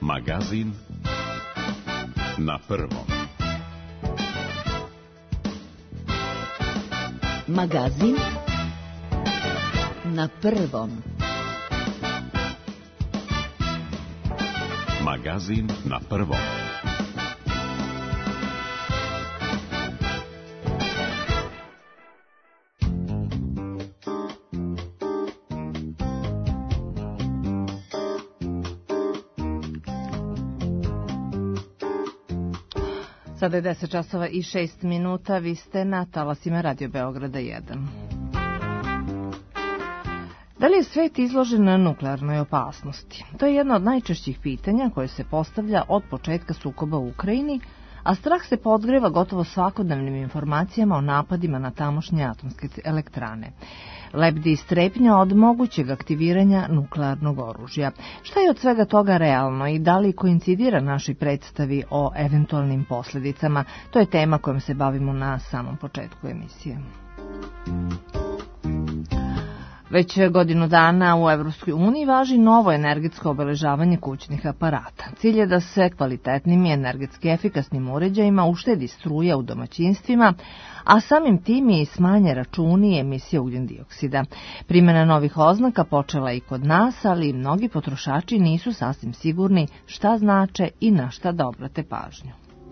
Magazin na prvom. Magazin na prvom. Magazin na prvom. Sada je 10 časova i 6 minuta, vi ste na talasima Radio Beograda 1. Da li je svet izložen na nuklearnoj opasnosti? To je jedno od najčešćih pitanja koje se postavlja od početka sukoba u Ukrajini, a strah se podgreva gotovo svakodnevnim informacijama o napadima na tamošnje atomske elektrane. Lebdi strepnja od mogućeg aktiviranja nuklearnog oružja. Šta je od svega toga realno i da li koincidira našoj predstavi o eventualnim posljedicama? To je tema kojom se bavimo na samom početku emisije. Već godinu dana u Evropskoj uniji važi novo energetsko obeležavanje kućnih aparata. Cilj je da se kvalitetnim i energetski efikasnim uređajima uštedi struja u domaćinstvima, a samim tim i smanje računi i emisije ugljen-dioksida. Primjena novih oznaka počela i kod nas, ali mnogi potrošači nisu sasvim sigurni šta znače i na šta da obrate pažnju.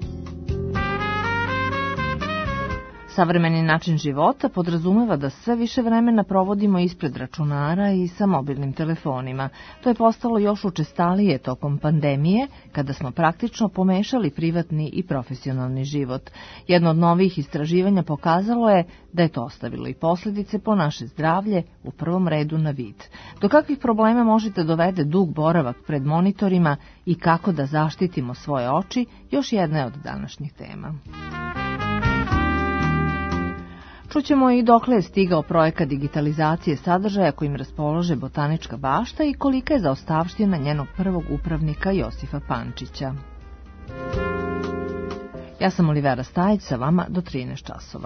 Savremeni način života podrazumeva da sve više vremena provodimo ispred računara i sa mobilnim telefonima. To je postalo još učestalije tokom pandemije, kada smo praktično pomešali privatni i profesionalni život. Jedno od novih istraživanja pokazalo je da je to ostavilo i posljedice po naše zdravlje, u prvom redu na vid. Do kakvih problema možete dovede dug boravak pred monitorima i kako da zaštitimo svoje oči, još jedna je od današnjih tema. Čućemo i dokle je stigao projekat digitalizacije sadržaja kojim raspolaže Botanička bašta i kolika je zaostavština njenog prvog upravnika Josifa Pančića. Ja sam Olivera Stajić, sa vama do 13 časova.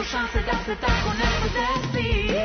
su šanse da se tako nešto desi.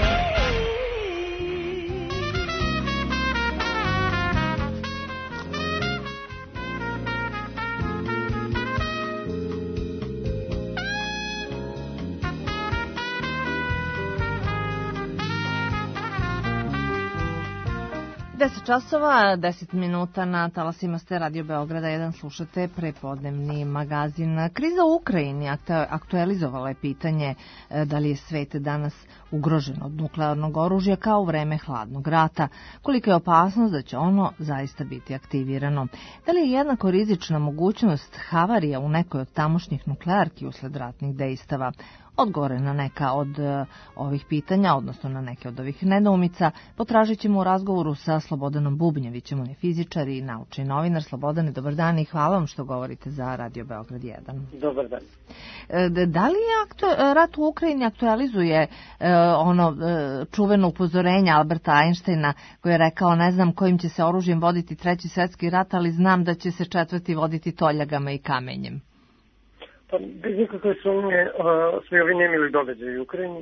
Časova, 10 minuta na talasima ste Radio Beograda 1, slušate prepodnevni magazin. Kriza u Ukrajini aktualizovala je pitanje da li je svet danas ugrožen od nuklearnog oružja kao u vreme hladnog rata, kolika je opasnost da će ono zaista biti aktivirano. Da li je jednako rizična mogućnost havarija u nekoj od tamošnjih nuklearki usled ratnih dejstava? Odgovore na neka od ovih pitanja, odnosno na neke od ovih nedoumica, potražit ćemo u razgovoru sa Slobodanom Bubnjevićem, on je fizičar i naučni novinar. Slobodane, dobar dan i hvala vam što govorite za Radio Beograd 1. Dobar dan. Da li rat u Ukrajini aktualizuje ono čuveno upozorenje Alberta Einsteina koji je rekao ne znam kojim će se oružjem voditi treći svetski rat, ali znam da će se četvrti voditi toljagama i kamenjem? Pa, bez nikakve sumnje, svi ovi nemili događaji u Ukrajini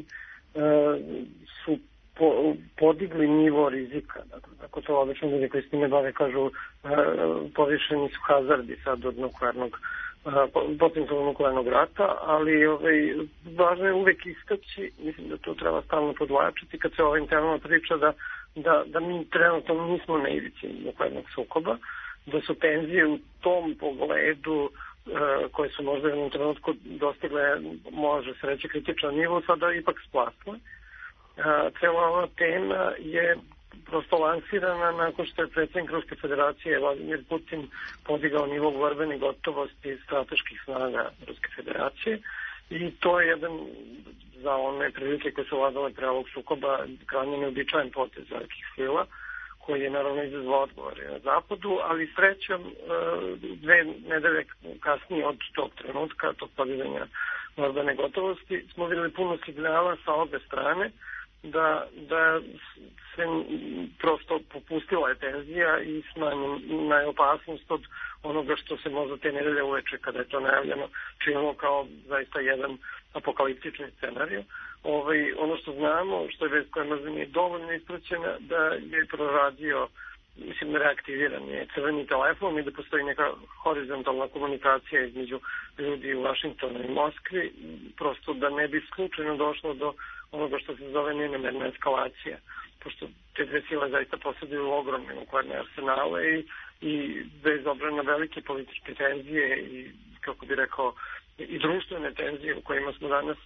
su podigli nivo rizika. Dakle, ako to obično ljudi koji s time bave kažu, povišeni su hazardi sad od potencijalnog nuklearnog rata, ali važno je uvek istaći, mislim da to treba stalno podvlačiti kad se o ovim temama priča da mi trenutno nismo na ivici nuklearnog sukoba, da su tenzije u tom pogledu koje su možda u jednom trenutku dostigle, može se reći, kritičan nivo, sada ipak splasle. Cijela ova tema je prosto lansirana nakon što je predsjednik Ruske federacije Vladimir Putin podigao nivo borbene gotovosti strateških snaga Ruske federacije i to je jedan za one prilike koje su vladale pre ovog sukoba krajnje neobičajen potez velikih sila, koji je naravno izazvao odgovore na zapadu, ali srećom 2 nedelje kasnije od tog trenutka, tog podizanja borbene gotovosti, smo vidjeli puno signala sa obe strane da se prosto popustila je tenzija i smanjena je opasnost od onoga što se možda te nedelje uveče kada je to najavljeno činilo kao zaista jedan apokaliptični scenarij. Ono što znamo, što je već koja možda nije dovoljno ispraćena, da je proradio, mislim, reaktiviran je crveni telefon i da postoji neka horizontalna komunikacija između ljudi u Vašingtonu i Moskvi, prosto da ne bi slučajno došlo do onoga što se zove nenamerna eskalacija, pošto te dve sile zaista posjeduju ogromne nuklearne arsenale i bez obzira na velike političke tenzije i, kako bi rekao, i društvene tenzije u kojima smo danas,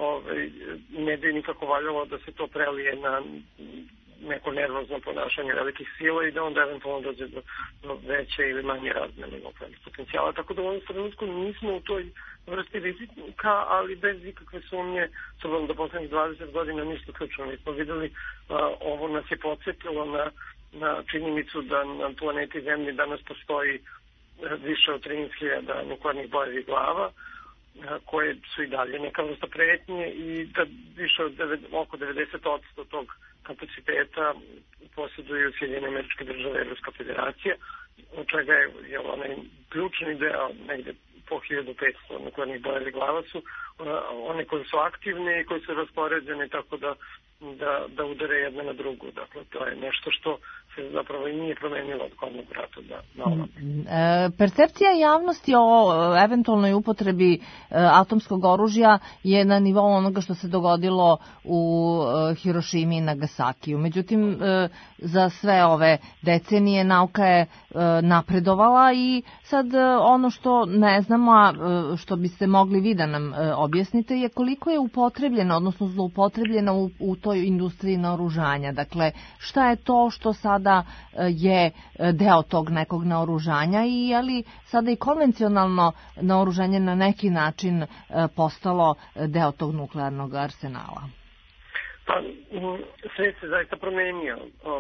ne bi nikako valjalo da se to prelije na neko nervozno ponašanje velikih sila i da onda eventualno dođe do veće ili manje razmjene nuklearnih potencijala. Tako da u ovom trenutku nismo u toj vrsti rizika, ali bez ikakve sumnje, s obzirom da poslednjih 20 godina ništa slično nismo videli. Ovo nas je podsjetilo na činjenicu da na planeti Zemlji danas postoji više od 13.000 nuklearnih bojevih glava, koje su i dalje neka vrsta pretnje i da više od oko 90% tog kapaciteta posjeduju Sjedinjene Američke Države i Ruska federacija, od čega je onaj ključni deo, negde po 1500 nuklearnih bojevih glava su one koje su aktivne i koje su raspoređene tako da udare jedna na drugu. Dakle, to je nešto što se zapravo i nije promenilo od hladnog rata na ovom. Percepcija javnosti o eventualnoj upotrebi atomskog oružja je na nivou onoga što se dogodilo u Hirošimi i Nagasakiju. Međutim, za sve ove decenije nauka je napredovala i sad ono što ne znamo, a što biste mogli vi da nam objasnite, je koliko je upotrebljeno, odnosno zloupotrebljeno u toj industriji naoružanja. Dakle, šta je to što sada je deo tog nekog naoružanja i je li sada i konvencionalno naoružanje na neki način postalo deo tog nuklearnog arsenala? Pa, svet se zaista promenio.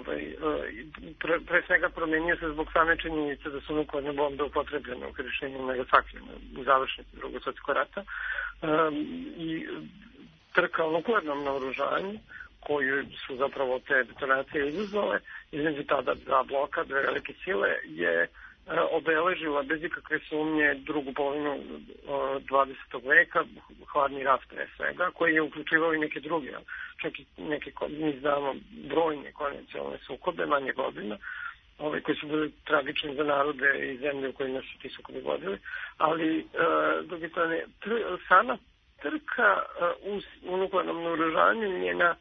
Pre svega promenio se zbog same činjenice da su nuklearne bombe upotrebljene u rešenju Nagasakija u završnici Drugog svjetskog rata i trka o nuklearnom naoružanju koju su zapravo te detonacije izazvale između tada dva bloka, dve velike sile, je obeležila bez ikakve sumnje drugu polovinu 20. veka, hladni rat pre svega, koji je uključivao i neke druge, čak i neke, mi znamo, brojne konvencionalne sukobe, manje godina, koji su bili tragični za narode i zemlje u kojima su ti sukobi vodili, ali s druge strane, sama trka u nuklearnom naoružanju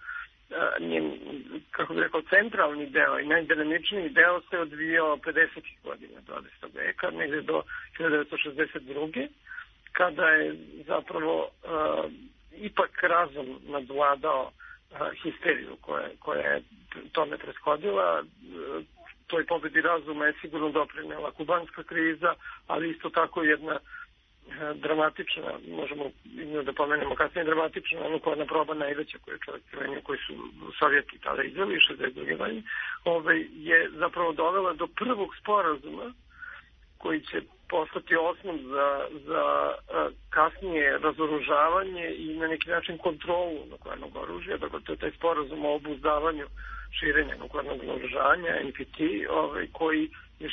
njen, kako bih rekao, centralni deo i najdinamičniji deo se odvijao 50. godina 20. veka, negde do 1962. kada je zapravo ipak razum nadvladao histeriju koja je tome preshodila. Toj pobedi razuma je sigurno doprinela kubanska kriza, ali isto tako jedna dramatična, možemo da pomenemo kasnije, dramatična nuklearna proba najveća koju je čovjek krenuo, koji su Sovjeti tada izveli 62. godine, je zapravo dovela do prvog sporazuma koji će postati osnov za kasnije razoružavanje i na neki način kontrolu nuklearnog oružja. Dakle, to je taj sporazum o obuzdavanju širenja nuklearnog naoružanja, NPT, koji je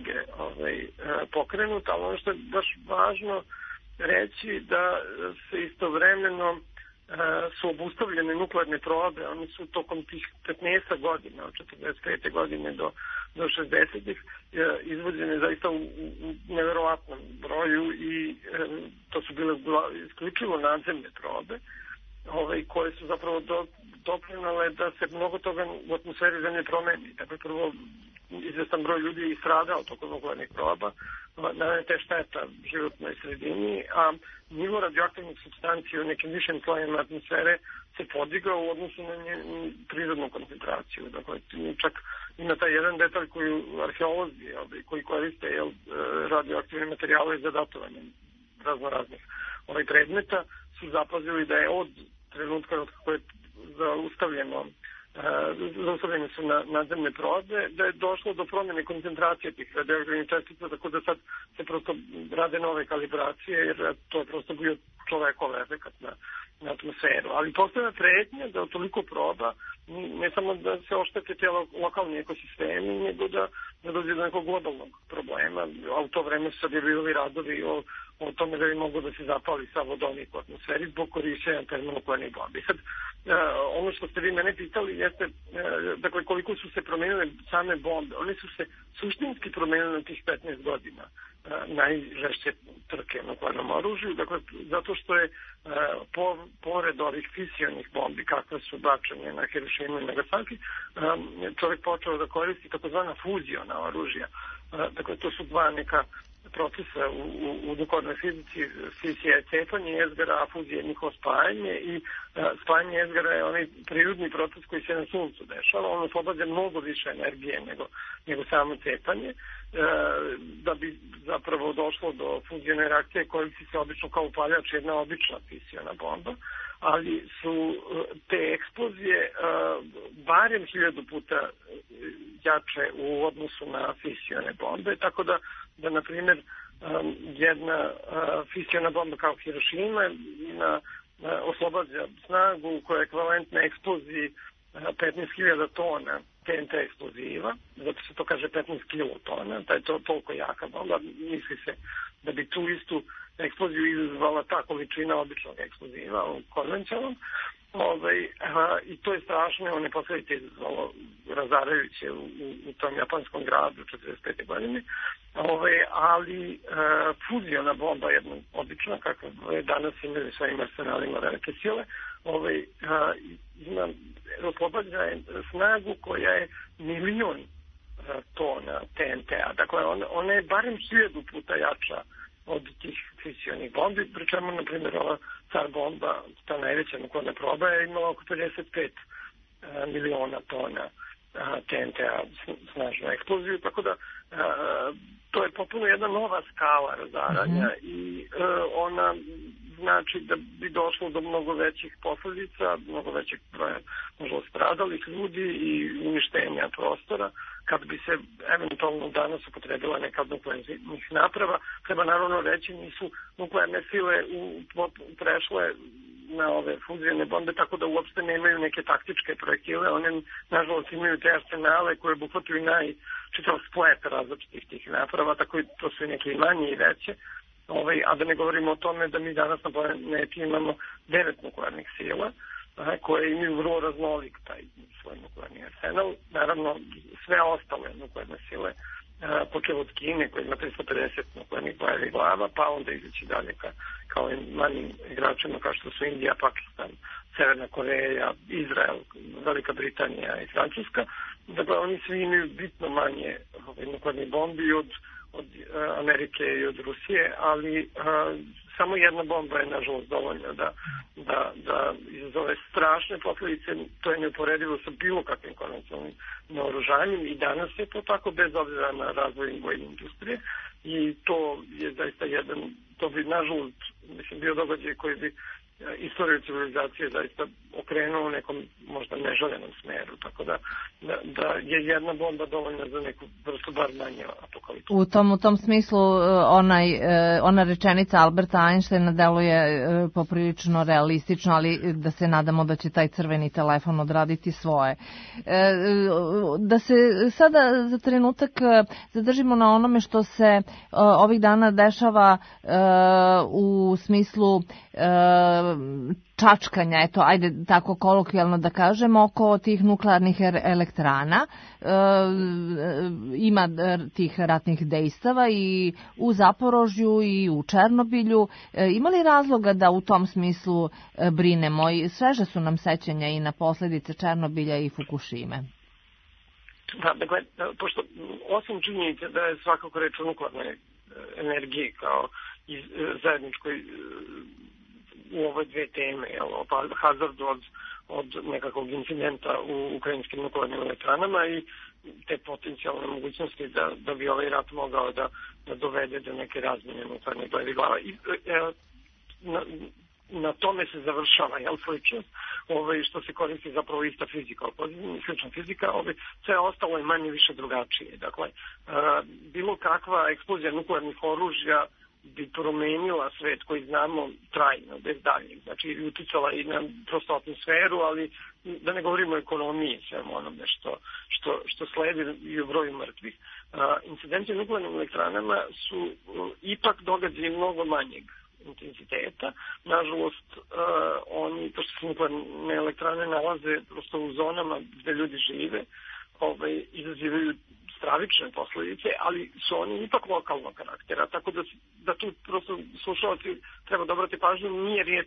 62. Pokrenut, ali ono što je baš važno reći da se istovremeno su obustavljene nuklearne probe. Oni su tokom tih 15 godina, od 45. godine do 60-ih, izvođene zaista u neverovatnom broju i to su bile isključivo nadzemne probe, koje su zapravo doprinale da se mnogo toga u atmosferi zemlje promeni. Dakle, prvo, izvestan broj ljudi je stradao tokom nuklearnih proba, nanete šteta životnoj sredini, a nivo radioaktivnih supstancija u nekim višim slojima atmosfere se podigao u odnosu na prirodnu koncentraciju. Dakle, čak ima taj jedan detalj koji arheolozi koji koriste radioaktivne materijale za datovanje raznoraznih predmeta su zapazili da je od trenutka koje je zaustavljene su nadzemne probe, da je došlo do promjene koncentracije tih radioaktivnih čestica, tako da sad se prosto rade nove kalibracije, jer to je prosto bio čovekov efekat na atmosferu. Ali postoje pretnja da od toliko proba ne samo da se oštete te lokalni ekosistemi, nego da dođe do nekog globalnog problema. A u to vreme su sad je bili radovi o tome da bi mogo da se zapali sav vodonik u atmosferi zbog korišćenja termonuklearnih bombi. Sad, ono što ste vi mene pitali jeste, dakle, koliko su se promenile same bombe. One su se suštinski promenile na tih 15 godina najžešće trke nuklearnom oružju, dakle, zato što je pored ovih fisionih bombi kakve su bačene na Hirošimu i Nagasaki, čovjek počeo da koristi takozvana fuziona oružja. Dakle, to su dva neka procesa u nuklearnoj fizici. Fisija je cepanje jezgara, a fuzija je njihovo spajanje i spajanje jezgara je onaj prirodni proces koji se na Suncu dešava. On oslobađa mnogo više energije nego samo cepanje. Da bi zapravo došlo do fuzijone reakcije koristi se obično kao upaljač jedna obična fisiona bomba, ali su te eksplozije barem 1000 puta jače u odnosu na fisione bombe, tako da na primjer jedna fisiona bomba kao Hirošima oslobađa snagu koja je ekvivalentna eksploziji 15.000 tona TNT eksploziva, zato se to kaže 15 kilotona, da je to toliko jaka bomba. Misli se da bi tu istu eksploziju izazvala ta količina običnog eksploziva u konvencionalnom. I to je strašno, one posledice izazvalo razarajuće u tom japanskom gradu 45. godine. Ali fuziona bomba, jedna obična, kakva danas imaju svojim arsenalima velike sile, oslobađa snagu koja je 1.000.000 tona TNT-a. Dakle, ona je barem 1000 puta jača od tih fisionih bombi, pri čemu, na primjer, ova car bomba, ta najveća nuklearna proba, je imala oko 55 miliona tona TNT-a snažnu eksploziju, tako da to je potpuno jedna nova skala razaranja i ona znači da bi došlo do mnogo većih posledica, mnogo većih broja možda stradalih ljudi i uništenja prostora. Kad bi se eventualno danas upotrebila neka od nuklearnih naprava, treba naravno reći, nisu nuklearne sile prešle na ove fuzijne bombe, tako da uopšte nemaju neke taktičke projektile. One, nažalost, imaju te arsenale koje obuhvataju čitav splet različitih tih naprava, tako i to su neke i manje i veće, a da ne govorimo o tome da mi danas na planeti imamo 9 nuklearnih sila, koje imaju vrlo raznolik taj svoj nuklearni arsenal. Naravno, sve ostale nuklearne sile, počeo od Kine koja ima 350 nuklearnih bojevih glava, pa onda izaći dalje kao ovim manjim igračima kao što su Indija, Pakistan, Severna Koreja, Izrael, Velika Britanija i Francuska. Dakle, oni svi imaju bitno manje nuklearnih bombi od Amerike i od Rusije, ali samo jedna bomba je nažalost dovoljna da izazove strašne posljedice. To je neuporedivo sa bilo kakvim konvencionalnim naoružanjem i danas je to tako bez obzira na razvoj vojne industrije i to je zaista to bi nažalost bio događaj koji bi istoriju civilizacije zaista okrenuo u nekom možda neželjenom smeru, tako da je jedna bomba dovoljna za neku vrstu bar manje apokalipsu. U tom smislu ona rečenica Alberta Einsteina deluje poprilično realistično, ali da se nadamo da će taj crveni telefon odraditi svoje. Da se sada za trenutak zadržimo na onome što se ovih dana dešava u smislu čačkanja, eto, ajde tako kolokvijalno da kažemo, oko tih nuklearnih elektrana. Ima tih ratnih dejstava i u Zaporožju i u Černobilju. Ima li razloga da u tom smislu brinemo? Sveže su nam sećanja i na posljedice Černobilja i Fukušime. Da, dakle, pošto osim činjenice da je svakako reč o nuklearnoj energiji kao zajedničkoj u ove dve teme, o hazardu od nekakvog incidenta u ukrajinskim nuklearnim elektranama i te potencijalne mogućnosti da bi ovaj rat mogao da dovede do neke razmjene nuklearnih bojevih glava. I na tome se završava sličnost, što se koristi zapravo ista fizika, slična fizika, sve ostalo je manje više drugačije. Dakle, bilo kakva eksplozija nuklearnih oružja bi promenila svet koji znamo trajno, bez daljnjeg. Znači, uticala i na prosto atmosferu, ali da ne govorimo o ekonomiji, svemu onome što sledi i o broju mrtvih. Incidenti u nuklearnim elektranama su ipak događaji mnogo manjeg intenziteta. Nažalost, oni, pošto se nuklearne elektrane nalaze prosto u zonama gde ljudi žive, izazivaju stravične posljedice, ali su oni ipak lokalnog karaktera, tako da tu prosto slušalci treba da obrati pažnju, nije riječ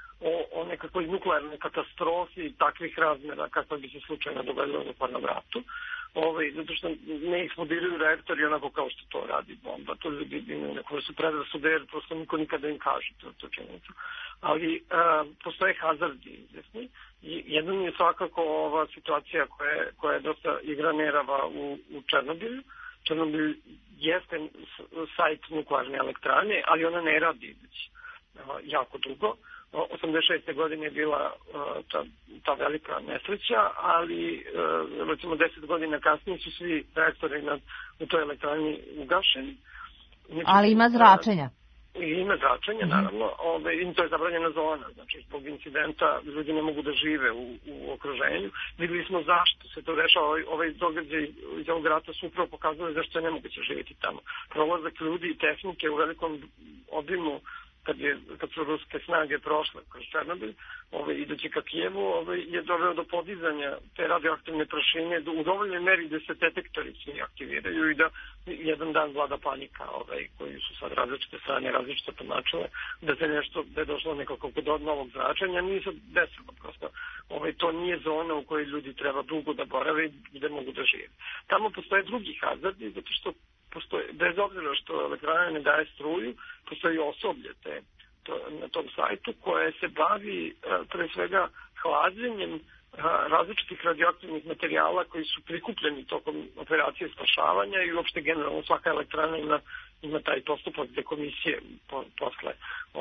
o nekakvoj nuklearnoj katastrofi takvih razmera kakva bi se slučajno dogodila u nuklearnom ratu, zato što ne eksplodiraju reaktori onako kao što to radi bomba. To ljudi imaju neko su predrasude jer prosto niko nikada im kaže to činjenicu. Ali postoje hazardi izvesni i jedan je svakako ova situacija koja je dosta igra nerava u Černobilju. Černobil jeste sajt nuklearne elektrane, ali ona ne radi već jako dugo. 86. godine je bila ta velika nesreća, ali recimo 10 godina kasnije su svi reaktori u toj elektrani ugašeni. Ali ima zračenja. Ima zračenja, naravno, i to je zabranjena zona, znači zbog incidenta ljudi ne mogu da žive u okruženju. Videli smo zašto se to dešava, ovaj događaj iz ovog rata su upravo pokazali zašto je nemoguće živjeti tamo. Prolazak ljudi i tehnike u velikom obimu kad su ruske snage prošle kroz Černobil, idući ka Kijevu, je doveo do podizanja te radioaktivne prašine u dovoljnoj meri da se detektori svi aktiviraju i da jedan dan vlada panika, koji su sad različite strane, različite tumačile, da je došlo nekako do novog zračenja, nije se desilo prosto. To nije zona u kojoj ljudi treba dugo da borave i gde mogu da žive. Tamo postoje drugi hazardi, zato što bez obzira što elektrana ne daje struju, postoji osoblje na tom sajtu koje se bavi pre svega hlađenjem različitih radioaktivnih materijala koji su prikupljeni tokom operacije spašavanja i uopšte generalno svaka elektrana ima taj postupak dekomisije posle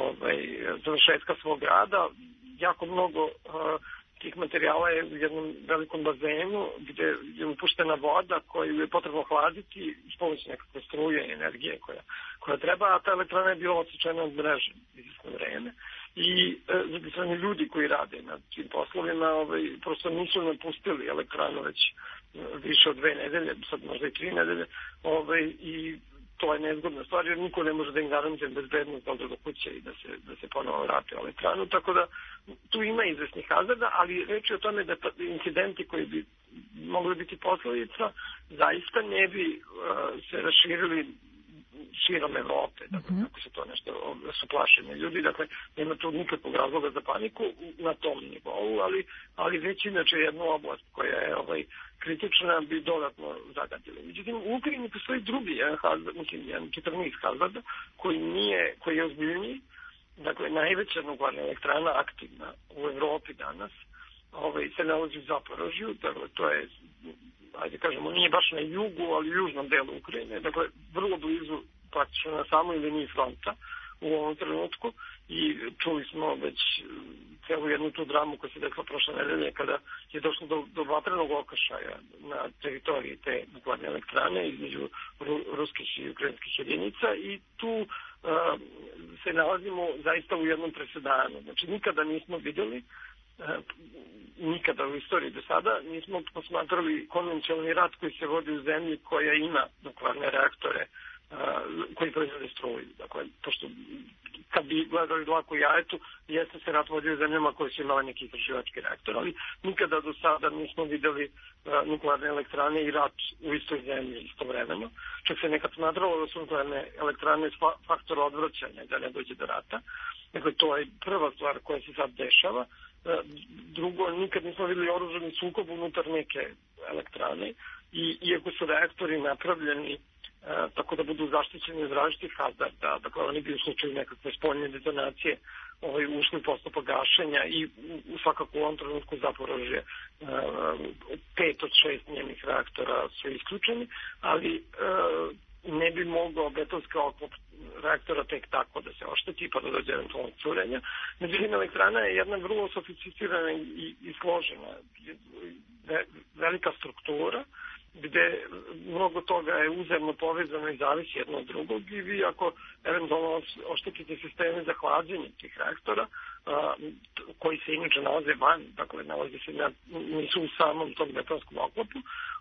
završetka svog rada. Jako mnogo tih materijala je u jednom velikom bazenu gde je upuštena voda koju je potrebno hladiti s pomoću nekakve struje i energije koja treba, a ta elektrana je bila odsečena od mreže izvesno vreme i zaposleni ljudi koji rade na tim poslovima prosto nisu napustili elektranu već više od 2 nedelje, sad možda i 3 nedelje, i to je nezgodna stvar, jer niko ne može da im garantuje bezbednost do kuće i da se ponovo vrate u elektranu, tako da tu ima izvesnih hazarda, ali reč je o tome da incidenti koji bi mogli biti posledica zaista ne bi se raširili širom Evrope, dakle, kako se to nešto, su plašeni ljudi, dakle, nema tu nikakvog razloga za paniku na tom nivou, ali već inače jednu oblast koja je kritična bi dodatno zagadili. Međutim, u Ukrajini postoji drugi jedan 14 hazarda koji je ozbiljniji, dakle, najveća nuklearna elektrana aktivna u Evropi danas, se nalazi u Zaporožju, dakle, to je, ajde kažemo, nije baš na jugu, ali u južnom delu Ukrajine, dakle, vrlo blizu praktično na samoj liniji fronta u ovom trenutku i čuli smo već celu jednu tu dramu koja se desila prošle nedelje kada je došlo do vatrenog okršaja na teritoriji te nuklearne elektrane između ruskih i ukrajinskih jedinica i tu se nalazimo zaista u jednom presedanu. Znači, nikada nismo vidjeli, nikada u istoriji do sada nismo posmatrali konvencionalni rat koji se vodi u zemlji koja ima nuklearne reaktore koji proizvode struju. Dakle, pošto kad bi gledali dlaku jajetu, jeste se rat vodio u zemljama koje su imale neki istraživački reaktor, ali nikada do sada nismo videli nuklearne elektrane i rat u istoj zemlji istovremeno. Čak se nekad smatralo da su nuklearne elektrane faktor odvraćanja da ne dođe do rata. Dakle, to je prva stvar koja se sad dešava. Drugo, nikad nismo videli oružani sukob unutar neke elektrane i iako su reaktori napravljeni tako da budu zaštićeni od različitih hazarda, dakle oni bi u slučaju nekakve spoljne detonacije ušli u postupak gašenja i svakako u ovom trenutku Zaporožje 5 od 6 njenih reaktora su isključeni, ali ne bi mogao betonski oklop reaktora tek tako da se ošteti pa da dođe eventualnog curenja. Međutim, elektrana je jedna vrlo sofisticirana i složena, velika struktura, gde mnogo toga je uzemno povezano i zavisi jedno od drugog i vi ako eventualno oštetite sisteme za hlađenje tih reaktora, koji se inače nalaze van, dakle nalaze se nisu u samom tom betonskom oklopu,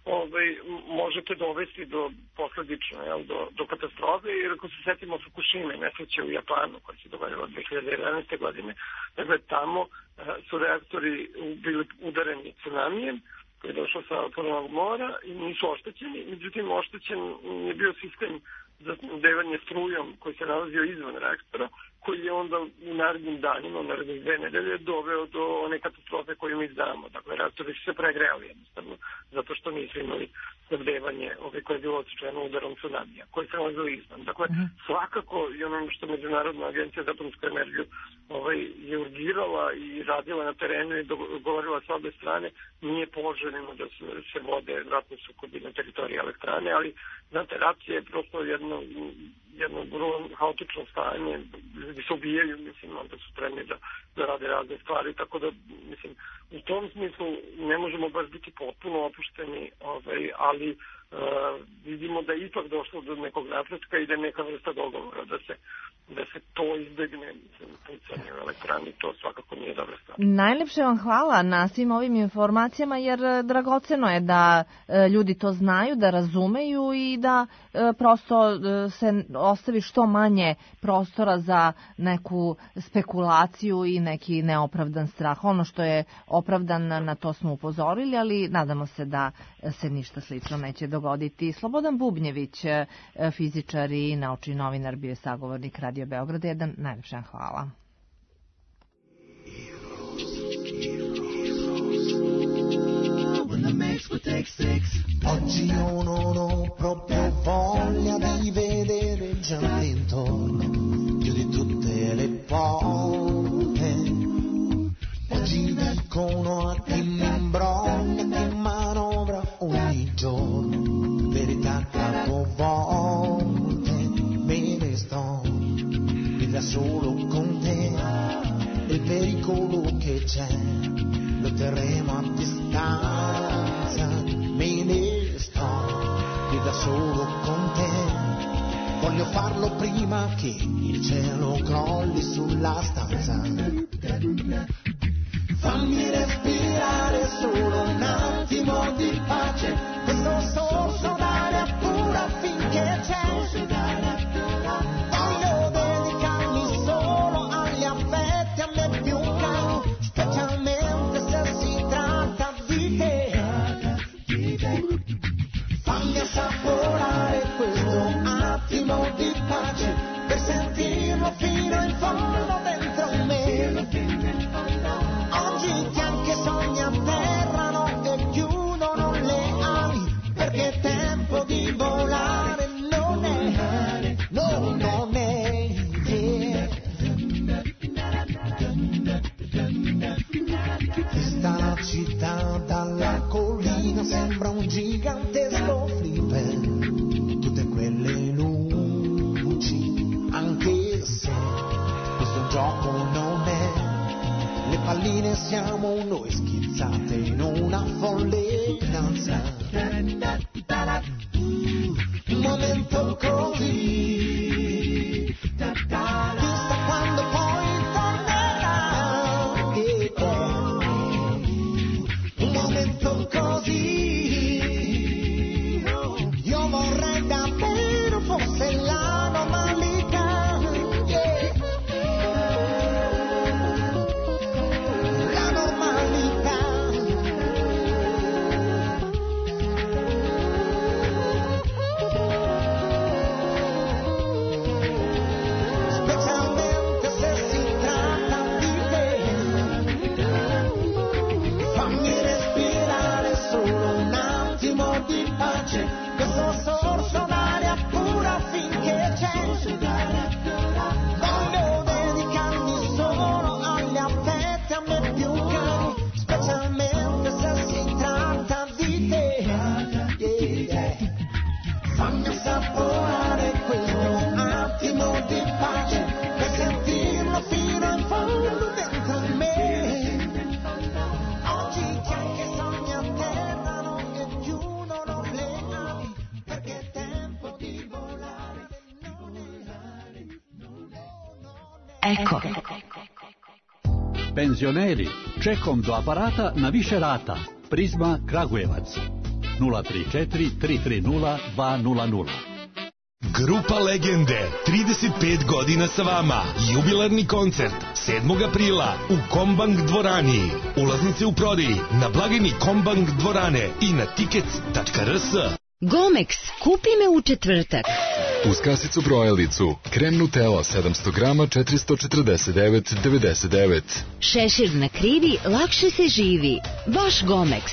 možete dovesti do posledično, do katastrofe, jer ako se setimo Fukushime, nesreće u Japanu koja se dogodila 2011. godine, dakle tamo su reaktori bili udareni tsunamijem koji je došao sa otvorenog mora i nisu oštećeni, međutim oštećen je bio sistem za snabdevanje strujom koji se nalazio izvan reaktora, koji je onda u narednim danima, u narednih 2 nedelje doveo do one katastrofe koju mi znamo. Dakle, reaktori su se pregrejali jednostavno, zato što nisu imali snabdevanje koje je bilo odsečeno udarom tsunamija, koji se nalazio izvan. Dakle, svakako i ono što Međunarodna agencija za atomsku energiju je urgirala i radila na terenu i dogovorila sa obe strane, nije poželjeno da se vode ratni sukobi na teritoriji elektrane, ali znate, rat je prosto jedno vrlo haotično stanje, ljudi se ubijaju, mislim, onda su spremni da rade razne stvari, tako da, mislim, u tom smislu ne možemo baš biti potpuno opušteni, ali vidimo da je ipak došlo do nekog napretka i da je neka vrsta dogovora da se to izbegne, pucanje u elektrani, to svakako nije dobra stvar. Najlepše vam hvala na svim ovim informacijama, jer dragoceno je da ljudi to znaju, da razumeju i da prosto se ostavi što manje prostora za neku spekulaciju i neki neopravdan strah. Ono što je opravdan, na to smo upozorili, ali nadamo se da se ništa slično neće dogoditi. Slobodan Bubnjević, fizičar i naučni novinar, bio je sagovornik Radio Beograd 1. Najlepše vam hvala. Oggi io non ho proprio voglia di vedere il giamento più di tutte le volte. Oggi dicono a chi mi imbroglia, che manovra ogni giorno, verità capovolte. Me ne sto qui da solo con te, il pericolo che c'è lo terremo a distanza. Me ne sto qui da solo con te, con Voglio farlo prima che il cielo crolli sulla stanza. Fammi respirare solo un attimo di pace, questo sorso d'aria pura finché c'è. Voglio dedicarmi solo agli affetti a me più cari, specialmente se si tratta di te. Fammi assaporare questo attimo di pace per sentirlo fino in fondo dentro me. Oggi che anche sogni atterrano e chiudono le ali, perché è tempo di volare, non è, no, non è, yeah. Questa città dalla collina sembra un gigantesco flipper, tutte quelle luci, anche se questo gioco non è. Le palline siamo noi schizzate in una folle danza. Un momento così, chissà quando poi tornerà. Un momento così, io vorrei davvero fosse la normalità. Questo sorso d'aria pura finché c'è. Voglio dedicarmi solo agli affetti a me più cari, specialmente se si tratta di te. Yeah. Fammi assaporare questo attimo di pace per sentirlo fino in fondo dentro me. Oggi che anche sogni atterrano e chiudono le ali, perché è tempo di volare, Ecco. Penzioneri, čekom do aparata na više rata. Prizma Kragujevac. 034 330 200. Grupa Legende, 35 godina sa vama. Jubilarni koncert 7. aprila u Kombank dvorani. Ulaznice u prodaji na blagajni Kombank dvorane i na tickets.rs. Gomex, kupi me u četvrtak. Uz kasicu brojalicu, krem Nutella 700 grama 449,99. Šešir na krivi, lakše se živi. Vaš Gomex.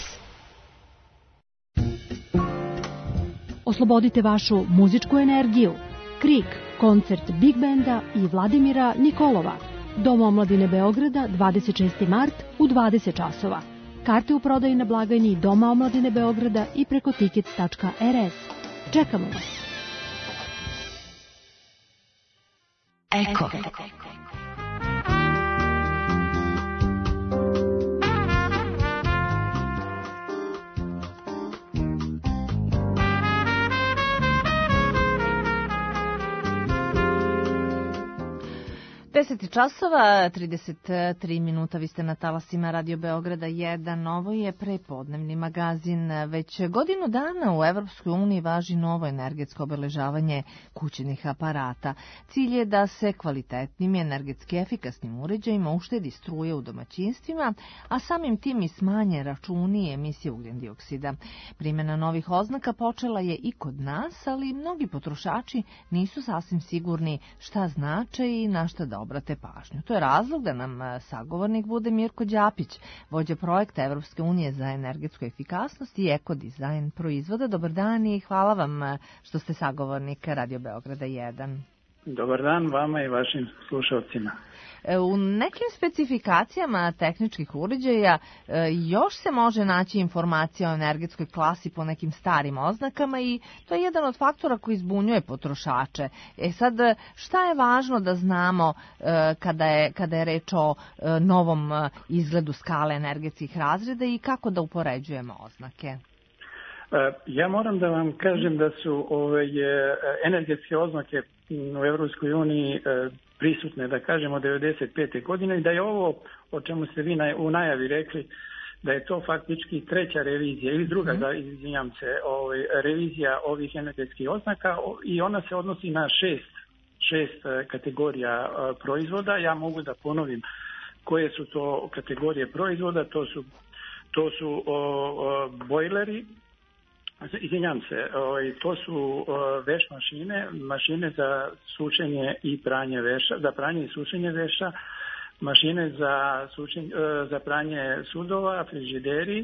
Oslobodite vašu muzičku energiju. Krik, koncert Big Benda i Vladimira Nikolova. Dom omladine Beograda, 26. mart u 20 časova. Karte u prodaji na blagajni Doma omladine Beograda i preko tickets.rs. Čekamo vas. Eko. 10 časova, 33 minuta, vi ste na talasima Radio Beograda 1. Ovo je prepodnevni magazin. Već godinu dana u Evropskoj uniji važi novo energetsko obeležavanje kućnih aparata. Cilj je da se kvalitetnim i energetski efikasnim uređajima uštedi struje u domaćinstvima, a samim tim i smanje računi i emisije ugljendioksida. Primjena novih oznaka počela je i kod nas, ali mnogi potrošači nisu sasvim sigurni šta znače i na šta da obrate pažnju. To je razlog da nam sagovornik bude Mirko Đapić, vođa projekta Evropske unije za energetsku efikasnost i ekodizajn proizvoda. Dobar dan i hvala vam što ste sagovornik Radio Beograda 1. Dobar dan vama i vašim slušalcima. U nekim specifikacijama tehničkih uređaja još se može naći informacija o energetskoj klasi po nekim starim oznakama i to je jedan od faktora koji zbunjuje potrošače. Sad, šta je važno da znamo kada je reč o novom izgledu skale energetskih razreda i kako da upoređujemo oznake? Ja moram da vam kažem da su energetske oznake u Evropskoj uniji prisutne, da kažemo, od 1995. godine i da je ovo, o čemu ste vi u najavi rekli, da je to faktički treća revizija ili druga, izvinjam se, revizija ovih energetskih oznaka i ona se odnosi na šest kategorija proizvoda. Ja mogu da ponovim koje su to kategorije proizvoda. To su bojleri, izvinjam se, to su veš mašine za sušenje i pranje veša, za pranje i sušenje veša, mašine za pranje sudova, frižideri,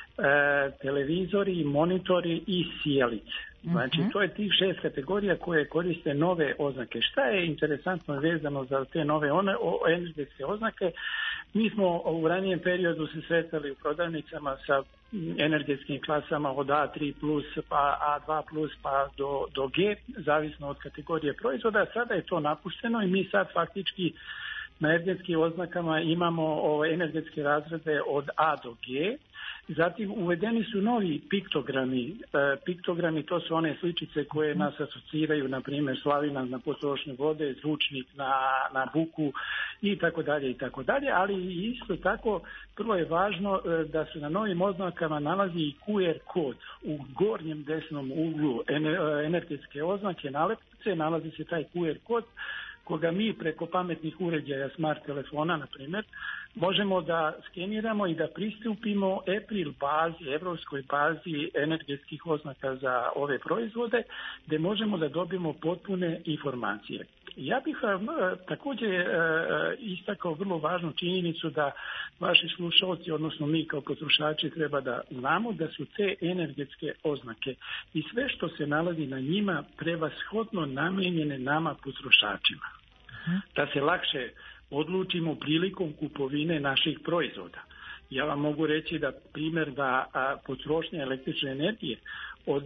televizori, monitori i sijalice. Znači, to je tih 6 kategorija koje koriste nove oznake. Šta je interesantno vezano za te nove energetske oznake? Mi smo u ranijem periodu se sretali u prodavnicama sa energetskim klasama od A3+, pa A2+, pa do G, zavisno od kategorije proizvoda. Sada je to napušteno i mi sad faktički na energetskim oznakama imamo energetske razrede od A do G. Zatim uvedeni su novi piktogrami. Piktogrami, to su one sličice koje nas asociraju, na primjer slavina na potrošnju vode, zvučnik na buku i tako dalje, ali isto tako prvo je važno da se na novim oznakama nalazi i QR kod. U gornjem desnom uglu energetske oznake nalepnice nalazi se taj QR kod koga mi preko pametnih uređaja, smart telefona, na primjer, možemo da skeniramo i da pristupimo evropskoj bazi energetskih oznaka za ove proizvode, gde možemo da dobijemo potpune informacije. Ja bih također istakao vrlo važnu činjenicu da vaši slušalci, odnosno mi kao potrošači, treba da znamo da su te energetske oznake i sve što se nalazi na njima prevashodno namijenjene nama potrošačima. Da se lakše odlučimo prilikom kupovine naših proizvoda. Ja vam mogu reći da primjer da potrošnja električne energije od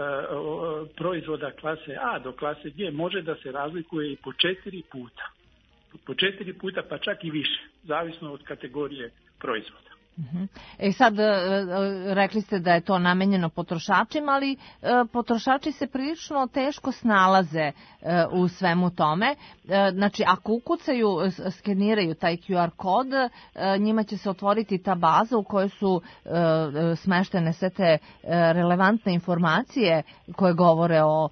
proizvoda klase A do klase G može da se razlikuje i po 4 puta. Po 4 puta, pa čak i više, zavisno od kategorije proizvoda. Sad rekli ste da je to namenjeno potrošačima, ali potrošači se prilično teško snalaze u svemu tome. Znači, ako ukucaju, skeniraju taj QR kod, njima će se otvoriti ta baza u kojoj su smeštene sve te relevantne informacije koje govore o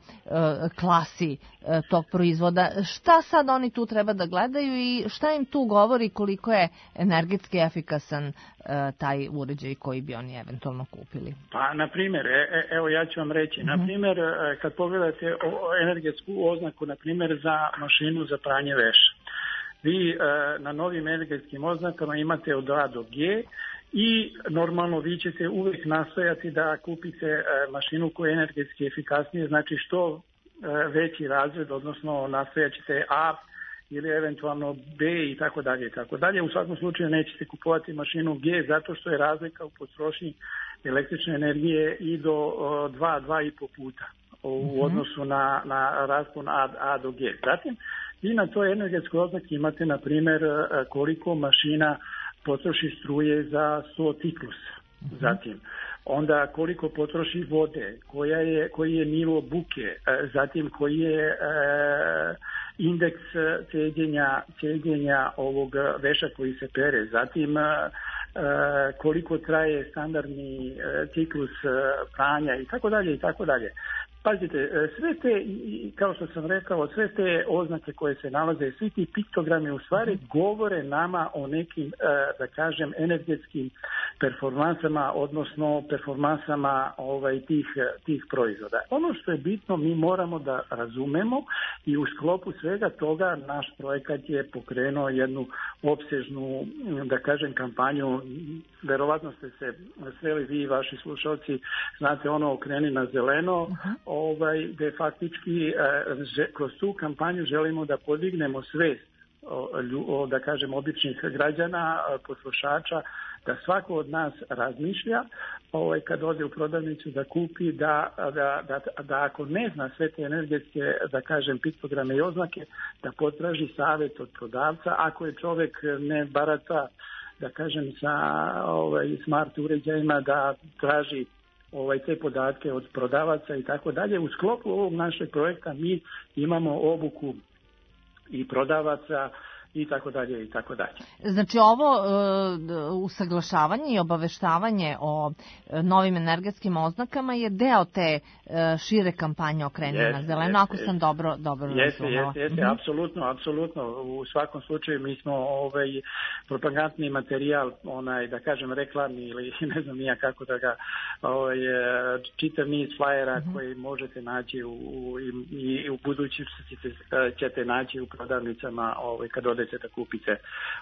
klasi tog proizvoda. Šta sad oni tu treba da gledaju i šta im tu govori koliko je energetski efikasan taj uređaj koji bi oni eventualno kupili? Pa, na primjer, evo ja ću vam reći, na primjer, kad pogledate energetsku oznaku, na primjer, za mašinu za pranje veša, vi na novim energetskim oznakama imate od A do G i normalno vi ćete uvijek nastojati da kupite mašinu koja je energetski efikasnije, znači što veći razred, odnosno nastojat ćete A ili eventualno B i tako dalje i tako dalje. U svakom slučaju nećete kupovati mašinu G zato što je razlika u potrošnji električne energije i do 2,5 puta u odnosu na raspon A do G. Zatim, vi na toj energetskoj oznaki imate, na primjer, koliko mašina potroši struje za 100 ciklusa. Zatim, onda koliko potroši vode, koji je nivo buke, zatim koji je indeks cijeđenja ovog veša koji se pere, zatim koliko traje standardni ciklus pranja i tako dalje i tako dalje. Pazite, sve te, kao što sam rekao, sve te oznake koje se nalaze, svi ti piktogrami u stvari govore nama o nekim, da kažem, energetskim performansama, odnosno performansama tih proizvoda. Ono što je bitno, mi moramo da razumemo i u sklopu svega toga naš projekat je pokrenuo jednu opsežnu, da kažem, kampanju. Verovatno ste se sreli vi i vaši slušalci, znate ono Okreni na zeleno, gde faktički kroz tu kampanju želimo da podignemo svest, da kažem, običnih građana, potrošača, da svako od nas razmišlja kad ode u prodavnicu da kupi, da ako ne zna sve te energetske, da kažem, piktograme i oznake, da potraži savjet od prodavca. Ako je čovjek ne barata, da kažem, sa smart uređajima, da traži te podatke od prodavaca i tako dalje. U sklopu ovog našeg projekta mi imamo obuku i prodavaca i tako dalje i tako dalje. Znači ovo usaglašavanje i obaveštavanje o novim energetskim oznakama je deo te šire kampanje Okreni na zeleno, ako sam dobro razumela. Jeste, apsolutno. U svakom slučaju mi smo propagandni materijal, da kažem reklamni ili ne znam nija kako da ga čitav niz flajera koji možete naći i u budućnosti ćete naći u prodavnicama kad odete da kupite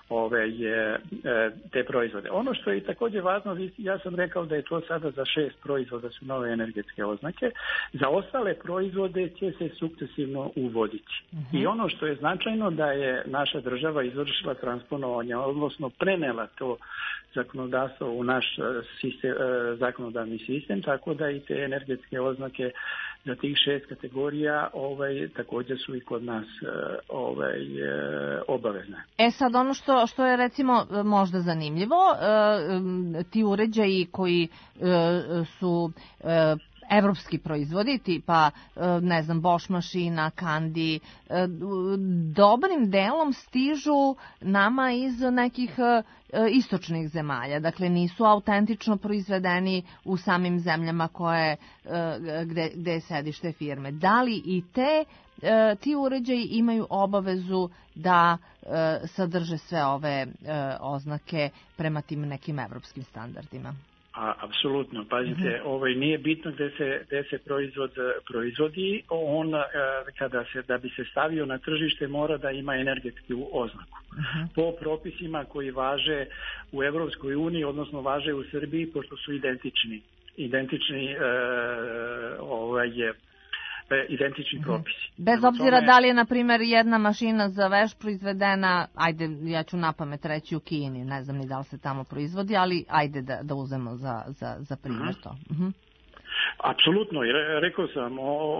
te proizvode. Ono što je također važno, ja sam rekao da je to sada za 6 proizvoda su nove energetske oznake. Za ostale proizvode će se sukcesivno uvoditi. I ono što je značajno da je naša država izvršila transponovanje, odnosno prenela to zakonodavstvo u naš zakonodavni sistem, tako da i te energetske oznake za tih 6 kategorija također su i kod nas obavezne. Sad ono što je recimo možda zanimljivo, ti uređaji koji su evropski proizvodi, tipa, ne znam, Bosch mašina, Kandi, dobrim delom stižu nama iz nekih istočnih zemalja. Dakle, nisu autentično proizvedeni u samim zemljama gde je sedište firme. Da li i ti uređaji imaju obavezu da sadrže sve ove oznake prema tim nekim evropskim standardima? Apsolutno, pazite, nije bitno gde se proizvod proizvodi, on da bi se stavio na tržište mora da ima energetsku oznaku. Po propisima koji važe u Evropskoj uniji, odnosno važe u Srbiji, pošto su identični propisi. Bez obzira da li je, na primjer, jedna mašina za veš proizvedena, ajde, ja ću napamet reći u Kini, ne znam ni da li se tamo proizvodi, ali ajde da uzmemo za primjer to. Apsolutno, rekao sam,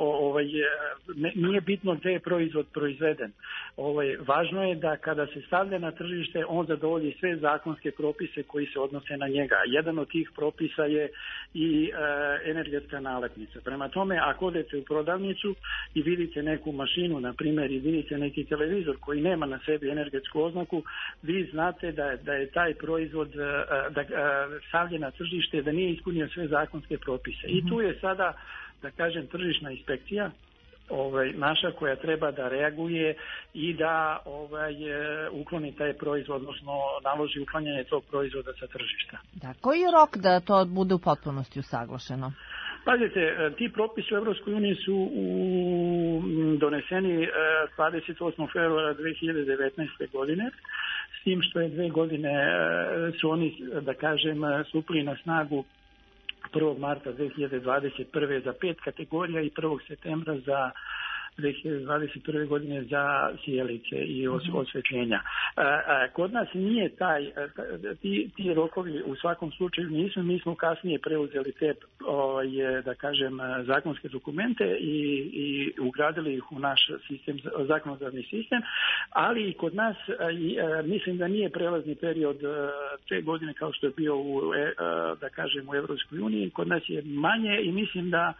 nije bitno gde je proizvod proizveden. Važno je da kada se stavlja na tržište, on zadovolji sve zakonske propise koji se odnose na njega. Jedan od tih propisa je i energetska nalepnica. Prema tome, ako odete u prodavnicu i vidite neku mašinu, na primjer, i vidite neki televizor koji nema na sebi energetsku oznaku, vi znate da je taj proizvod stavljen na tržište, da nije ispunio sve zakonske propise. I tu je sada, da kažem, tržišna inspekcija naša koja treba da reaguje i da ukloni taj proizvod, odnosno naloži uklanjanje tog proizvoda sa tržišta. Da, koji je rok da to bude u potpunosti usaglašeno? Pazite, ti propisi u Evropskoj uniji su doneseni 28. februara 2019. godine, s tim što je 2 godine su oni, da kažem, stupili na snagu 1. marta 2021. za 5 kategorija i 1. septembra za 2021. godine za sijalice i osvetljenja. Kod nas nije ti rokovi u svakom slučaju nisu, mi smo kasnije preuzeli te da kažem zakonske dokumente i ugradili ih u naš sistem, zakonodavni sistem, ali i kod nas mislim da nije prelazni period 3 godine kao što je bio da kažem u Evropskoj uniji, kod nas je manje i mislim da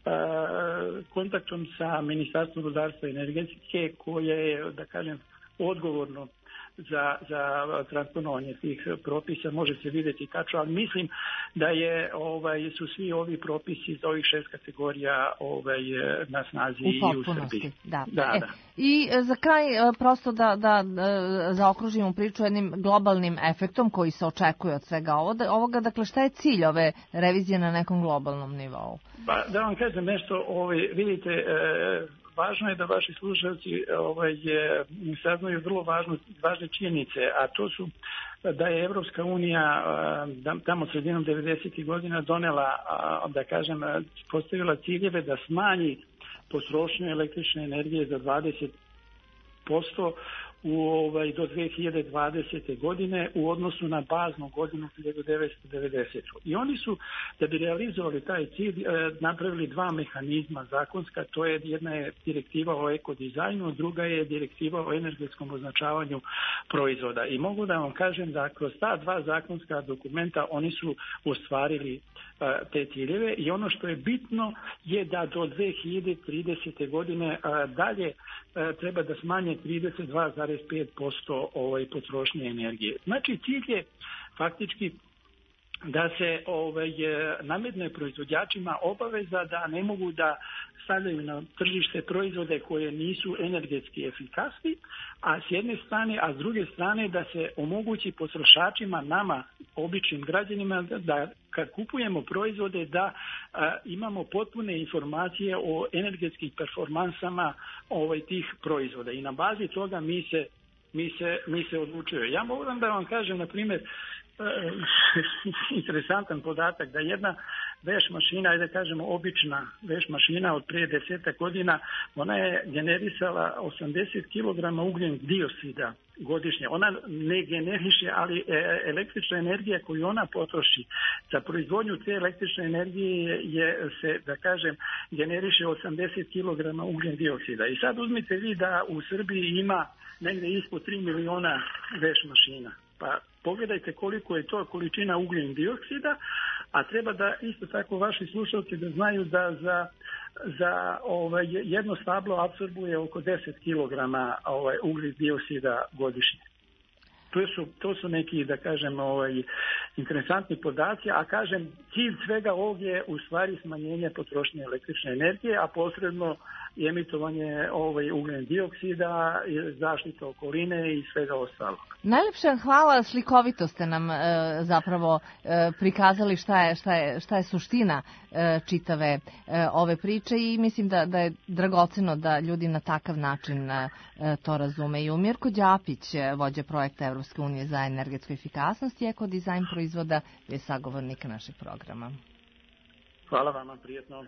kontaktom sa Ministarstvom rudarstva i energetike koje je, da kažem, odgovorno za transponovanje tih propisa, može se vidjeti tačno, ali mislim da su svi ovi propisi za ovih 6 kategorija na snazi i u Srbiji. Da. I za kraj, prosto da zaokružimo priču jednim globalnim efektom koji se očekuje od svega ovoga, dakle šta je cilj ove revizije na nekom globalnom nivou? Pa da vam kažem nešto, vidite, važno je da vaši slušalci saznaju vrlo važne činjenice, a to su da je Evropska unija tamo sredinom 90. godina donela, da kažem, postavila ciljeve da smanji potrošnju električne energije za 20% do 2020. godine u odnosu na baznu godinu 1990. I oni su, da bi realizovali taj cilj, napravili dva mehanizma zakonska, to je jedna je direktiva o ekodizajnu, druga je direktiva o energetskom označavanju proizvoda. I mogu da vam kažem da kroz ta dva zakonska dokumenta oni su ostvarili te ciljeve i ono što je bitno je da do 2030. godine dalje treba da smanje 32,5% potrošnje energije. Znači cilj je faktički da se nametne proizvođačima obaveza da ne mogu da stavljaju na tržište proizvode koje nisu energetski efikasni, a s jedne strane, a s druge strane da se omogući potrošačima, nama, običnim građanima, da kad kupujemo proizvode da imamo potpune informacije o energetskim performansama tih proizvoda i na bazi toga mi se odlučuje. Ja moram da vam kažem, na primjer, interesantan podatak da jedna veš mašina, ajde kažemo obična veš mašina od prije 10 godina, ona je generisala 80 kg ugljen dioksida godišnje. Ona ne generiše, ali električna energija koju ona potroši za proizvodnju te električne energije se, da kažem, generiše 80 kg ugljen dioksida. I sad uzmite vi da u Srbiji ima negdje ispod 3 miliona veš mašina. Pa pogledajte koliko je to količina ugljen dioksida, a treba da isto tako vaši slušalci da znaju da za jedno stablo apsorbuje oko 10 kg ugljen dioksida godišnje. To su neki, da kažem, interesantni podaci, a kažem, cilj svega ovog je u stvari smanjenje potrošnje električne energije, a posredno i emitovanje ugljen dioksida, zaštita okoline i svega ostalog. Najlepša hvala, slikovito ste nam zapravo prikazali šta je suština čitave ove priče i mislim da je dragoceno da ljudi na takav način to razumeju. Mirko Đapić, vođa projekta Evropske unije za energetsku efikasnost i ekodizajn proizvoda, je sagovornik našeg programa. Hvala vama, prijetno.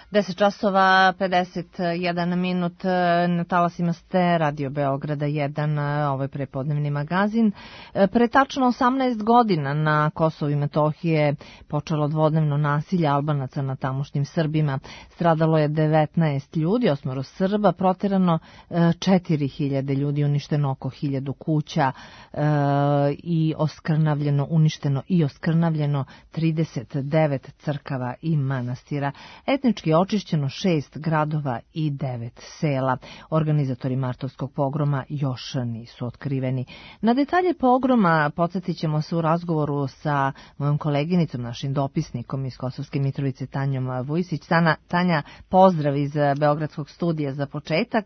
10 časova 51 minut, na talasima ste Radio Beograda 1, ovo je prepodnevni magazin. Pre tačno 18 godina na Kosovu i Metohije počelo dvodnevno nasilje Albanaca na tamošnjim Srbima. Stradalo je 19 ljudi, 8 Srba, proterano 4000 ljudi, uništeno oko 1000 kuća i uništeno i oskrnavljeno 39 crkava i manastira. Etnički očišćeno 6 gradova i 9 sela. Organizatori martovskog pogroma još nisu otkriveni. Na detalje pogroma podsjetit ćemo se u razgovoru sa mojom koleginicom, našim dopisnikom iz Kosovske Mitrovice, Tanjom Vujsić. Tanja, pozdrav iz Beogradskog studija za početak.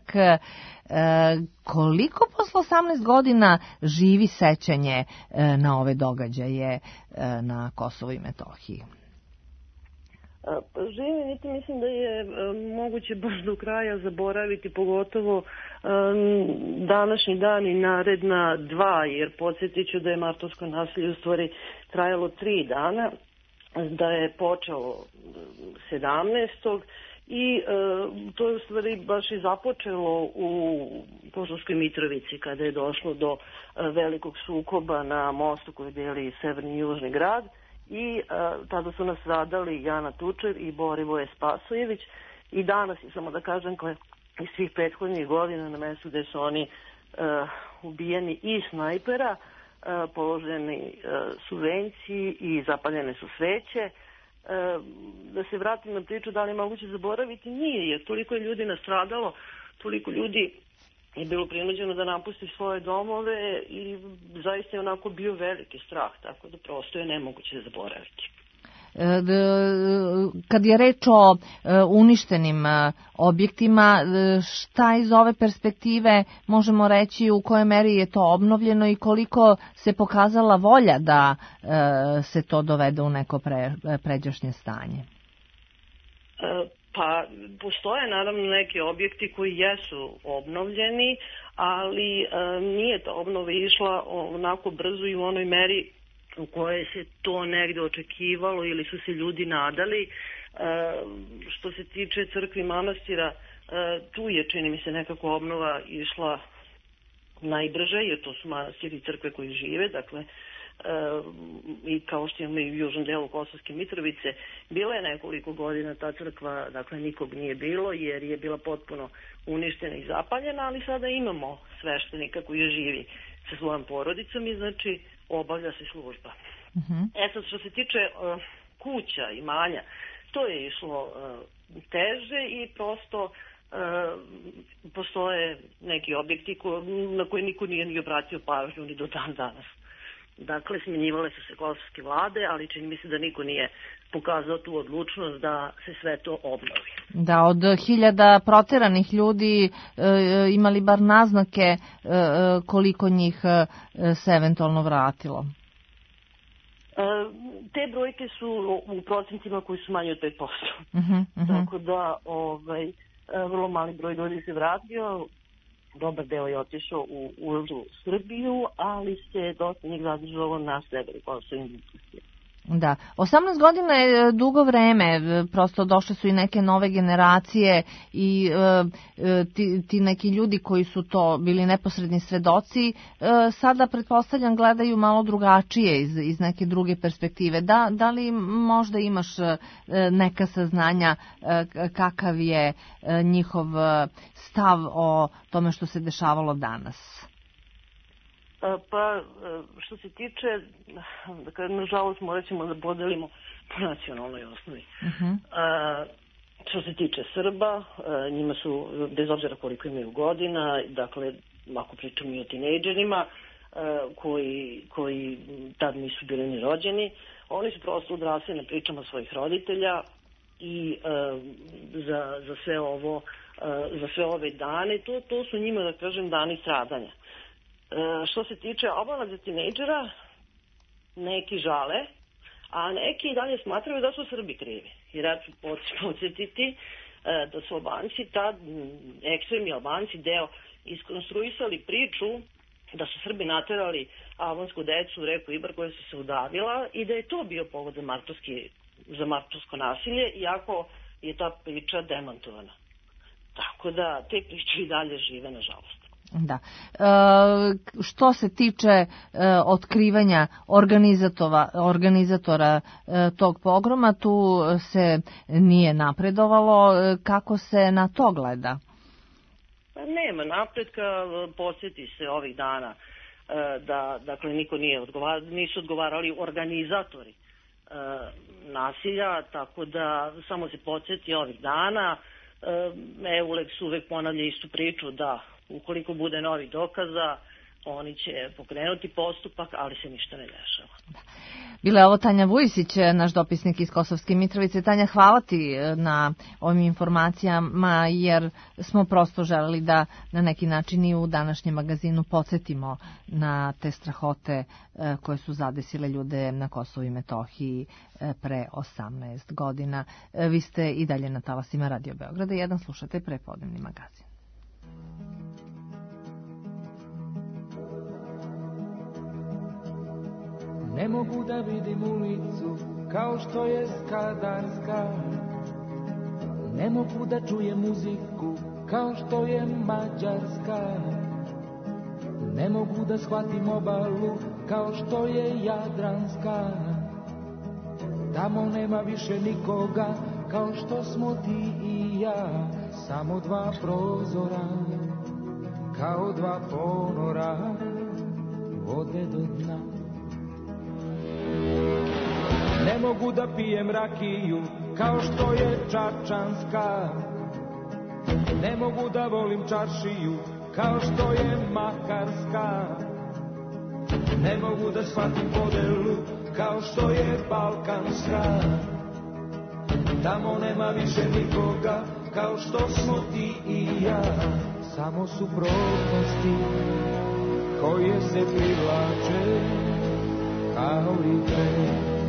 Koliko posle 18 godina živi sećanje na ove događaje na Kosovu i Metohiji? Živi, niti mislim da je moguće baš do kraja zaboraviti, pogotovo današnji dan i naredna 2, jer podsjetit ću da je martovsko nasilje u stvari trajalo 3 dana, da je počelo 17. I to je u stvari baš i započelo u Kosovskoj Mitrovici kada je došlo do velikog sukoba na mostu koji deli severni i južni grad i tada su nastradali Jana Tučev i Borivoje Spasojević i danas je, samo da kažem, iz svih prethodnih godina na mestu gde su oni ubijeni i snajpera, položeni su venci i zapaljene su sveće. Da se vratim na priču da li je moguće zaboraviti, nije, jer toliko je ljudi nastradalo, toliko ljudi je bilo prinuđeno da napusti svoje domove i zaista je onako bio veliki strah, tako da prosto je nemoguće zaboraviti. Kad je reč o uništenim objektima, šta iz ove perspektive možemo reći, u kojoj meri je to obnovljeno i koliko se pokazala volja da se to dovede u neko pređašnje stanje? Pa postoje naravno neki objekti koji jesu obnovljeni, ali nije ta obnova išla onako brzo i u onoj meri u kojoj se to negde očekivalo ili su se ljudi nadali. Što se tiče crkvi i manastira, tu je, čini mi se, nekako obnova išla najbrže, jer to su manastiri i crkve koji žive, dakle, i kao što imamo i u južnom delu Kosovske Mitrovice, bila je nekoliko godina ta crkva, dakle nikog nije bilo jer je bila potpuno uništena i zapaljena, ali sada imamo sveštenika koji živi sa svojom porodicom i znači obavlja se služba. Sad što se tiče kuća, imanja, to je išlo teže i prosto postoje neki objekti na koje niko nije ni obratio pažnju ni do dan danas. Dakle, smenjivale su se kosovske vlade, ali čini mi se da niko nije pokazao tu odlučnost da se sve to obnovi. Da, od 1000 proteranih ljudi imali bar naznake koliko njih se eventualno vratilo? Te brojke su u procentima koji su manji od 5%. Tako da vrlo mali broj ljudi se vratio. Dobar deo je otišao u Srbiju, ali se dosta njih zadržalo na severu Kosova i Metohije. Da, 18 godina je dugo vreme, prosto došle su i neke nove generacije i ti neki ljudi koji su to bili neposredni svedoci, sada pretpostavljam gledaju malo drugačije iz neke druge perspektive. Da li možda imaš neka saznanja kakav je njihov stav o tome što se dešavalo danas? Pa, što se tiče, dakle, nažalost morat ćemo da podelimo po nacionalnoj osnovi. Što se tiče Srba, njima su, bez obzira koliko imaju godina, dakle, ako pričamo i o tinejdžerima, koji tad nisu bili ni rođeni, oni su prosto odrasli na pričama svojih roditelja i za sve ove dane, to su njima, da kažem, dani stradanja. Što se tiče Albanaca tinejdžera, neki žale, a neki i dalje smatraju da su Srbi krivi. Jer ja ću podsjetiti da su Albanci, tad ekstremni Albanci, iskonstruisali priču da su Srbi naterali albansku decu u reku Ibar koja su se udavila i da je to bio povod za martovsko nasilje, iako je ta priča demantovana. Tako da te priče i dalje žive, nažalost. Da. Što se tiče otkrivanja organizatora tog pogroma, tu se nije napredovalo. Kako se na to gleda? Nema napretka, podsjeti se ovih dana da dakle niko nisu odgovarali organizatori nasilja, tako da samo se podsjeti ovih dana. EULEX uvek ponavlja istu priču da ukoliko bude novih dokaza, oni će pokrenuti postupak, ali se ništa ne dešava. Bila je ovo Tanja Vujisić, naš dopisnik iz Kosovske Mitrovice. Tanja, hvala ti na ovim informacijama, jer smo prosto želeli da na neki način i u današnjem magazinu podsjetimo na te strahote koje su zadesile ljude na Kosovu i Metohiji pre 18 godina. Vi ste i dalje na talasima Radio Beograda 1, slušate prepodnevni magazin. Ne mogu da vidim ulicu kao što je Skadarska. Ne mogu da čujem muziku kao što je Mađarska. Ne mogu da shvatim obalu kao što je Jadranska. Tamo nema više nikoga kao što smo ti i ja. Samo dva prozora kao dva ponora vode do dna. Ne mogu da pijem rakiju kao što je čačanska. Ne mogu da volim čaršiju kao što je makarska. Ne mogu da shvatim podelu kao što je balkanska. Tamo nema više nikoga kao što smo ti i ja. Samo suprotnosti koje se privlače kao rike.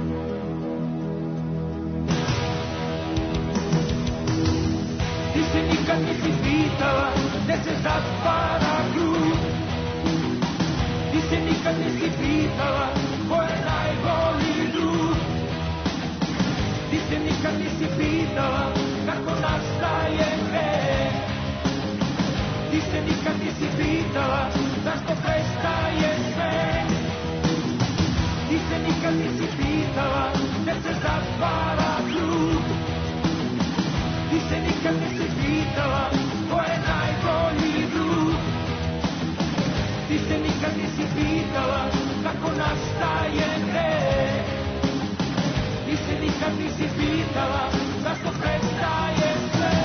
Ti se nikad nisi pitala gde se zatvara krug. Ti se nikad nisi pitala ko je najbolji drug. Ti se nikad nisi pitala kako nastaje greh. Ti se nikad nisi pitala zašto prestaje sve. Ti se nikad nisi pitala gde se zatvara krug. Ti se nikad nisi pitala ko je najbolji drug. Ti se nikad nisi pitala kako nastaje greh. Ti se nikad nisi pitala zašto prestaje sve.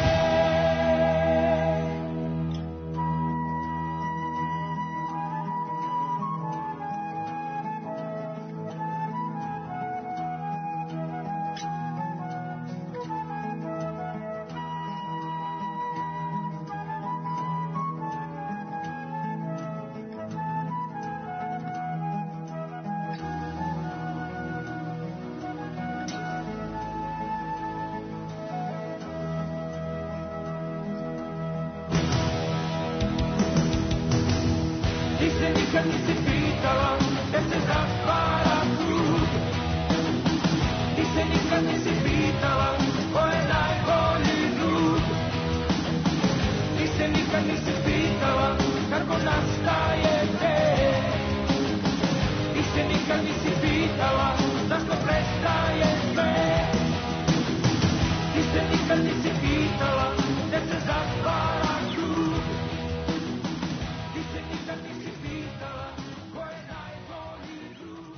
Nikad nisi pitala gde se zatvara krug. Ti se nikad nisi pitala ko je najbolji drug. Ti se nikad nisi pitala kako nastaje greh. Ti se nikad nisi pitala zašto prestaje sve. Ti se nikad nisi pitala gde se zatvara krug. Ti se nikad nisi pitala ko je najbolji drug.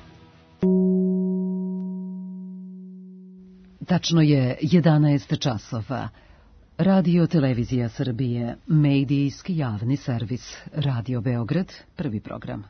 Tačno je 11 časova. Radio Televizija Srbije, medijski javni servis, Radio Beograd, prvi program.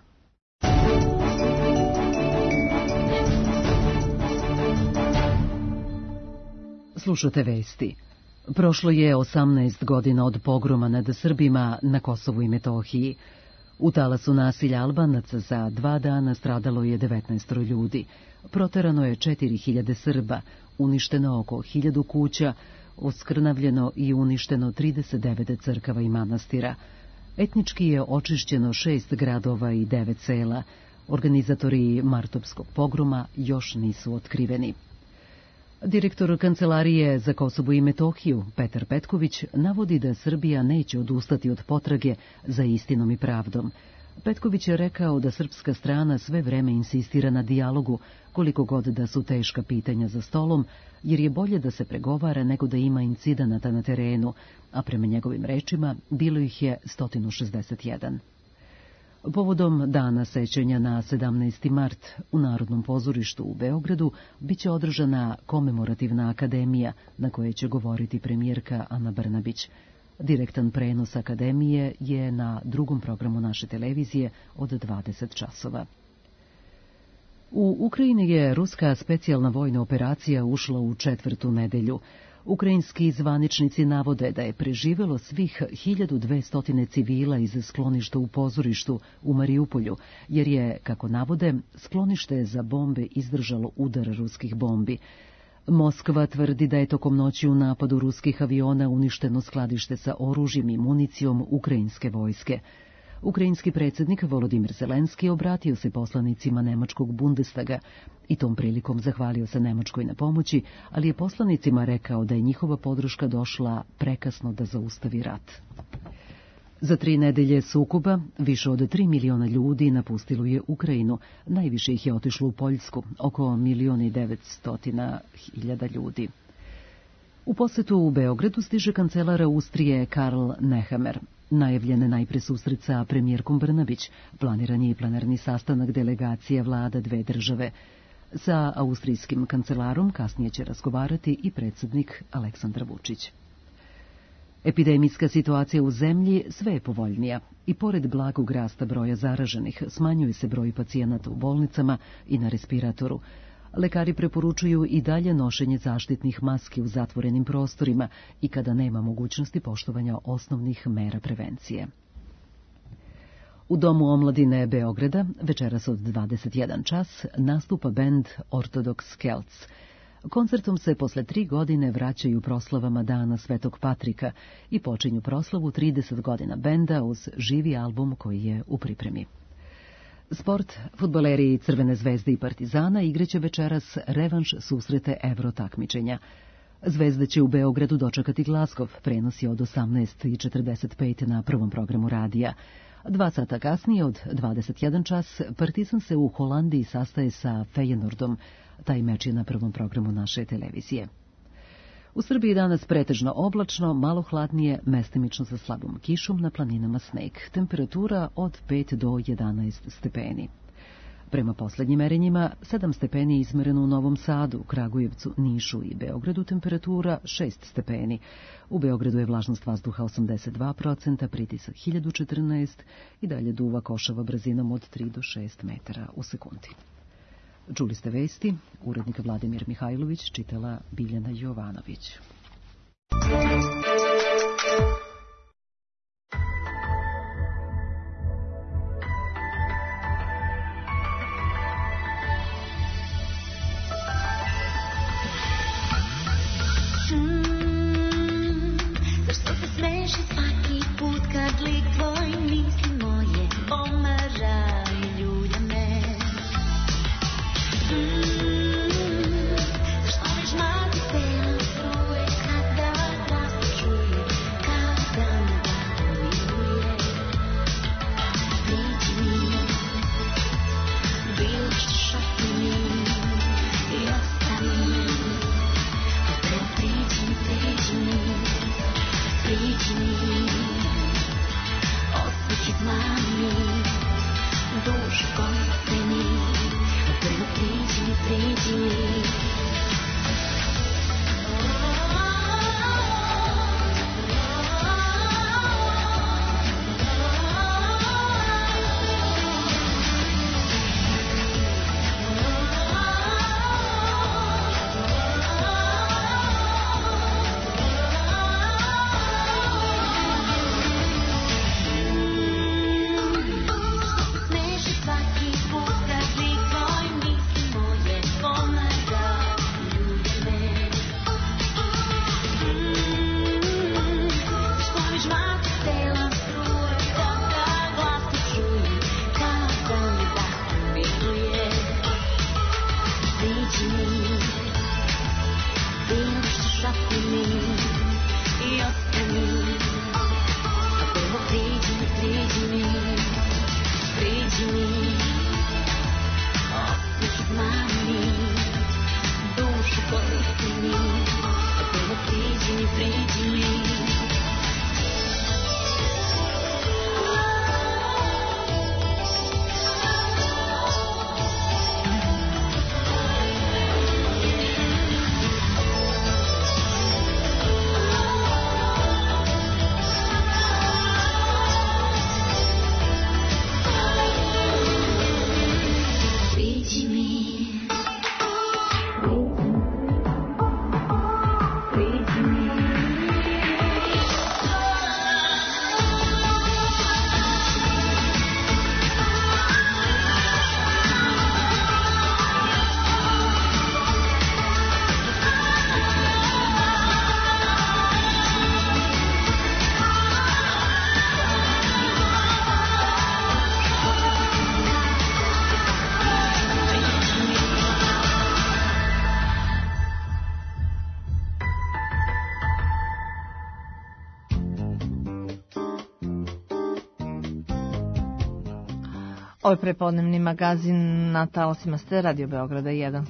Slušate vesti. Prošlo je 18 godina od pogroma nad Srbima na Kosovu i Metohiji. U talasu nasilja Albanaca za 2 dana stradalo je 19 ljudi. Proterano je 4000 Srba, uništeno oko 1000 kuća, oskrnavljeno i uništeno 39 crkava i manastira. Etnički je očišćeno 6 gradova i 9 sela. Organizatori martovskog pogroma još nisu otkriveni. Direktor Kancelarije za Kosovo i Metohiju, Petar Petković, navodi da Srbija neće odustati od potrage za istinom i pravdom. Petković je rekao da srpska strana sve vreme insistira na dijalogu, koliko god da su teška pitanja za stolom, jer je bolje da se pregovara nego da ima incidenata na terenu, a prema njegovim rečima bilo ih je 161. Povodom dana sećanja na 17. mart u Narodnom pozorištu u Beogradu biće održana komemorativna akademija na kojoj će govoriti premijerka Ana Brnabić. Direktan prenos akademije je na drugom programu naše televizije od 20 časova. U Ukrajini je ruska specijalna vojna operacija ušla u 4. nedelju. Ukrajinski zvaničnici navode da je preživelo svih 1200 civila iz skloništa u pozorištu u Mariupolju, jer je, kako navode, sklonište za bombe izdržalo udar ruskih bombi. Moskva tvrdi da je tokom noći u napadu ruskih aviona uništeno skladište sa oružjem i municijom ukrajinske vojske. Ukrajinski predsjednik Volodimir Zelenski obratio se poslanicima Nemačkog Bundestaga i tom prilikom zahvalio se Nemačkoj na pomoći, ali je poslanicima rekao da je njihova podrška došla prekasno da zaustavi rat. Za 3 nedelje sukoba više od 3 miliona ljudi napustilo je Ukrajinu, najviše ih je otišlo u Poljsku, oko 1.900.000 ljudi. U posetu u Beogradu stiže kancelar Austrije Karl Nehammer. Najavljen najpre susret sa premijerkom Brnabić, planiran je i plenarni sastanak delegacije vlada dve države. Sa austrijskim kancelarom kasnije će razgovarati i predsjednik Aleksandar Vučić. Epidemijska situacija u zemlji sve je povoljnija i pored blagog rasta broja zaraženih smanjuje se broj pacijenata u bolnicama i na respiratoru. Lekari preporučuju i dalje nošenje zaštitnih maski u zatvorenim prostorima i kada nema mogućnosti poštovanja osnovnih mera prevencije. U Domu omladine Beograda večeras od 21 čas nastupa bend Orthodox Celts. Koncertom se posle 3 godine vraćaju proslavama Dana Svetog Patrika i počinju proslavu 30 godina benda uz živi album koji je u pripremi. Sport, fudbaleri Crvene zvezde i Partizana igraće večeras revanš susrete Evro takmičenja. Zvezda će u Beogradu dočekati Glasgow, prenos je od 18:45 na prvom programu radija. 2 sata kasnije od 21 čas Partizan se u Holandiji sastaje sa Feyenoordom. Taj meč je na prvom programu naše televizije. U Srbiji danas pretežno oblačno, malo hladnije, mestimično sa slabom kišom, na planinama sneg. Temperatura od 5 do 11 stepeni. Prema poslednjim merenjima, 7 stepeni izmereno u Novom Sadu, Kragujevcu, Nišu i Beogradu, temperatura 6 stepeni. U Beogradu je vlažnost vazduha 82%, pritisak 1014 i dalje duva košava brzinom od 3 do 6 metara u sekundi. Čuli ste vesti, urednik Vladimir Mihajlović, čitala Biljana Jovanović. Zašto se smeši svaki put kad lik tvoj misli moje omara i ljulja me? Zašto me žmati pena struje kada glas čuje, kada me dominuje? Priđi mi, bilo što šapni mi i ostavi mi. Priđi mi, osjećaj mami, dušu koju ceni, prvo priđi mi. Svaki put kad lik tvoj misli moje pomara Ovo je prepodnevni magazin na talasima ste Radio Beograda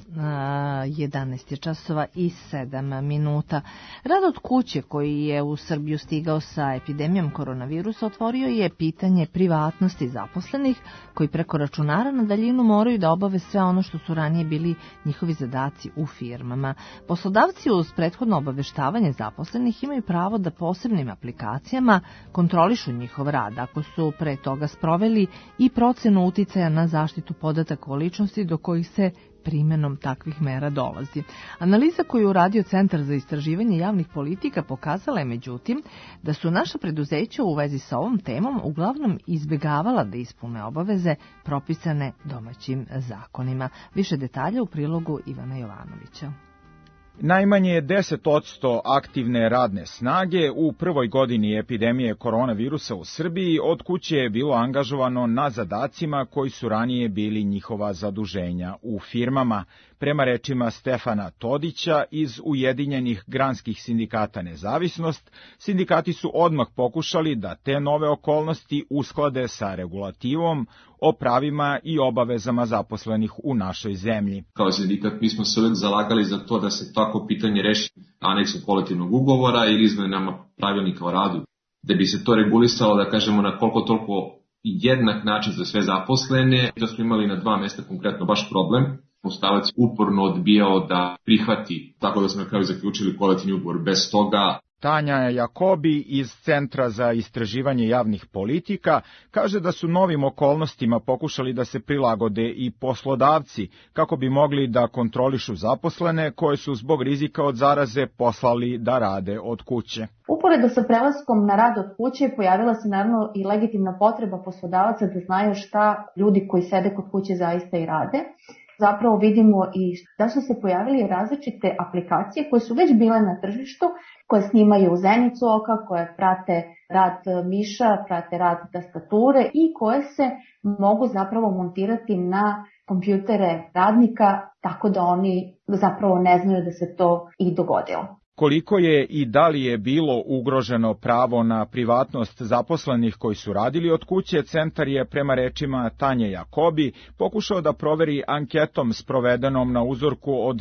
11 je časova i 7 minuta. Rad od kuće koji je u Srbiju stigao sa epidemijom koronavirusa otvorio je pitanje privatnosti zaposlenih koji preko računara na daljinu moraju da obave sve ono što su ranije bili njihovi zadaci u firmama. Poslodavci uz prethodno obaveštavanje zaposlenih imaju pravo da posebnim aplikacijama kontrolišu njihov rad ako su pre toga sproveli i procenu uticaja na zaštitu podataka o ličnosti do kojih se primenom takvih mera dolazi. Analiza koju je uradio Centar za istraživanje javnih politika pokazala je međutim da su naša preduzeća u vezi sa ovom temom uglavnom izbjegavala da ispune obaveze propisane domaćim zakonima. Više detalja u prilogu Ivana Jovanovića. Najmanje je 10% aktivne radne snage u prvoj godini epidemije koronavirusa u Srbiji od kuće je bilo angažovano na zadacima koji su ranije bili njihova zaduženja u firmama. Prema rečima Stefana Todića iz Ujedinjenih granskih sindikata Nezavisnost, sindikati su odmah pokušali da te nove okolnosti usklade sa regulativom o pravima i obavezama zaposlenih u našoj zemlji. Kao sindikat mi smo se uvek zalagali za to da se tako pitanje reši aneksom kolektivnog ugovora ili izmenama pravilnika o radu, da bi se to regulisalo, da kažemo, na koliko toliko jednak način za sve zaposlene. Da smo imali na 2 mesta konkretno baš problem. Poslodavac uporno odbijao da prihvati, tako da smo na kraju zaključili kolektivni ugovor bez toga. Tanja Jakobi iz Centra za istraživanje javnih politika kaže da su novim okolnostima pokušali da se prilagode i poslodavci kako bi mogli da kontrolišu zaposlene koje su zbog rizika od zaraze poslali da rade od kuće. Uporedo sa prelaskom na rad od kuće pojavila se naravno i legitimna potreba poslodavaca da znaju šta ljudi koji sede kod kuće zaista i rade. Zapravo vidimo i da su se pojavili različite aplikacije koje su već bile na tržištu, koje snimaju zenicu oka, koje prate rad miša, prate rad tastature i koje se mogu zapravo montirati na kompjutere radnika tako da oni zapravo ne znaju da se to i dogodilo. Koliko je i da li je bilo ugroženo pravo na privatnost zaposlenih koji su radili od kuće, centar je prema rečima Tanje Jakobi pokušao da proveri anketom sprovedenom na uzorku od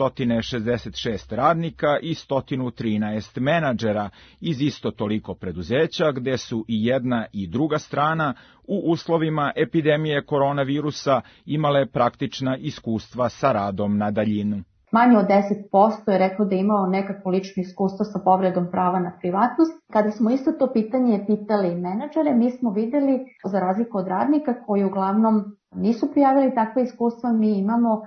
366 radnika i 113 menadžera iz isto toliko preduzeća, gde su i jedna i druga strana u uslovima epidemije koronavirusa imale praktična iskustva sa radom na daljinu. Manje od 10% je rekao da je imao nekakvo lično iskustvo sa povredom prava na privatnost. Kada smo isto to pitanje pitali menadžere, mi smo videli, za razliku od radnika koji uglavnom nisu prijavili takve iskustva, mi imamo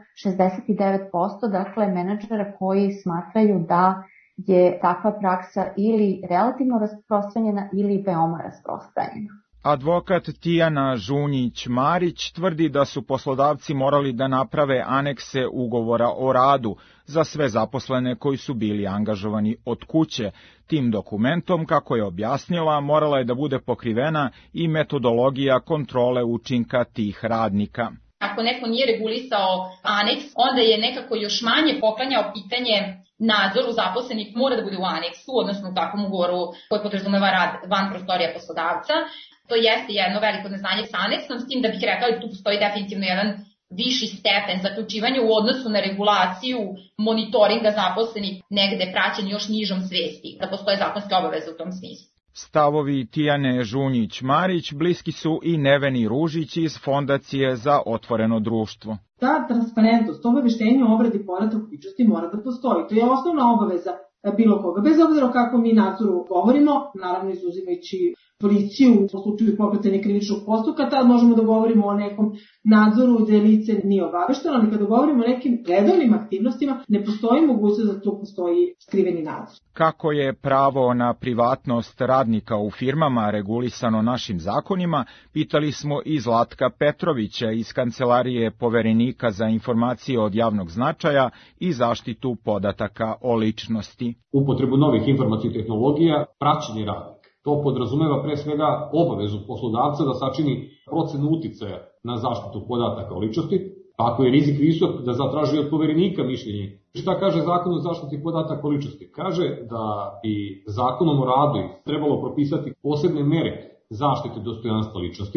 69%, dakle menadžera koji smatraju da je takva praksa ili relativno rasprostranjena ili veoma rasprostranjena. Advokat Tijana Žunjić-Marić tvrdi da su poslodavci morali da naprave anekse ugovora o radu za sve zaposlene koji su bili angažovani od kuće. Tim dokumentom, kako je objasnila, morala je da bude pokrivena i metodologija kontrole učinka tih radnika. Ako neko nije regulisao aneks, onda je nekako još manje poklanjao pitanje nadzoru zaposlenih mora da bude u aneksu, odnosno u takvom ugovoru koji podrazumeva rad van prostorija poslodavca. To jeste jedno veliko neznanje sa aneksom, s tim da bih rekla da tu postoji definitivno jedan viši stepen zaključivanja u odnosu na regulaciju monitoringa zaposlenih negde praćen još nižom svesti, da postoje zakonske obaveze u tom smislu. Stavovi Tijane Žunjić-Marić bliski su i Neveni Ružić iz Fondacije za otvoreno društvo. Ta transparentnost, obaveštenje o obradi podataka ličnosti mora da postoji. To je osnovna obaveza bilo koga, bez obzira o kakvom mi nadzoru govorimo, naravno izuzimajući policiju u slučaju pokretanja krivičnog postupka, tad možemo da govorimo o nekom nadzoru gde lice nije obavešteno, ali kada govorimo o nekim redovnim aktivnostima, ne postoji mogućnost da tu postoji skriveni nadzor. Kako je pravo na privatnost radnika u firmama regulisano našim zakonima, pitali smo i Zlatka Petrovića iz Kancelarije Poverenika za informacije od javnog značaja i zaštitu podataka o ličnosti. Upotrebu novih informacijskih tehnologija, praćenje radnika. To podrazumeva pre svega obavezu poslodavca da sačini procenu uticaja na zaštitu podataka o ličnosti, pa ako je rizik visok da zatraži od poverenika mišljenje. Šta kaže Zakon o zaštiti podataka o ličnosti? Kaže da bi Zakonom o radu trebalo propisati posebne mere zaštite dostojanstva ličnosti,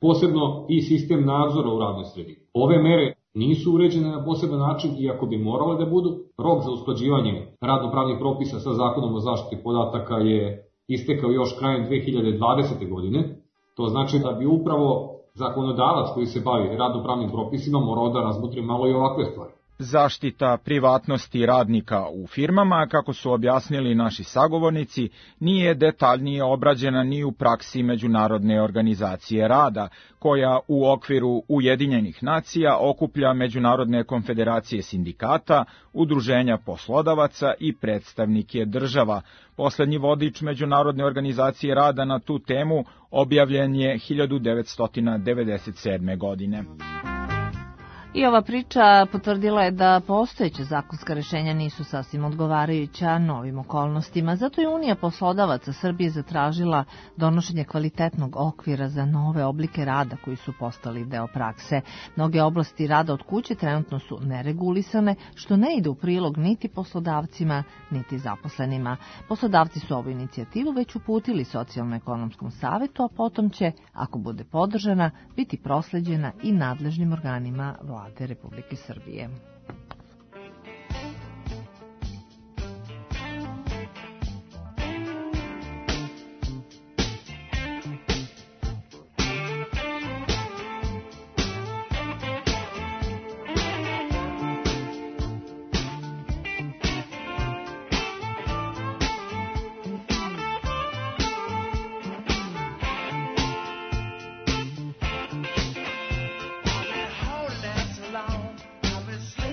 posebno i sistem nadzora u radnoj sredini. Ove mere nisu uređene na poseban način, iako bi morale da budu. Rok za usklađivanje radno-pravnih propisa sa Zakonom o zaštiti podataka je istekao još krajem 2020. godine. To znači da bi upravo zakonodavac koji se bavi radno-pravnim propisima morao da razmotri malo i ovakve stvari. Zaštita privatnosti radnika u firmama, kako su objasnili naši sagovornici, nije detaljnije obrađena ni u praksi Međunarodne organizacije rada, koja u okviru Ujedinjenih nacija okuplja Međunarodne konfederacije sindikata, udruženja poslodavaca i predstavnike država. Poslednji vodič Međunarodne organizacije rada na tu temu objavljen je 1997. godine. I ova priča potvrdila je da postojeća zakonska rešenja nisu sasvim odgovarajuća novim okolnostima. Zato je Unija poslodavaca Srbije zatražila donošenje kvalitetnog okvira za nove oblike rada koji su postali deo prakse. Mnoge oblasti rada od kuće trenutno su neregulisane, što ne ide u prilog niti poslodavcima, niti zaposlenima. Poslodavci su ovu inicijativu već uputili Socijalno-ekonomskom savetu, a potom će, ako bude podržana, biti prosleđena i nadležnim organima Vlade Republike Srbije. I've been sleeping.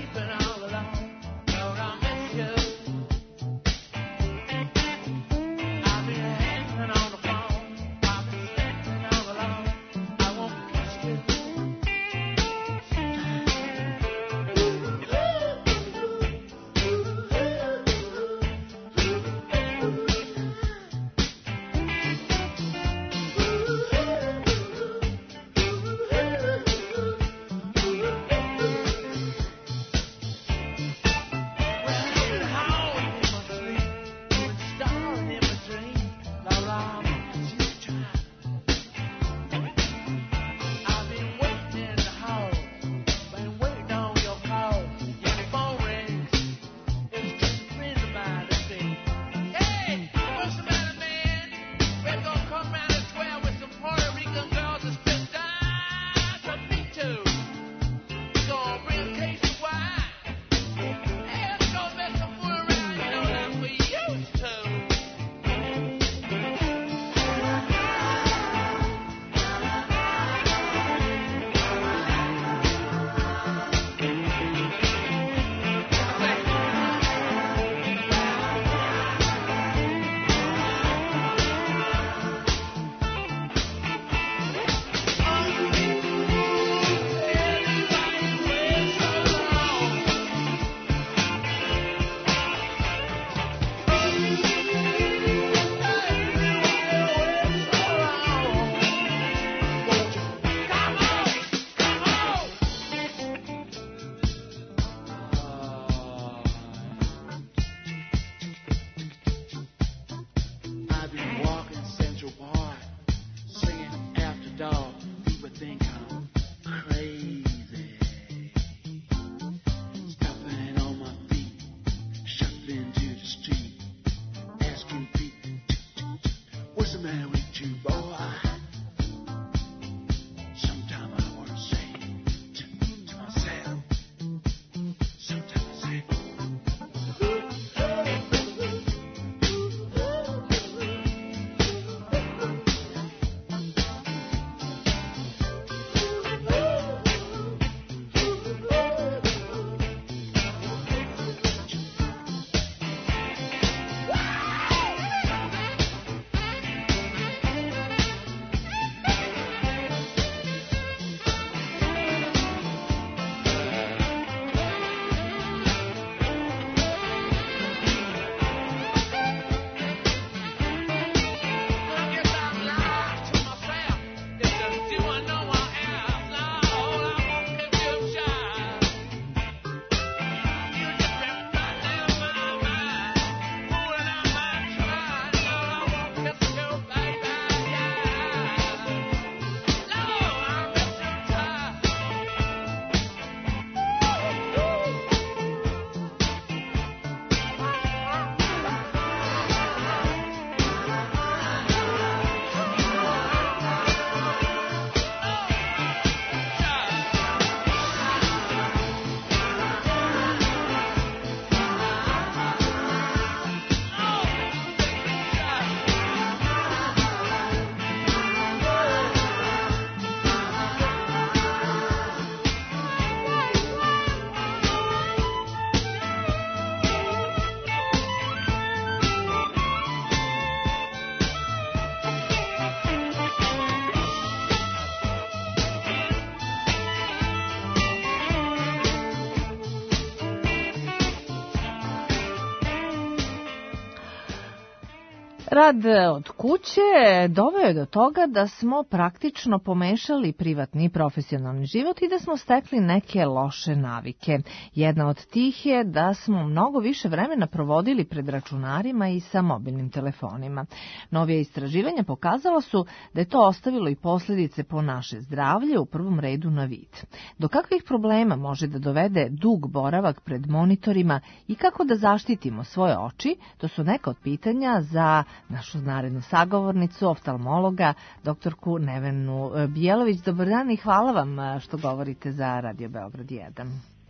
Rad od kuće doveo je do toga da smo praktično pomešali privatni i profesionalni život i da smo stekli neke loše navike. Jedna od tih je da smo mnogo više vremena provodili pred računarima i sa mobilnim telefonima. Novije istraživanja pokazala su da je to ostavilo i posljedice po naše zdravlje, u prvom redu na vid. Do kakvih problema može da dovede dug boravak pred monitorima i kako da zaštitimo svoje oči, to su neka od pitanja za našu narednu sagovornicu, oftalmologa, doktorku Nevenu Bijalović. Dobar dan i hvala vam što govorite za Radio Beograd 1.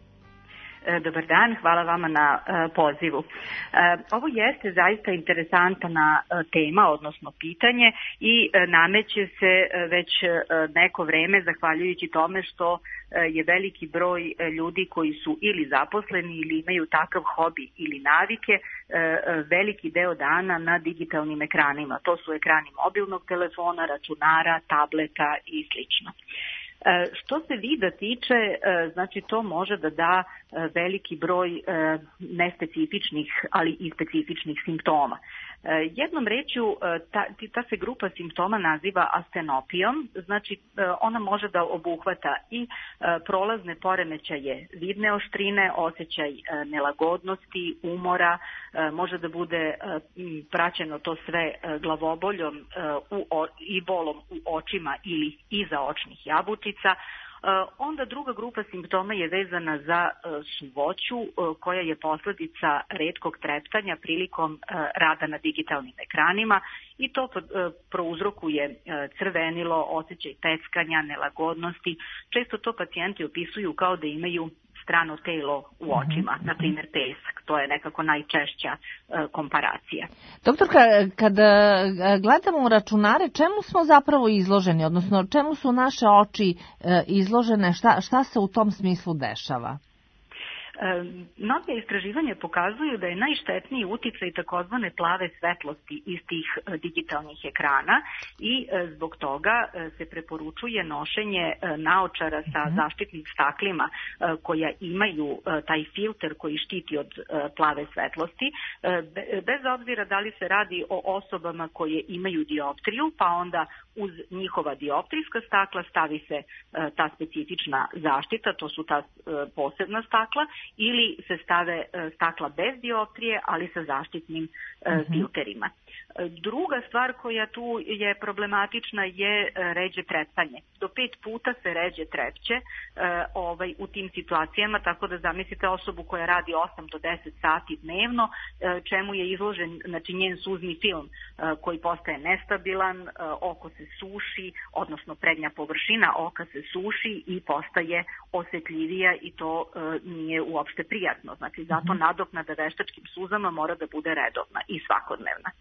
Dobar dan, hvala vama na pozivu. Ovo jeste zaista interesantna tema, odnosno pitanje, i nameće se već neko vreme zahvaljujući tome što je veliki broj ljudi koji su ili zaposleni ili imaju takav hobi ili navike veliki deo dana na digitalnim ekranima. To su ekrani mobilnog telefona, računara, tableta i slično. Što se vida tiče, znači to može da da veliki broj nespecifičnih, ali i specifičnih simptoma. Jednom rečju, ta se grupa simptoma naziva astenopijom, znači ona može da obuhvata i prolazne poremećaje vidne oštrine, osjećaj nelagodnosti, umora, može da bude praćeno to sve glavoboljom i bolom u očima ili iza očnih jabučica. Onda druga grupa simptoma je vezana za suvoću koja je posledica retkog treptanja prilikom rada na digitalnim ekranima i to prouzrokuje crvenilo, osjećaj peckanja, nelagodnosti. Često to pacijenti opisuju kao da imaju strano telo u očima, na primjer pesak. To je nekako najčešća komparacija. Doktorka, kada gledamo u računare, čemu smo zapravo izloženi, odnosno čemu su naše oči izložene, šta se u tom smislu dešava? Nove istraživanja pokazuju da je najštetniji uticaj takozvane plave svetlosti iz tih digitalnih ekrana i zbog toga se preporučuje nošenje naočara sa zaštitnim staklima koja imaju taj filter koji štiti od plave svetlosti, bez obzira da li se radi o osobama koje imaju dioptriju, pa onda uz njihova dioptrijska stakla stavi se ta specifična zaštita, to su ta posebna stakla, ili se stave stakla bez dioptrije, ali sa zaštitnim filterima. Druga stvar koja tu je problematična je ređe treptanje. Do 5 puta se ređe trepće u tim situacijama, tako da zamislite osobu koja radi 8 do 10 sati dnevno, čemu je izložen, znači njen suzni film koji postaje nestabilan, oko se suši, odnosno prednja površina oka se suši i postaje osjetljivija i to nije uopšte prijatno. Znači zato nadoknada veštačkim suzama mora da bude redovna i svakodnevna.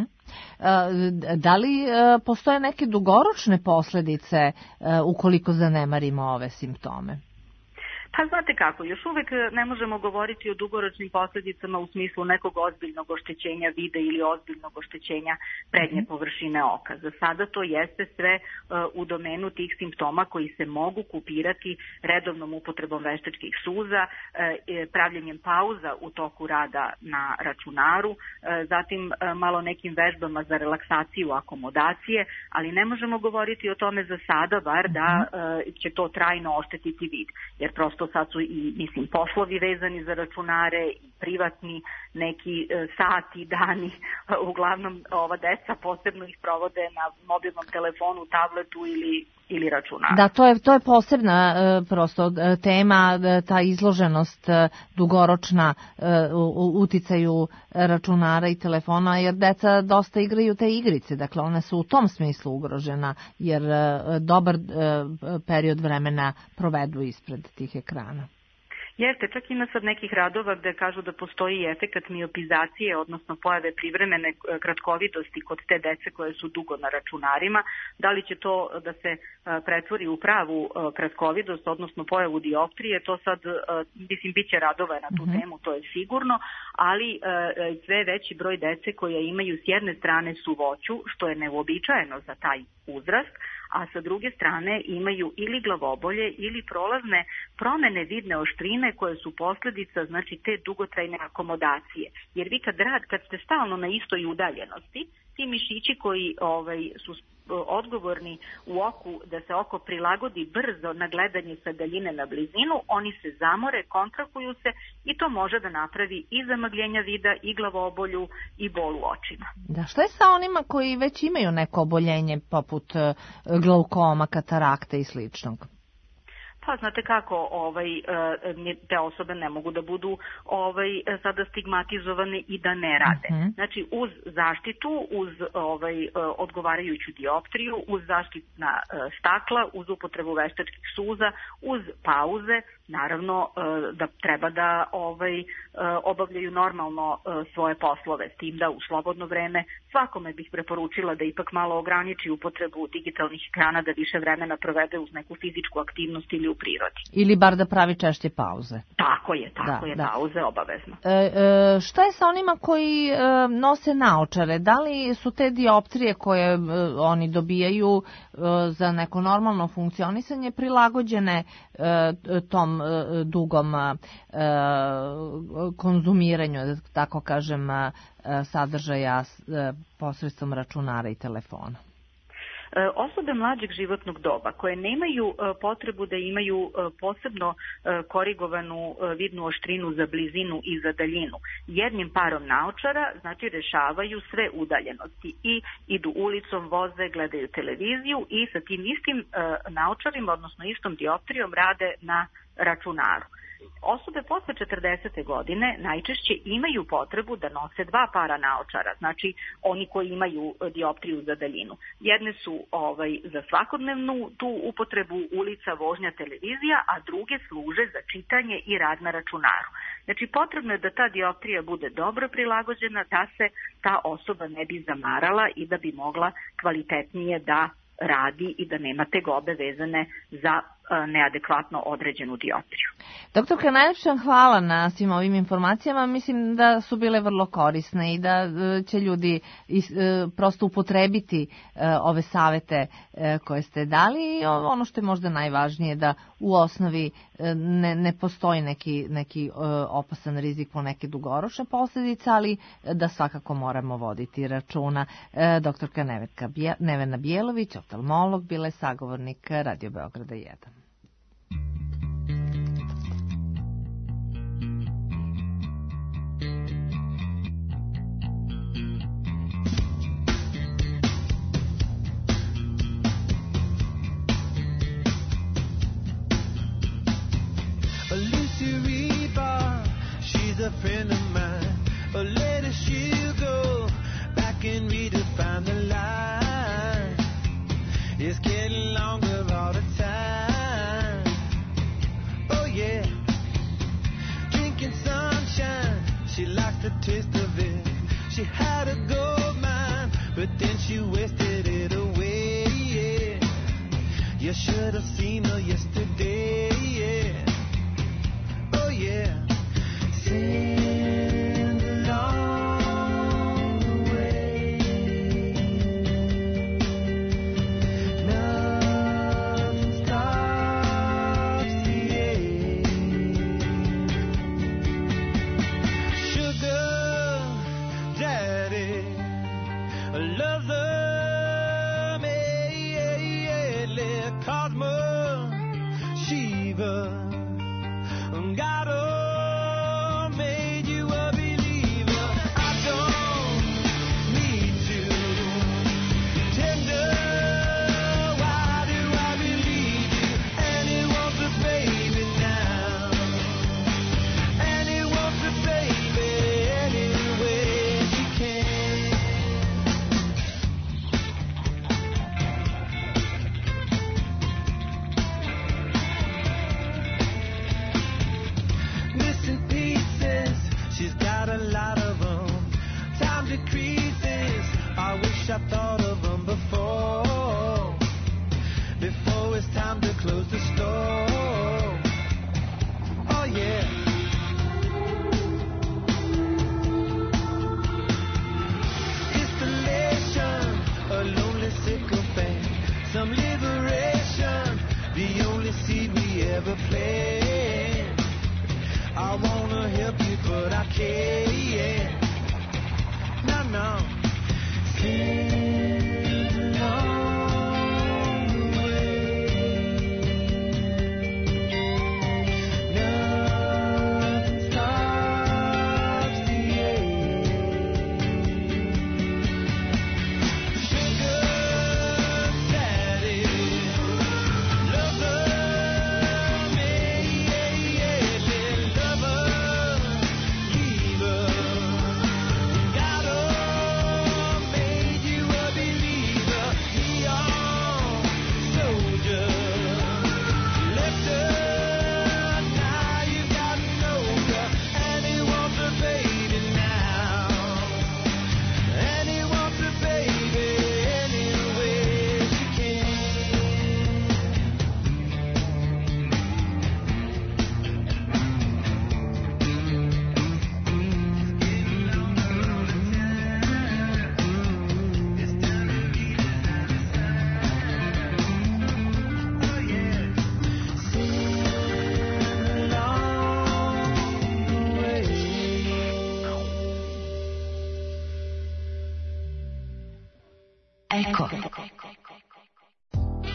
Da li postoje neke dugoročne posljedice ukoliko zanemarimo ove simptome? Pa znate kako, još uvek ne možemo govoriti o dugoročnim posljedicama u smislu nekog ozbiljnog oštećenja vida ili ozbiljnog oštećenja prednje površine oka. Za sada to jeste sve u domenu tih simptoma koji se mogu kupirati redovnom upotrebom veštačkih suza, pravljenjem pauza u toku rada na računaru, zatim malo nekim vežbama za relaksaciju, akomodacije, ali ne možemo govoriti o tome za sada, bar da će to trajno oštetiti vid, jer prosto sad su i poslovi vezani za računare i privatni neki sati, dani, uglavnom ova deca posebno ih provode na mobilnom telefonu, tabletu ili računaru. Da, to je posebna prosto tema, ta izloženost dugoročna u uticaju računara i telefona, jer deca dosta igraju te igrice, dakle one su u tom smislu ugrožena, jer dobar period vremena provedu ispred tih ekrana. Jeste, čak ima sad nekih radova gde kažu da postoji efekat miopizacije, odnosno pojave privremene kratkovidosti kod te dece koje su dugo na računarima. Da li će to da se pretvori u pravu kratkovidost, odnosno pojavu dioptrije, to sad, mislim, bit će radova na tu temu, to je sigurno, ali sve veći broj dece koje imaju s jedne strane suvoću, što je neuobičajeno za taj uzrast, a sa druge strane imaju ili glavobolje ili prolazne promene vidne oštrine koje su posljedica, znači, te dugotrajne akomodacije. Jer vi kad ste stalno na istoj udaljenosti, ti mišići koji su odgovorni u oku da se oko prilagodi brzo na gledanje sa daljine na blizinu, oni se zamore, kontrahuju se i to može da napravi i zamagljenja vida i glavobolju i bol u očima. Da, šta je sa onima koji već imaju neko oboljenje poput glaukoma, katarakte i sličnog? Pa znate kako, te osobe ne mogu da budu sada stigmatizovane i da ne rade. Znači uz zaštitu, uz odgovarajuću dioptriju, uz zaštitna stakla, uz upotrebu veštačkih suza, uz pauze, naravno da treba da obavljaju normalno svoje poslove, s tim da u slobodno vreme svakome bih preporučila da ipak malo ograniči upotrebu digitalnih ekrana, da više vremena provede uz neku fizičku aktivnost ili u prirodi. Ili bar da pravi češće pauze. Tako je, pauze obavezno. Šta je sa onima koji nose naočare? Da li su te dioptrije koje oni dobijaju za neko normalno funkcionisanje prilagođene tom dugom konzumiranju, tako kažem, sadržaja posredstvom računara i telefona? Osobe mlađeg životnog doba koje nemaju potrebu da imaju posebno korigovanu vidnu oštrinu za blizinu i za daljinu, jednim parom naočara znači rešavaju sve udaljenosti i idu ulicom, voze, gledaju televiziju i sa tim istim naočarima, odnosno istom dioptrijom rade na računaru. Osobe posle 40. godine najčešće imaju potrebu da nose dva para naočara, znači oni koji imaju dioptriju za daljinu. Jedne su za svakodnevnu tu upotrebu ulica, vožnja, televizija, a druge služe za čitanje i rad na računaru. Znači potrebno je da ta dioptrija bude dobro prilagođena, da se ta osoba ne bi zamarala i da bi mogla kvalitetnije da radi i da nema tegobe vezane za neadekvatno određenu dioptriju. Doktorka, najlepša hvala na svim ovim informacijama. Mislim da su bile vrlo korisne i da će ljudi prosto upotrebiti ove savete koje ste dali. I ono što je možda najvažnije da u osnovi ne postoji neki opasan rizik po neke dugoročne posljedice, ali da svakako moramo voditi računa. Doktorka Nevena Bjelović, oftalmolog, bila je sagovornik Radio Beograda 1. A friend of mine, but later she'll go back and redefine the line. It's getting longer all the time. Oh yeah, drinking sunshine, she likes the taste of it. She had a gold mine, but then she wasted it away. Yeah, you should have seen her yesterday. Yeah, oh yeah. Send along the way. Nothing stops the ache. Sugar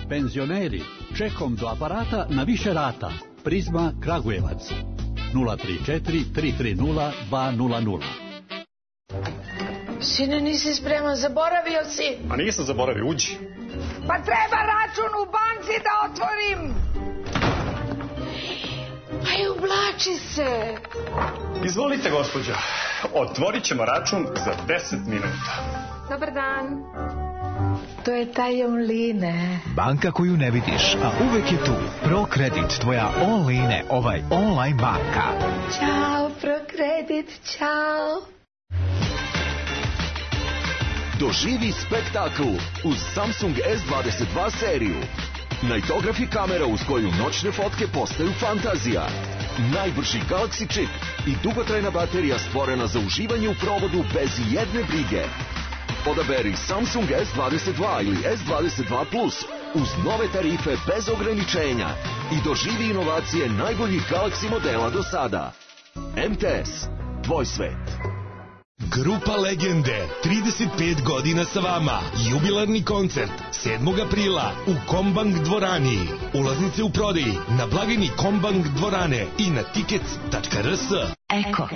Penzioneri, čekom do aparata na više rata. Prizma Kragujevac. 034 330 200. Sine, nisi spreman, zaboravio si. A nisam zaboravio, uđi. Pa treba račun u banci da otvorim. Aj, ublači se. Izvolite, gospođo. Otvorit ćemo račun za 10 minuta. Dobar dan. To je taj Online. Banka koju ne vidiš, a uvek je tu. ProKredit, tvoja Online, online banka. Ćao, ProKredit, ćao. Doživi spektakl uz Samsung S22 seriju. Nightography kamera uz koju noćne fotke postaju fantazija. Najbrži Galaxy čip i dugotrajna baterija stvorena za uživanje u provodu bez jedne brige. Odaberi Samsung S22 ili S22 Plus uz nove tarife bez ograničenja i doživi inovacije najboljih Galaxy modela do sada. MTS, tvoj svet. Grupa Legende, 35 godina sa vama. Jubilarni koncert 7. aprila u Kombank dvorani. Ulaznice u prodaji na blagajni Kombank dvorane i na tickets.rs. Eko.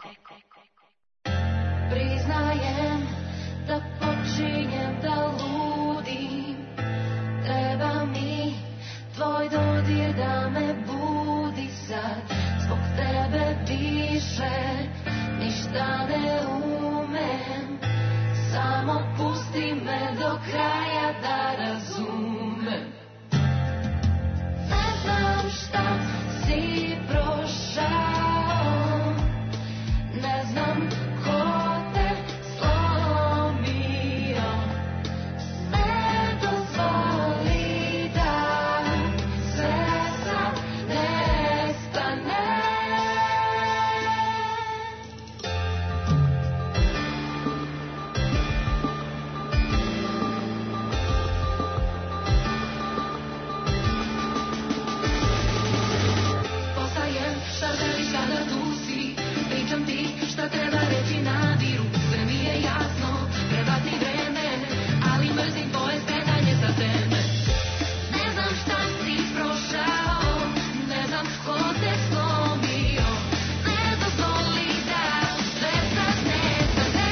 Priznajem da počinjem da ludim. Treba mi tvoj dodir da me budi sad. Zbog tebe više ništa ne umem. Samo pusti me do kraja da razumem. Ne znam šta si prošao, ne znam ko te slomio. Ne dozvoli da sve sad nestane. Šta želiš kada tu si, pričam ti šta treba reći na diru. Sve mi je jasno, treba ti vreme, ali mrzim tvoje skretanje sa teme. Ne znam šta si prošao, ne znam ko te slomio. Ne dozvoli da sve sad nestane.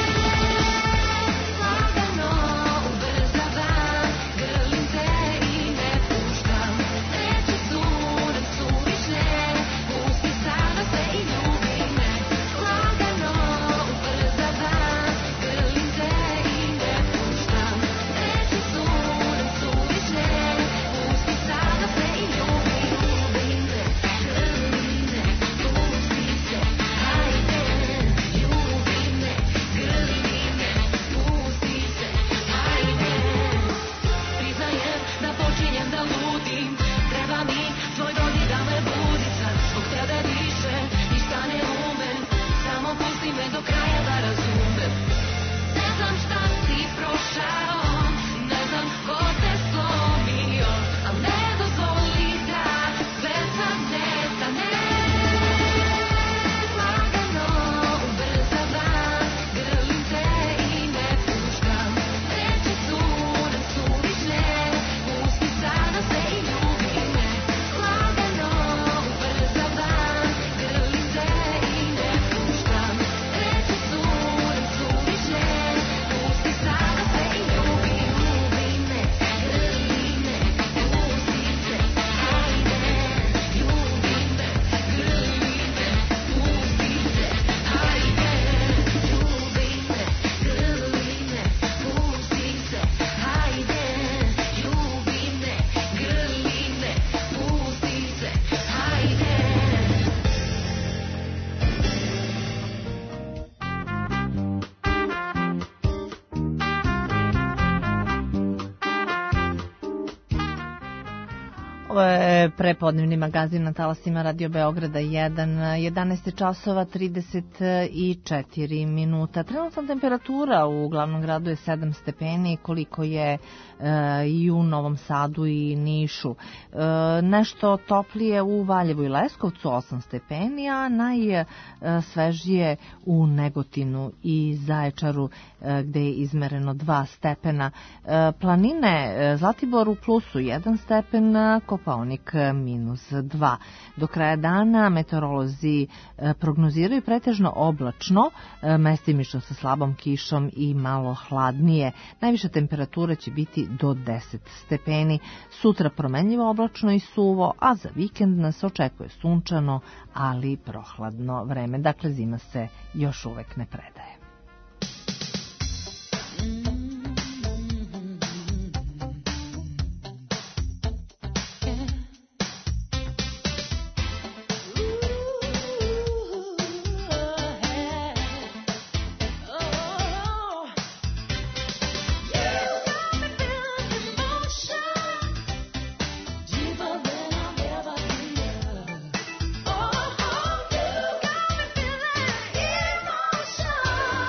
Lagano ubrzavam, grlim te i ne puštam. Reči su nam suvišne, pusti sada sve i ljubi me. Lagano ubrzavam, grlim te i ne puštam. Reči su nam suvišne, pusti sada sve i ljubi me. Grli me, pusti se, hajde. Ljubi me, grli me, pusti se, hajde. Priznajem da počinjem da ludim. Treba mi tvoj dodir da me budi sad. Zbog tebe više ništa ne umem. Samo pusti me do kraja da razumem. Ne znam šta si prošao, ne znam ko te slomio, al ne dozvoli da sve sad nestane. Lagano ubrzavam, grlim te i ne puštam. Reči su nam suvišne, pusti sada sve i ljubi me. Lagano ubrzavam, grlim te i ne puštam. Reči su nam suvišne, pusti sada sve i ljubi me. Grli me, pusti se, hajde. Ljubi me, grli me, pusti se, hajde. Ljubi me, grli me, pusti se, hajde. Ljubi me, grli me, pusti se, hajde. Ovo je Prepodnevni magazin na talasima Radio Beograda 1, 11 časova 34 minuta. Trenutna temperatura u glavnom gradu je 7 stepeni, koliko je i u Novom Sadu i Nišu. Nešto toplije u Valjevu i Leskovcu 8 stepeni, a najsvežije u Negotinu i Zaječaru gde je izmereno 2 stepena. Planine Zlatibor u plusu 1 stepen, Kopaonik -2. Do kraja dana meteorolozi prognoziraju pretežno oblačno, mestimično sa slabom kišom i malo hladnije. Najviša temperatura će biti do 10 stepeni. Sutra promenljivo oblačno i suvo, a za vikend nas očekuje sunčano, ali prohladno vreme. Dakle, zima se još uvek ne predaje. Emotion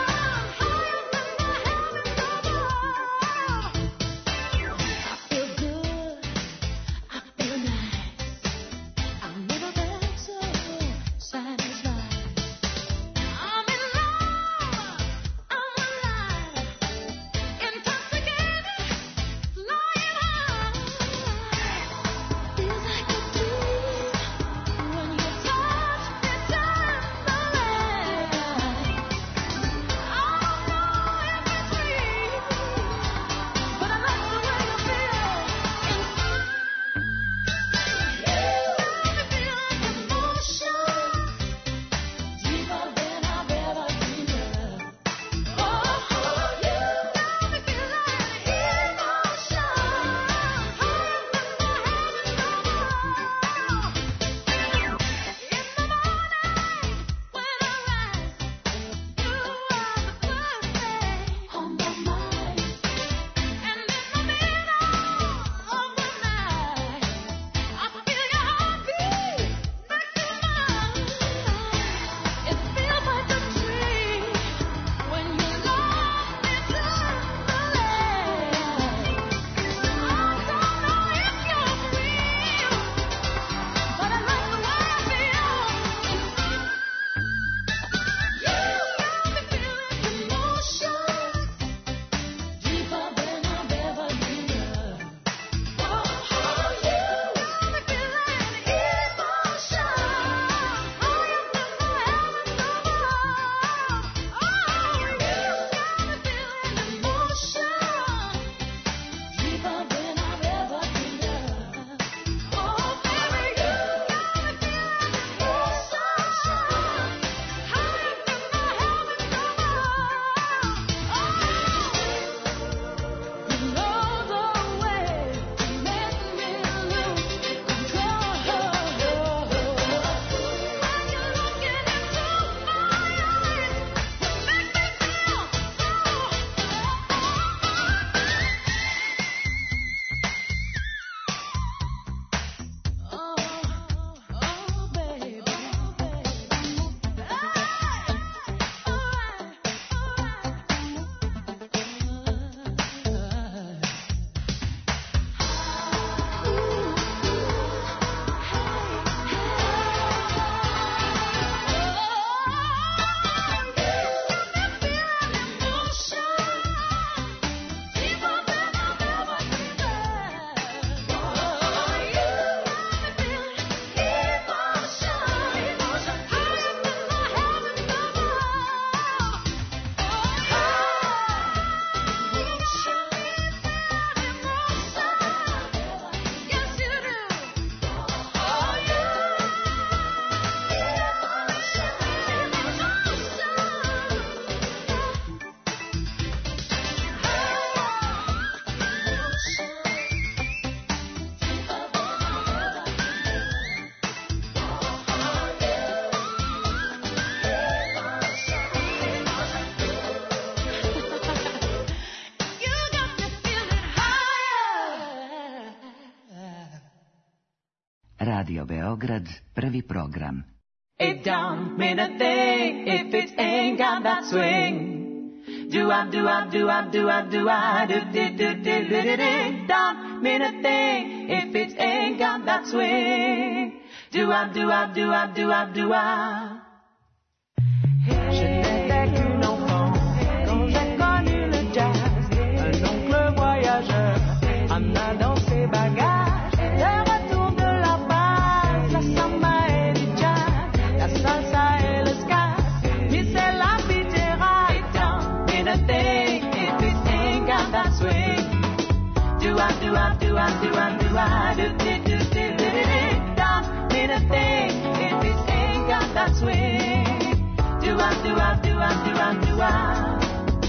Radio Beograd, prvi program. It don't mean a thing if it ain't got that swing. Do-up, do-up, do-up, do-up, do-up, do-do-do-do-do-do. Don't mean a thing if it ain't got that swing. Do-up, do-up, do-up, do-up, do-up. Je n'étais qu'une enfant quand j'ai connu le jazz. Un oncle voyageur amenant ses bagages. Le retour de la base, la samba et du jazz, la salsa et le ska. Mais c'est la pitera. It don't mean a thing if it ain't got that swing. Do-up, do-up, do-up, do-up, do-up, do-do-do-do-do-do. Don't mean a thing if it ain't got that swing. Do-up, do-up, do-up, do-up, do-up.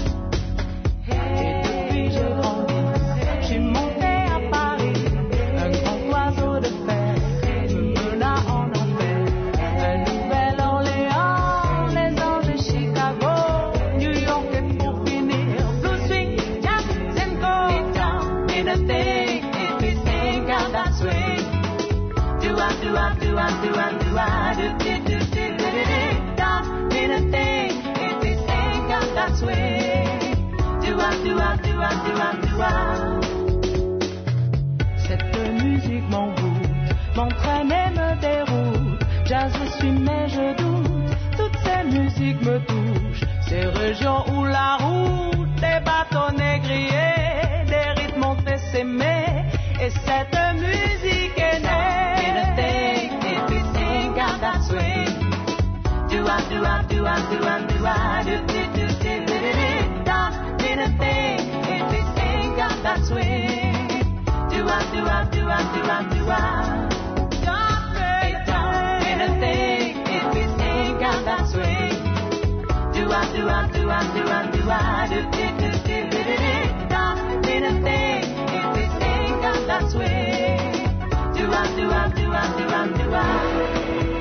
Et depuis je grandis, je suis monté à Paris. Un grand oiseau de fer me mena en enfer. Un Nouvelle-Orléans, les Anges et Chicago, New York et pour finir, Blue Swing, Jazz, Zenko. It don't mean a thing if it ain't got that swing. Do-up, do-up, do-up, do-up, do-up, do-do-do-do-do-do. Don't mean a thing if it ain't got that swing. Do-up, do-up, do-up, do-up, do-up. Cette musique m'envoûte, m'entraîne et me déroute. Jazz je suis mais je doute, toutes ces musiques me touchent. Ces régions où la route, des bateaux négriers, des rythmes ont fait s'aimer. Et cette musique est née. Don't mean a thing if it ain't got that swing. Do-up, do-up, do-up, do-up, do-up, do-do-do-do-do-do. Don't mean a thing if it ain't got that swing. Do-up, do-up, do-up, do-up, do-up. It don't mean a thing if it ain't got that swing. Do-up, do-up, do-up, do-up, do-up, do-do-do-do-do-do. Don't mean a thing if it ain't got that swing. Do-up, do-up, do-up, do-up, do-up.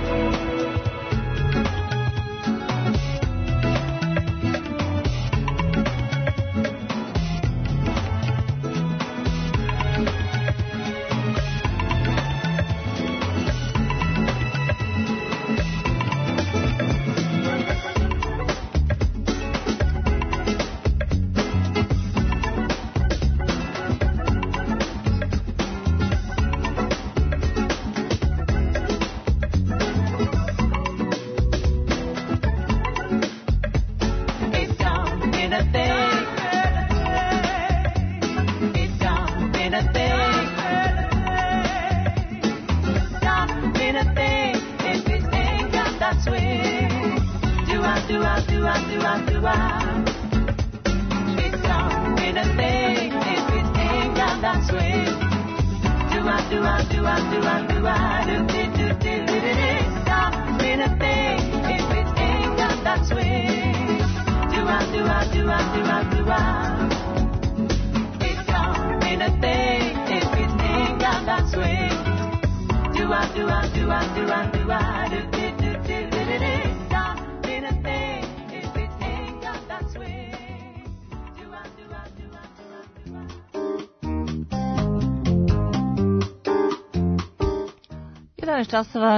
Časova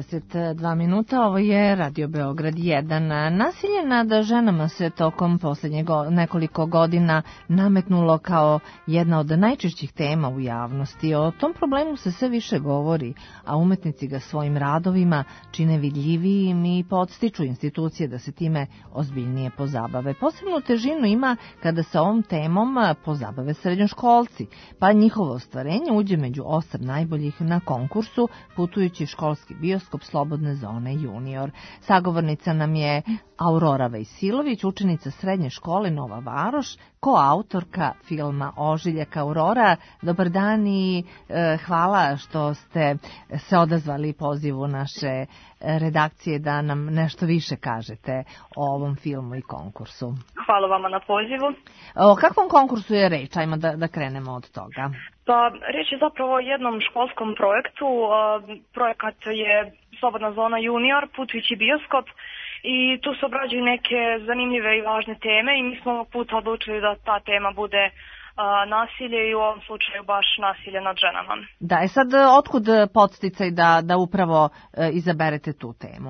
42 minuta, ovo je Radio Beograd 1. Nasilje nad ženama se tokom posljednjih nekoliko godina nametnulo kao jedna od najčešćih tema u javnosti. O tom problemu se sve više govori, a umetnici ga svojim radovima čine vidljivijim i podstiču institucije da se time ozbiljnije pozabave. Posebnu težinu ima kada se ovom temom pozabave srednjoškolci, pa njihovo ostvarenje uđe među 8 najboljih na konkursu Putujući školski bioskop Slobodne zone junior. Sagovornica nam je Aurora Vejsilović, učenica srednje škole Nova Varoš, koautorka filma Ožiljak. Aurora, dobar dan i hvala što ste se odazvali pozivu naše redakcije da nam nešto više kažete o ovom filmu i konkursu. Hvala vama na pozivu. O kakvom konkursu je reč? Ajmo da krenemo od toga. Pa, reč je zapravo o jednom školskom projektu. Projekat je Slobodna zona junior, Putujući bioskop. I tu se obrađuju neke zanimljive i važne teme i mi smo ovog puta odlučili da ta tema bude nasilje i u ovom slučaju baš nasilje nad ženama. Da, sad otkud podsticaj da upravo izaberete tu temu?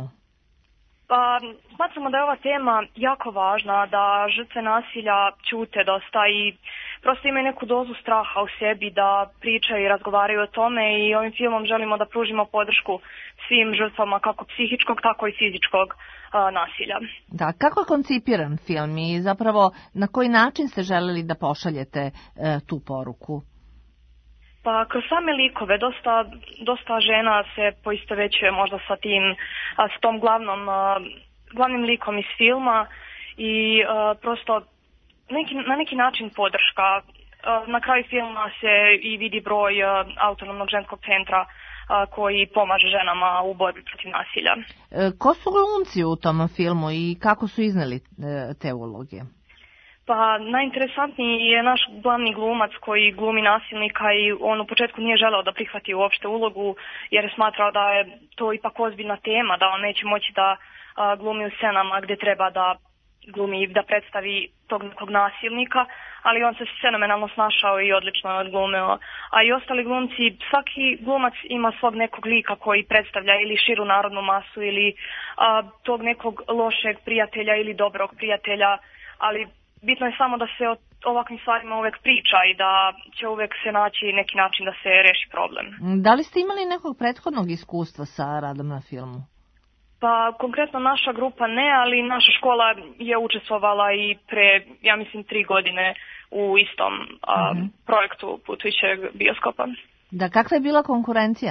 Pa, smatramo da je ova tema jako važna, da žrtve nasilja ćute dosta i prosto imaju neku dozu straha u sebi da pričaju i razgovaraju o tome i ovim filmom želimo da pružimo podršku svim žrtvama kako psihičkog, tako i fizičkog nasilja. Da, kako je koncipiran film i zapravo na koji način ste želeli da pošaljete tu poruku? Pa kroz same likove dosta žena se poistovećuje možda s tom glavnim likom iz filma i prosto na neki način podrška. Na kraju filma se i vidi broj autonomnog ženskog centra koji pomaže ženama u borbi protiv nasilja. Ko su glumci u tom filmu i kako su izneli te uloge? Pa najinteresantniji je naš glavni glumac koji glumi nasilnika i on u početku nije želeo da prihvati uopšte ulogu jer je smatrao da je to ipak ozbiljna tema, da on neće moći da glumi u scenama gde treba da glumi, da predstavi tog nekog nasilnika, ali on se fenomenalno snašao i odlično je odglumio. A i ostali glumci, svaki glumac ima svog nekog lika koji predstavlja ili širu narodnu masu ili tog nekog lošeg prijatelja ili dobrog prijatelja, ali bitno je samo da se o ovakvim stvarima uvek priča i da će uvek se naći neki način da se reši problem. Da li ste imali nekog prethodnog iskustva sa radom na filmu? Pa konkretno naša grupa ne, ali naša škola je učestvovala i pre, ja mislim, 3 godine u istom projektu putujućeg bioskopa. Da, kakva je bila konkurencija?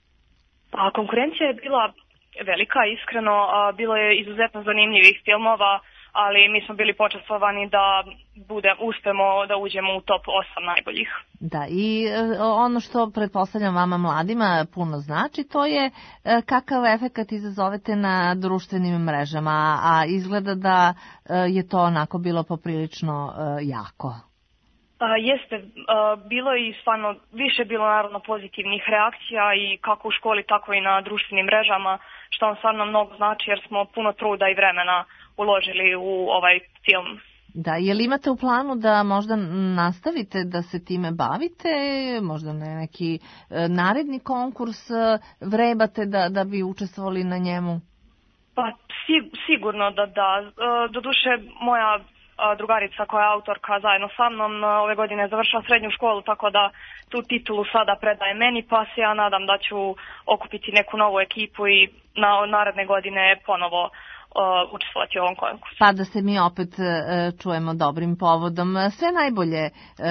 Pa konkurencija je bila velika, iskreno, bilo je izuzetno zanimljivih filmova, ali mi smo bili počastvovani da uspemo da uđemo u top 8 najboljih. Da, i ono što pretpostavljam vama mladima puno znači, to je kakav efekat izazovete na društvenim mrežama, a izgleda da je to onako bilo poprilično jako. Jeste, bilo je i stvarno više bilo naravno pozitivnih reakcija i kako u školi, tako i na društvenim mrežama, što vam stvarno mnogo znači jer smo puno truda i vremena uložili u ovaj film. Da, je li imate u planu da možda nastavite da se time bavite, možda na neki naredni konkurs vrebate da bi učestvovali na njemu? Pa sigurno da. Doduše moja drugarica koja je autorka zajedno sa mnom ove godine završila srednju školu, tako da tu titulu sada predaje meni, pa se ja nadam da ću okupiti neku novu ekipu i naredne godine ponovo učestvovati u ovom konkursu. Pa da se mi opet čujemo dobrim povodom. Sve najbolje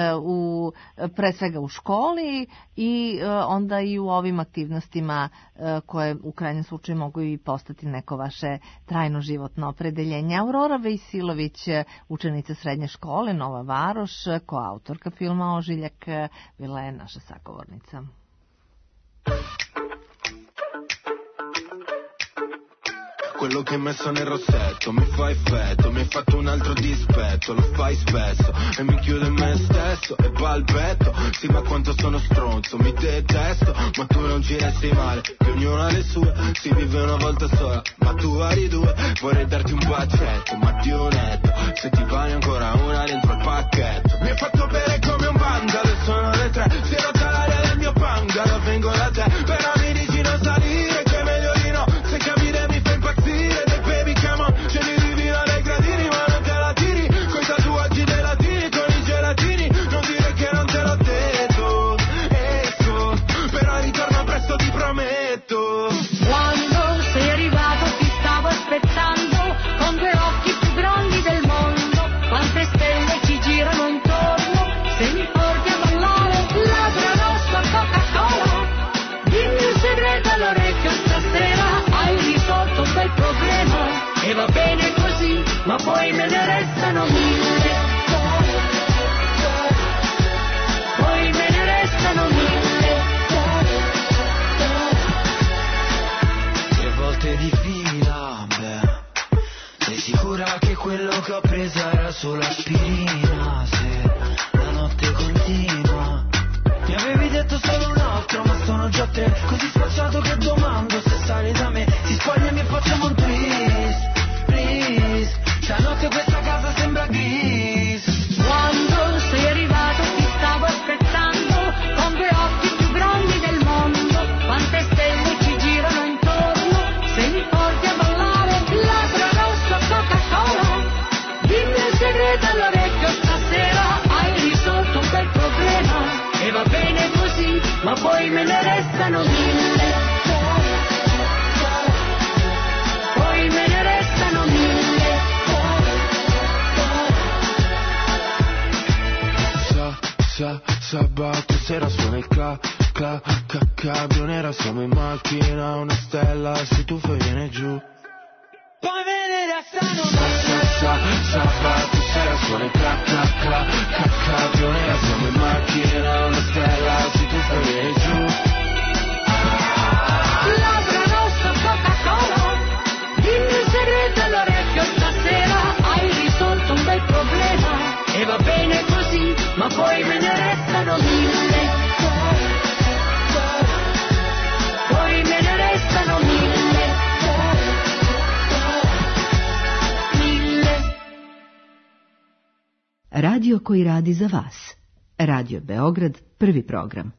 pre svega u školi i onda i u ovim aktivnostima koje u krajnjem slučaju mogu i postati neko vaše trajno životno opredeljenje. Aurora Vejsilović, učenica srednje škole Nova Varoš, koautorka filma Ožiljak, bila je naša sagovornica. Quello che hai messo nel rossetto mi fa effetto, mi hai fatto un altro dispetto, lo fai spesso e mi chiudo in me stesso e balbetto. Sì, ma quanto sono stronzo, mi detesto, ma tu non ci resti male, che ognuno ha le sue, si vive una volta sola, ma tu hai due. Vorrei darti un bacetto, ma ti netto, se ti vai ancora una dentro il pacchetto. Mi hai fatto bere come un vandalo, sono le 3, si è rotta l'aria del mio bungalow, vengo da te, però mi dici non salire, che è meglio di no, se capire mi fai impazzire. Dei baby come on, ce li divino dai gradini, ma non te la tiri, coi tatuaggi dei latini, con i gelatini, non dire che non te l'ho detto, ecco, però ritorno presto ti prometto. Quando sei arrivato ti stavo aspettando, con 2 occhi più grandi del mondo, quante stelle ci girano intorno, se mi porti a ballare, ladra rosso a Coca-Cola, dimmi un segreto all'orecchio stasera, hai risolto un bel problema, e va bene così, ma poi me ne restano 1000, poi me ne restano 1000. Tre volte di fila, beh, sei sicura che quello che ho preso era solo aspirina, se la notte continua. Mi avevi detto solo un altro, ma sono già 3, così spacciato che domando se sali da me, si spogliami e facciamo un twist, please, stanotte questa casa sembra gris. Quando sei arrivato ti sabato sera suona il cambio nera, siamo in macchina, una stella, si tuffa e viene giù. Poi venerdì sabato sera suona il cambio nera, siamo in macchina, una stella, si tuffa e viene giù. Labbra rossa, Coca-Cola, dimmi il segreto all'orecchio stasera, hai risolto un bel problema, e va bene così, ma poi me ne restano mille. Poi me ne restano mille. Radio koji radi za vas. Radio Beograd, prvi program.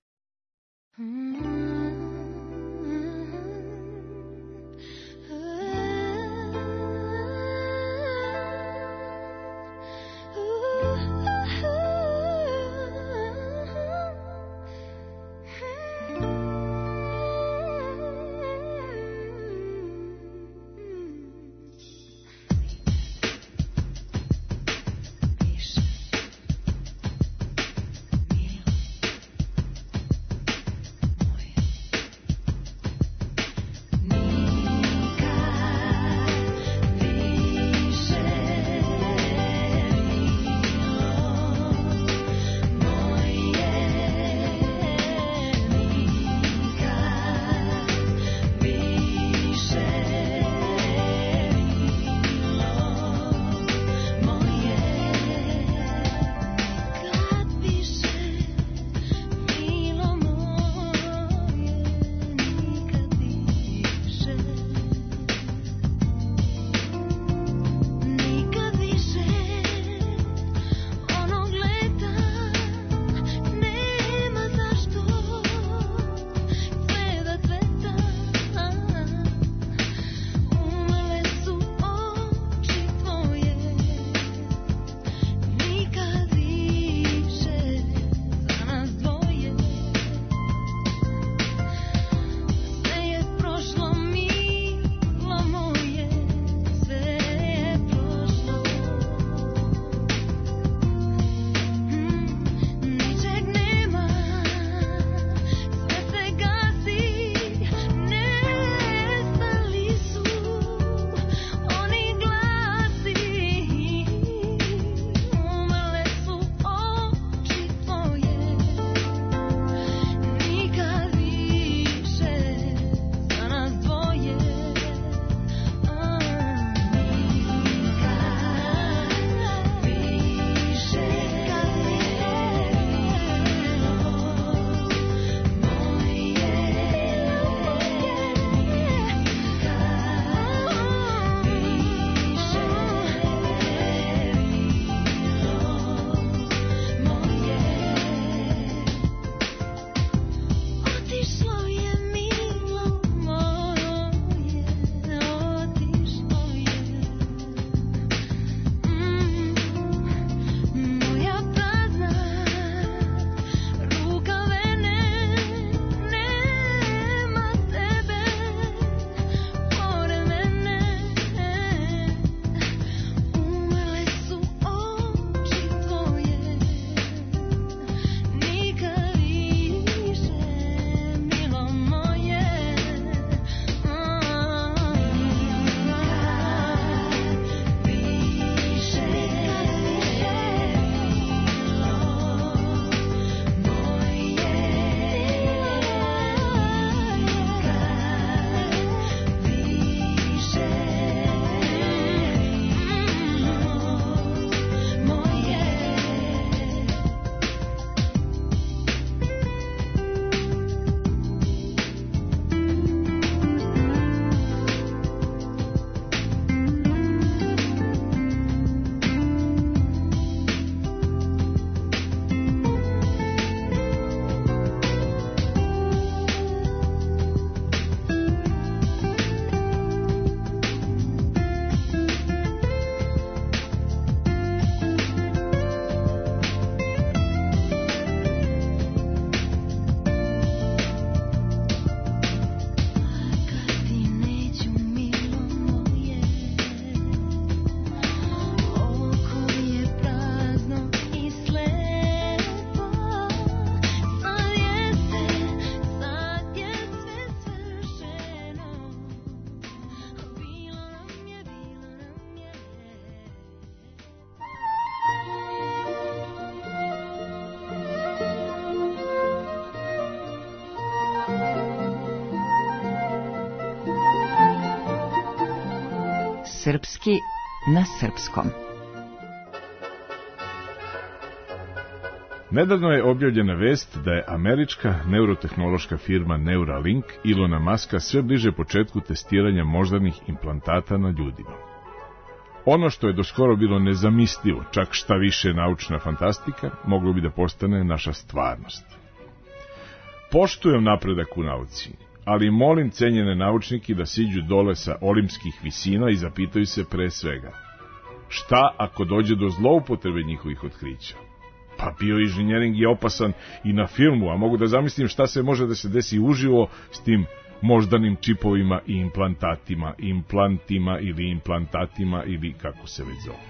Srpski na srpskom. Nedavno je objavljena vest da je američka neurotehnološka firma Neuralink Ilona Muska sve bliže početku testiranja moždanih implantata na ljudima. Ono što je doskoro bilo nezamislivo, čak šta više naučna fantastika, moglo bi da postane naša stvarnost. Poštujem napredak u nauci, ali molim cenjene naučnike da siđu dole sa olimpskih visina i zapitaju se pre svega: šta ako dođe do zloupotrebe njihovih otkrića? Pa bioinženjering je opasan i na filmu, a mogu da zamislim šta se može da se desi uživo s tim moždanim čipovima i implantima ili kako se već zove.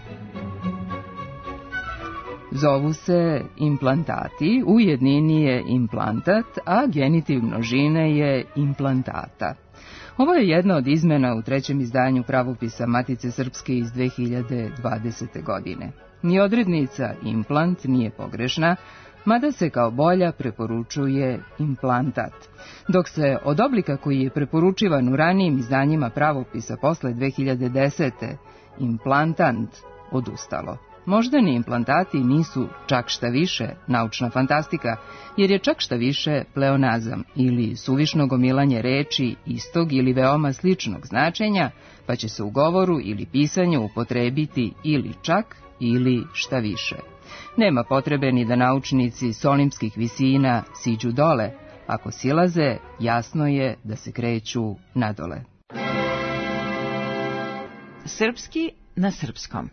Zovu se implantati, u jednini je implantat, a genitiv množine je implantata. Ovo je jedna od izmena u 3. izdanju pravopisa Matice Srpske iz 2020. godine. Ni odrednica implant nije pogrešna, mada se kao bolja preporučuje implantat. Dok se od oblika koji je preporučivan u ranijim izdanjima pravopisa posle 2010. implantant odustalo. Moždani implantati nisu čak šta više naučna fantastika, jer je čak šta više pleonazam ili suvišno gomilanje reči istog ili veoma sličnog značenja, pa će se u govoru ili pisanju upotrebiti ili čak ili šta više. Nema potrebe ni da naučnici s olimpskih visina siđu dole. Ako silaze, jasno je da se kreću nadole. Srpski na srpskom.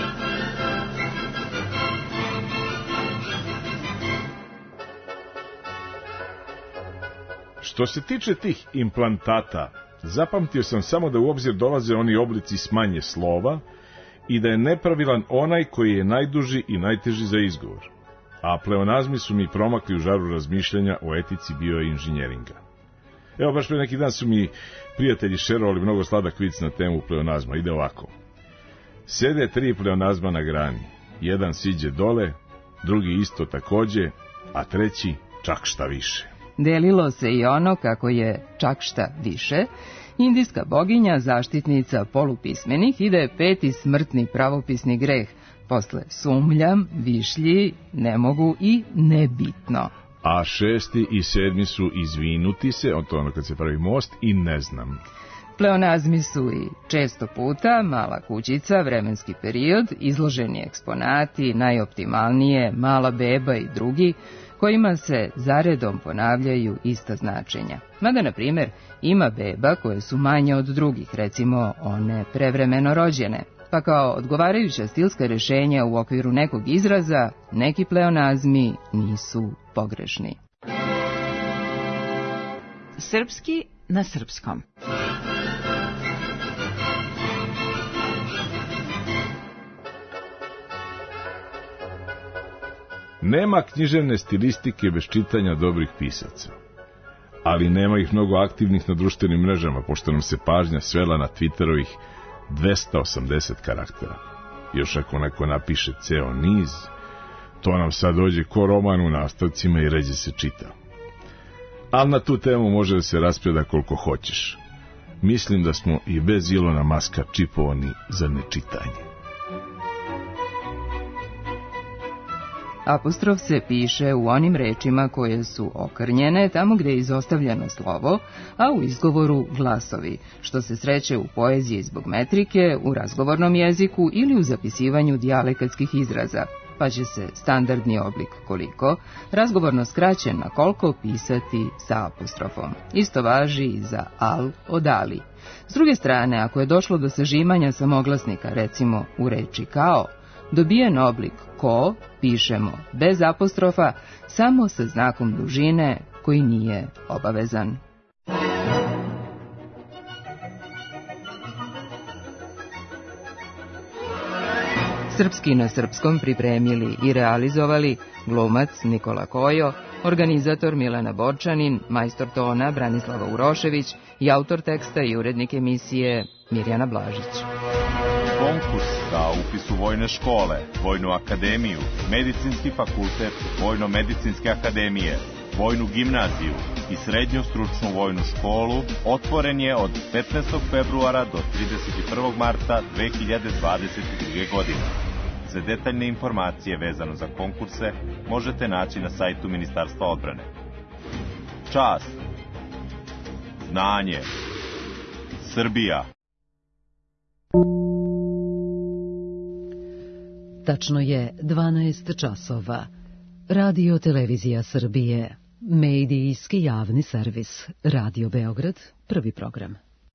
Što se tiče tih implantata, zapamtio sam samo da u obzir dolaze oni oblici s manje slova i da je nepravilan onaj koji je najduži i najteži za izgovor. A pleonazmi su mi promakli u žaru razmišljanja o etici bioinženjeringa. Evo, baš pre neki dan su mi prijatelji šerovali mnogo sladak vic na temu pleonazma. Ide ovako. Sede 3 pleonazma na grani. Jedan siđe dole, drugi isto takođe, a treći čak šta više. Delilo se i ono kako je čak šta više, indijska boginja, zaštitnica polupismenih, i da je 5. smrtni pravopisni greh, posle sumljam, višlji, ne mogu i nebitno. A 6. i 7. su izvinuti se, od toga kad se pravi most, i ne znam. Pleonazmi su i često puta mala kućica, vremenski period, izloženi eksponati, najoptimalnije, mala beba i drugi, kojima se zaredom ponavljaju ista značenja. Mada, na primjer, ima beba koje su manje od drugih, recimo one prevremeno rođene, pa kao odgovarajuća stilska rešenja u okviru nekog izraza, neki pleonazmi nisu pogrešni. Srpski na srpskom. Nema književne stilistike bez čitanja dobrih pisaca. Ali nema ih mnogo aktivnih na društvenim mrežama, pošto nam se pažnja svela na Twitterovih 280 karaktera. Još ako neko napiše ceo niz, to nam sad dođe ko roman u nastavcima i ređe se čita. Ali na tu temu može da se raspreda koliko hoćeš. Mislim da smo i bez Ilona Muska čipovani za nečitanje. Apostrof se piše u onim rečima koje su okrnjene, tamo gde je izostavljeno slovo, a u izgovoru glasovi, što se sreće u poeziji zbog metrike, u razgovornom jeziku ili u zapisivanju dijalekatskih izraza, pa će se standardni oblik koliko, razgovorno skraćen na koliko, pisati sa apostrofom. Isto važi i za al od ali. S druge strane, ako je došlo do sažimanja samoglasnika, recimo u reči kao, dobijen oblik ko pišemo bez apostrofa, samo sa znakom dužine koji nije obavezan. Srpski na srpskom pripremili i realizovali glumac Nikola Kojo, organizator Milena Borčanin, majstor tona Branislava Urošević i autor teksta i urednik emisije Mirjana Blažić. Konkurs za upis u vojne škole, Vojnu akademiju, Medicinski fakultet, Vojno-medicinske akademije, vojnu gimnaziju i srednju stručnu vojnu školu otvoren je od 15. februara do 31. marta 2022. godine. Za detaljne informacije vezano za konkurse možete naći na sajtu Ministarstva odbrane. Čast, znanje, Srbija. Tačno je 12 časova. Radio Televizija Srbije, medijski javni servis, Radio Beograd, prvi program.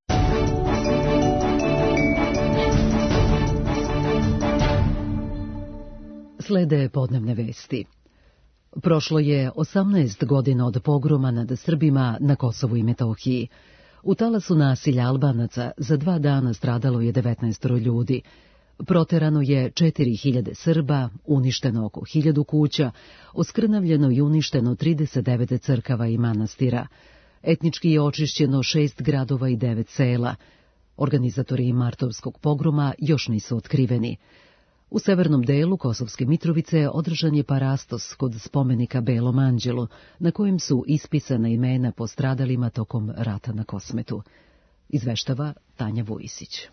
Slede podnevne vesti. Prošlo je 18 godina od pogroma nad Srbima na Kosovu i Metohiji. U talasu nasilja Albanaca za 2 dana stradalo je 19 ljudi. Proterano je 4000 Srba, uništeno oko 1000 kuća, oskrnavljeno i uništeno 39 crkava i manastira. Etnički je očišćeno 6 gradova i 9 sela. Organizatori martovskog pogroma još nisu otkriveni. U severnom delu Kosovske Mitrovice održan je parastos kod spomenika Belom anđelu, na kojem su ispisana imena postradalima tokom rata na Kosmetu. Izveštava Tanja Vujisić.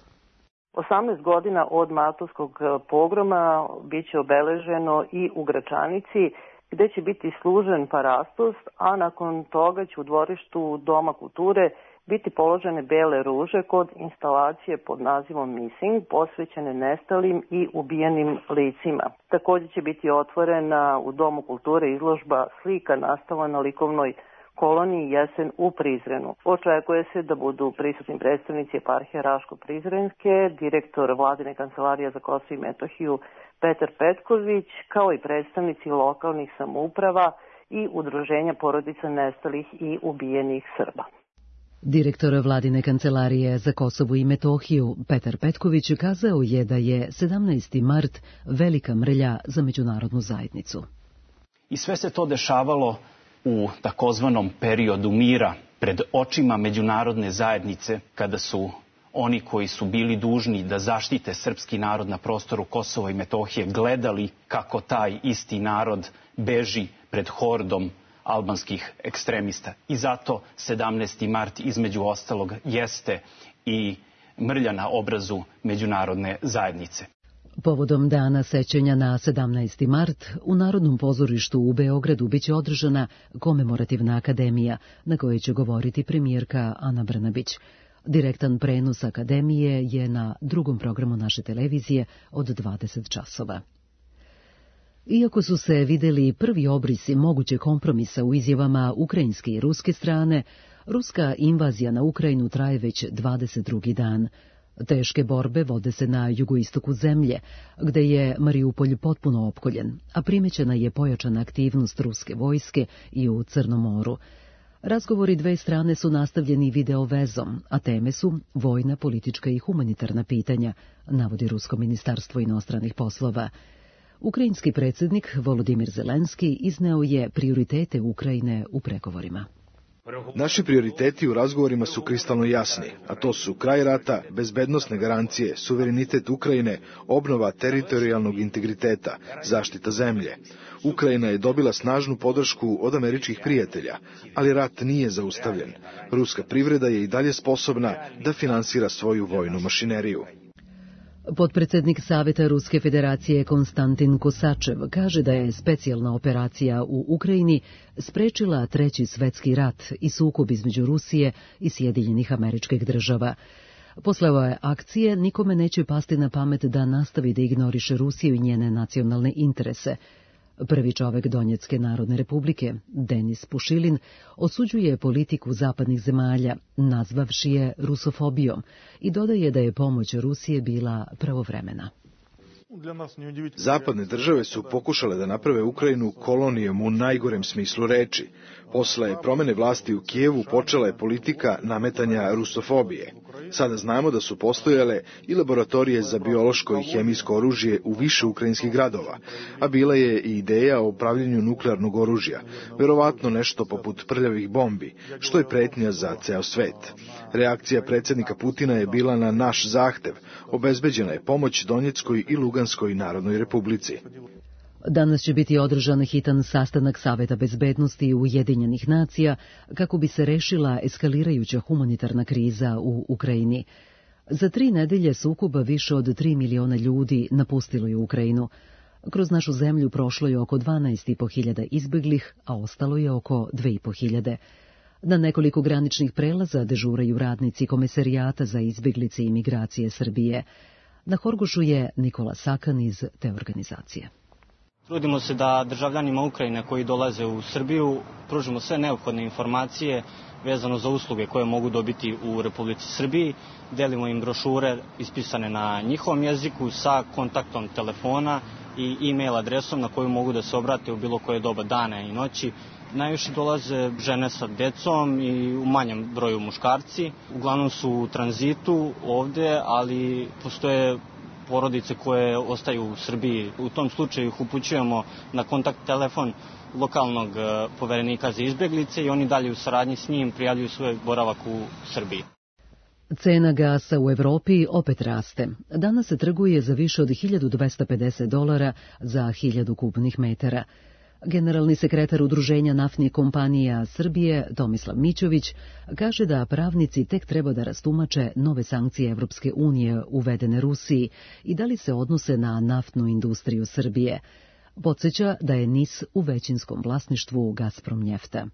18 godina od martovskog pogroma biće obeleženo i u Gračanici, gde će biti služen parastos, a nakon toga će u dvorištu Doma kulture biti položene bele ruže kod instalacije pod nazivom Missing, posvećene nestalim i ubijenim licima. Također će biti otvorena u Domu kulture izložba slika nastala na likovnoj koloniji Jesen u Prizrenu. Očekuje se da budu prisutni predstavnici eparhije Raško-Prizrenske, direktor Vladine kancelarije za Kosovo i Metohiju Petar Petković, kao i predstavnici lokalnih samouprava i udruženja porodica nestalih i ubijenih Srba. Direktor Vladine kancelarije za Kosovo i Metohiju Petar Petković kazao je da je 17. mart velika mrlja za međunarodnu zajednicu. I sve se to dešavalo u takozvanom periodu mira pred očima međunarodne zajednice, kada su oni koji su bili dužni da zaštite srpski narod na prostoru Kosova i Metohije gledali kako taj isti narod beži pred hordom albanskih ekstremista. I zato 17. mart između ostalog jeste i mrlja na obrazu međunarodne zajednice. Povodom dana sećanja na 17. mart u Narodnom pozorištu u Beogradu biće održana komemorativna akademija na kojoj će govoriti premijerka Ana Brnabić. Direktan prenos akademije je na drugom programu naše televizije od 20 časova. Iako su se videli prvi obrisi mogućeg kompromisa u izjavama ukrajinske i ruske strane, ruska invazija na Ukrajinu traje već 22. dan. Teške borbe vode se na jugoistoku zemlje, gde je Mariupolj potpuno opkoljen, a primećena je pojačana aktivnost ruske vojske i u Crnom moru. Razgovori dve strane su nastavljeni video vezom, a teme su vojna, politička i humanitarna pitanja, navodi Rusko ministarstvo inostranih poslova. Ukrajinski predsjednik Volodimir Zelenski izneo je prioritete Ukrajine u pregovorima. Naši prioriteti u razgovorima su kristalno jasni, a to su kraj rata, bezbednosne garancije, suverenitet Ukrajine, obnova teritorijalnog integriteta, zaštita zemlje. Ukrajina je dobila snažnu podršku od američkih prijatelja, ali rat nije zaustavljen. Ruska privreda je i dalje sposobna da finansira svoju vojnu mašineriju. Potpredsjednik Saveta Ruske federacije Konstantin Kosačev kaže da je specijalna operacija u Ukrajini sprečila Treći svetski rat i sukob između Rusije i Sjedinjenih Američkih Država. Posle ove akcije nikome neće pasti na pamet da nastavi da ignoriše Rusiju i njene nacionalne interese. Prvi čovek Donjecke narodne republike, Denis Pušilin, osuđuje politiku zapadnih zemalja, nazvavši je rusofobijom, i dodaje da je pomoć Rusije bila pravovremena. Zapadne države su pokušale da naprave Ukrajinu kolonijom u najgorem smislu reči. Posle promene vlasti u Kijevu počela je politika nametanja rusofobije. Sada znamo da su postojale i laboratorije za biološko i hemijsko oružje u više ukrajinskih gradova, a bila je i ideja o pravljenju nuklearnog oružja, verovatno nešto poput prljavih bombi, što je pretnja za ceo svet. Reakcija predsjednika Putina je bila na naš zahtev, obezbeđena je pomoć Donjeckoj i Luganskoj narodnoj republici. Danas će biti održan hitan sastanak Saveta bezbednosti Ujedinjenih nacija kako bi se rešila eskalirajuća humanitarna kriza u Ukrajini. Za 3 nedelje sukoba više od 3 miliona ljudi napustilo je Ukrajinu. Kroz našu zemlju prošlo je oko 12.500 izbeglih, a ostalo je oko 2.500. Na nekoliko graničnih prelaza dežuraju radnici Komesarijata za izbeglice i migracije Srbije. Na Horgošu je Nikola Sakan iz te organizacije. Trudimo se da državljanima Ukrajine koji dolaze u Srbiju pružimo sve neophodne informacije vezano za usluge koje mogu dobiti u Republici Srbiji. Delimo im brošure ispisane na njihovom jeziku sa kontaktom telefona i e-mail adresom na koju mogu da se obrate u bilo koje doba dana i noći. Najviše dolaze žene sa decom i u manjem broju muškarci. Uglavnom su u tranzitu ovde, ali postoje porodice koje ostaju u Srbiji. U tom slučaju ih upućujemo na kontakt telefon lokalnog poverenika za izbeglice i oni dalje u saradnji s njim prijavljuju svoj boravak u Srbiji. Cena gasa u Evropi opet raste. Danas se trguje za više od $1.250 za 1000 kubnih metara. Generalni sekretar Udruženja naftnih kompanija Srbije, Tomislav Mićović, kaže da pravnici tek treba da rastumače nove sankcije Evropske unije uvedene Rusiji i da li se odnose na naftnu industriju Srbije. Podsjeća da je NIS u većinskom vlasništvu Gazprom Njefta.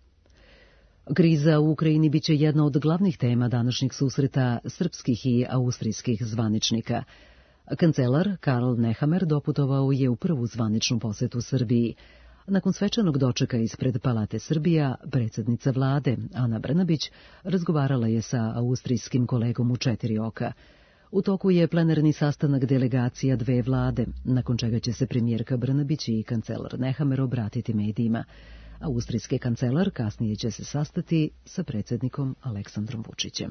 Kriza u Ukrajini biće jedna od glavnih tema današnjeg susreta srpskih i austrijskih zvaničnika. Kancelar Karl Nehammer doputovao je u prvu zvaničnu posetu Srbiji. Nakon svečanog dočeka ispred Palate Srbija, predsjednica vlade, Ana Brnabić, razgovarala je sa austrijskim kolegom u 4 oka. U toku je plenarni sastanak delegacija 2 vlade, nakon čega će se premijerka Brnabić i kancelar Nehammer obratiti medijima. Austrijski kancelar kasnije će se sastati sa predsjednikom Aleksandrom Vučićem.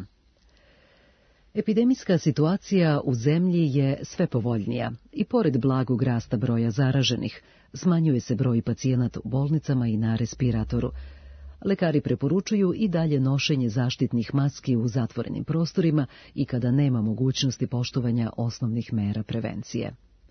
Epidemijska situacija u zemlji je sve povoljnija i pored blagog rasta broja zaraženih, smanjuje se broj pacijenata u bolnicama i na respiratoru. Lekari preporučuju i dalje nošenje zaštitnih maski u zatvorenim prostorima i kada nema mogućnosti poštovanja osnovnih mera prevencije.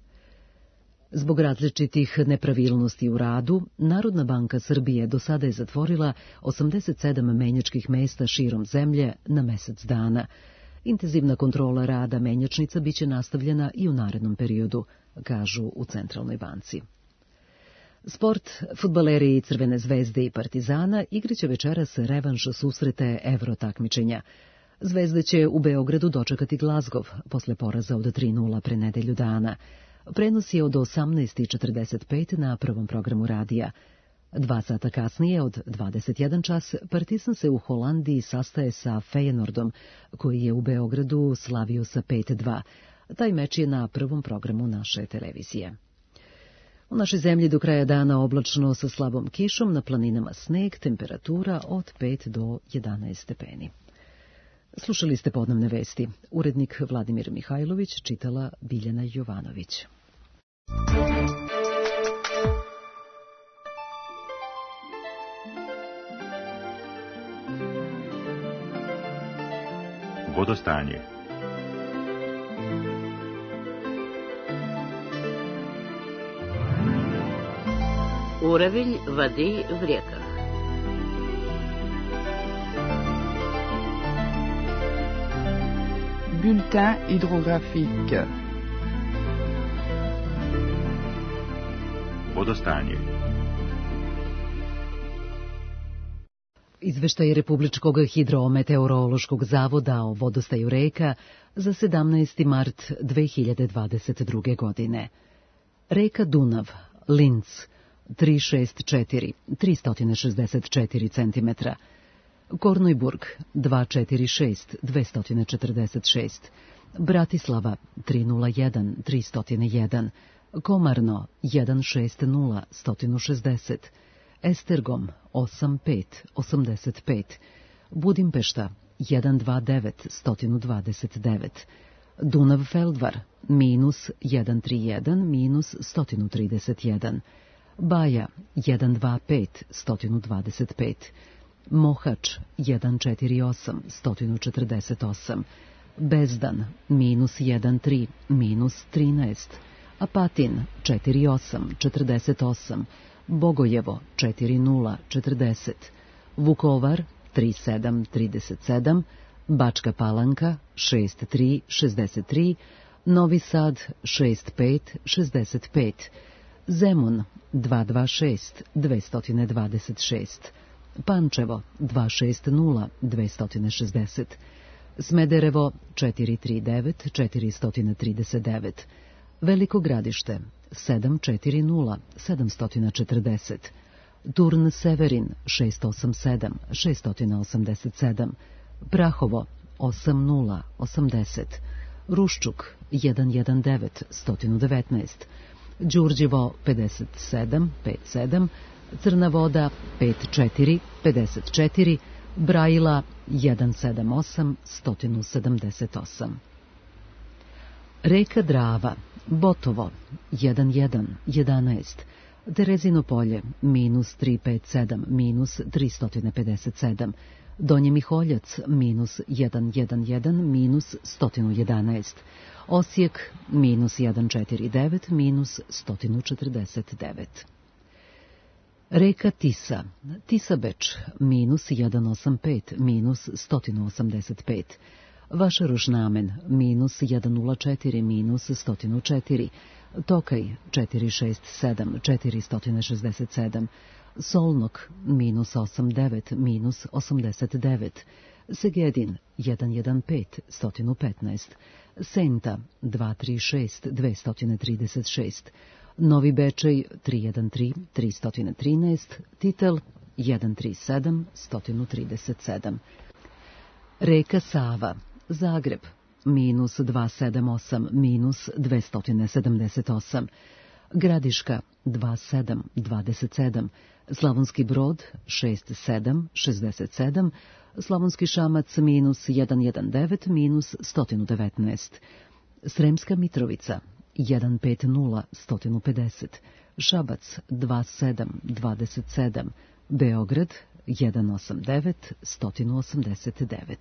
Zbog različitih nepravilnosti u radu, Narodna banka Srbije do sada je zatvorila 87 menjačkih mesta širom zemlje na mesec dana. Intenzivna kontrola rada menjačnica biće nastavljena i u narednom periodu, kažu u Centralnoj banci. Sport, fudbaleri Crvene zvezde i Partizana igraće večeras revanš susrete Evro takmičenja. Zvezde će u Beogradu dočekati Glazgov posle poraza od 3:0 pre nedelju dana. Prenos je od 18:45 na prvom programu radija. 2 sata kasnije, od 21 čas, Partizan se u Holandiji sastaje sa Feyenoordom, koji je u Beogradu slavio sa 5:2. Taj meč je na prvom programu naše televizije. U našoj zemlji do kraja dana oblačno sa slabom kišom, na planinama sneg, temperatura od 5 do 11 stepeni. Slušali ste podnevne vesti. Urednik Vladimir Mihajlović, čitala Biljana Jovanović. Vodostanje. Уровень воды в реках. Bulletin hydrographique. Vodostanje. Izveštaj Republičkog hidrometeorološkog zavoda o vodostaju reka za 17. mart 2022. godine. Reka Dunav, Linz, 364, 364 cm. Kornojburg, 246, 246. Bratislava, 301, 301. Komarno, 160, 160. Estergom, 85, 85. Budimpešta, 129, 129. Dunav Feldvar, minus 131, minus 131. Baja, 125, 125. Mohač, 148, 148. Bezdan, minus 13, minus 13. Apatin 4848, Bogojevo 4040, Vukovar 3737, Bačka Palanka 6363, Novi Sad 6565, Zemun 226 226, Pančevo 260 260, Smederevo 439 439, Veliko Gradište 740 740, Turn Severin 687 687, Prahovo 8080, Ruščuk 119 119, Đurđevo 5757, Crna Voda 5454, Brajila 178 178. Reka Drava, Botovo 1111, Terezino polje minus 357 minus 357, Donji Miholjac minus 111 minus 111, Osijek minus 149 minus 149. Reka Tisa, Tisabeč minus 185 minus 185, Vašarušnamen minus 104 minus 104, Tokaj 467 467, Solnok minus 89 minus 89, Segedin 115 115, Senta 236 236, Novi Bečej 313 313, Titel 137 137. Reka Sava, Zagreb minus 278 minus 278, Gradiška 2727, Slavonski Brod 67 67, Slavonski Šamac minus 119 minus 119, Sremska Mitrovica 150 150, Šabac 27 27, Beograd 189 189.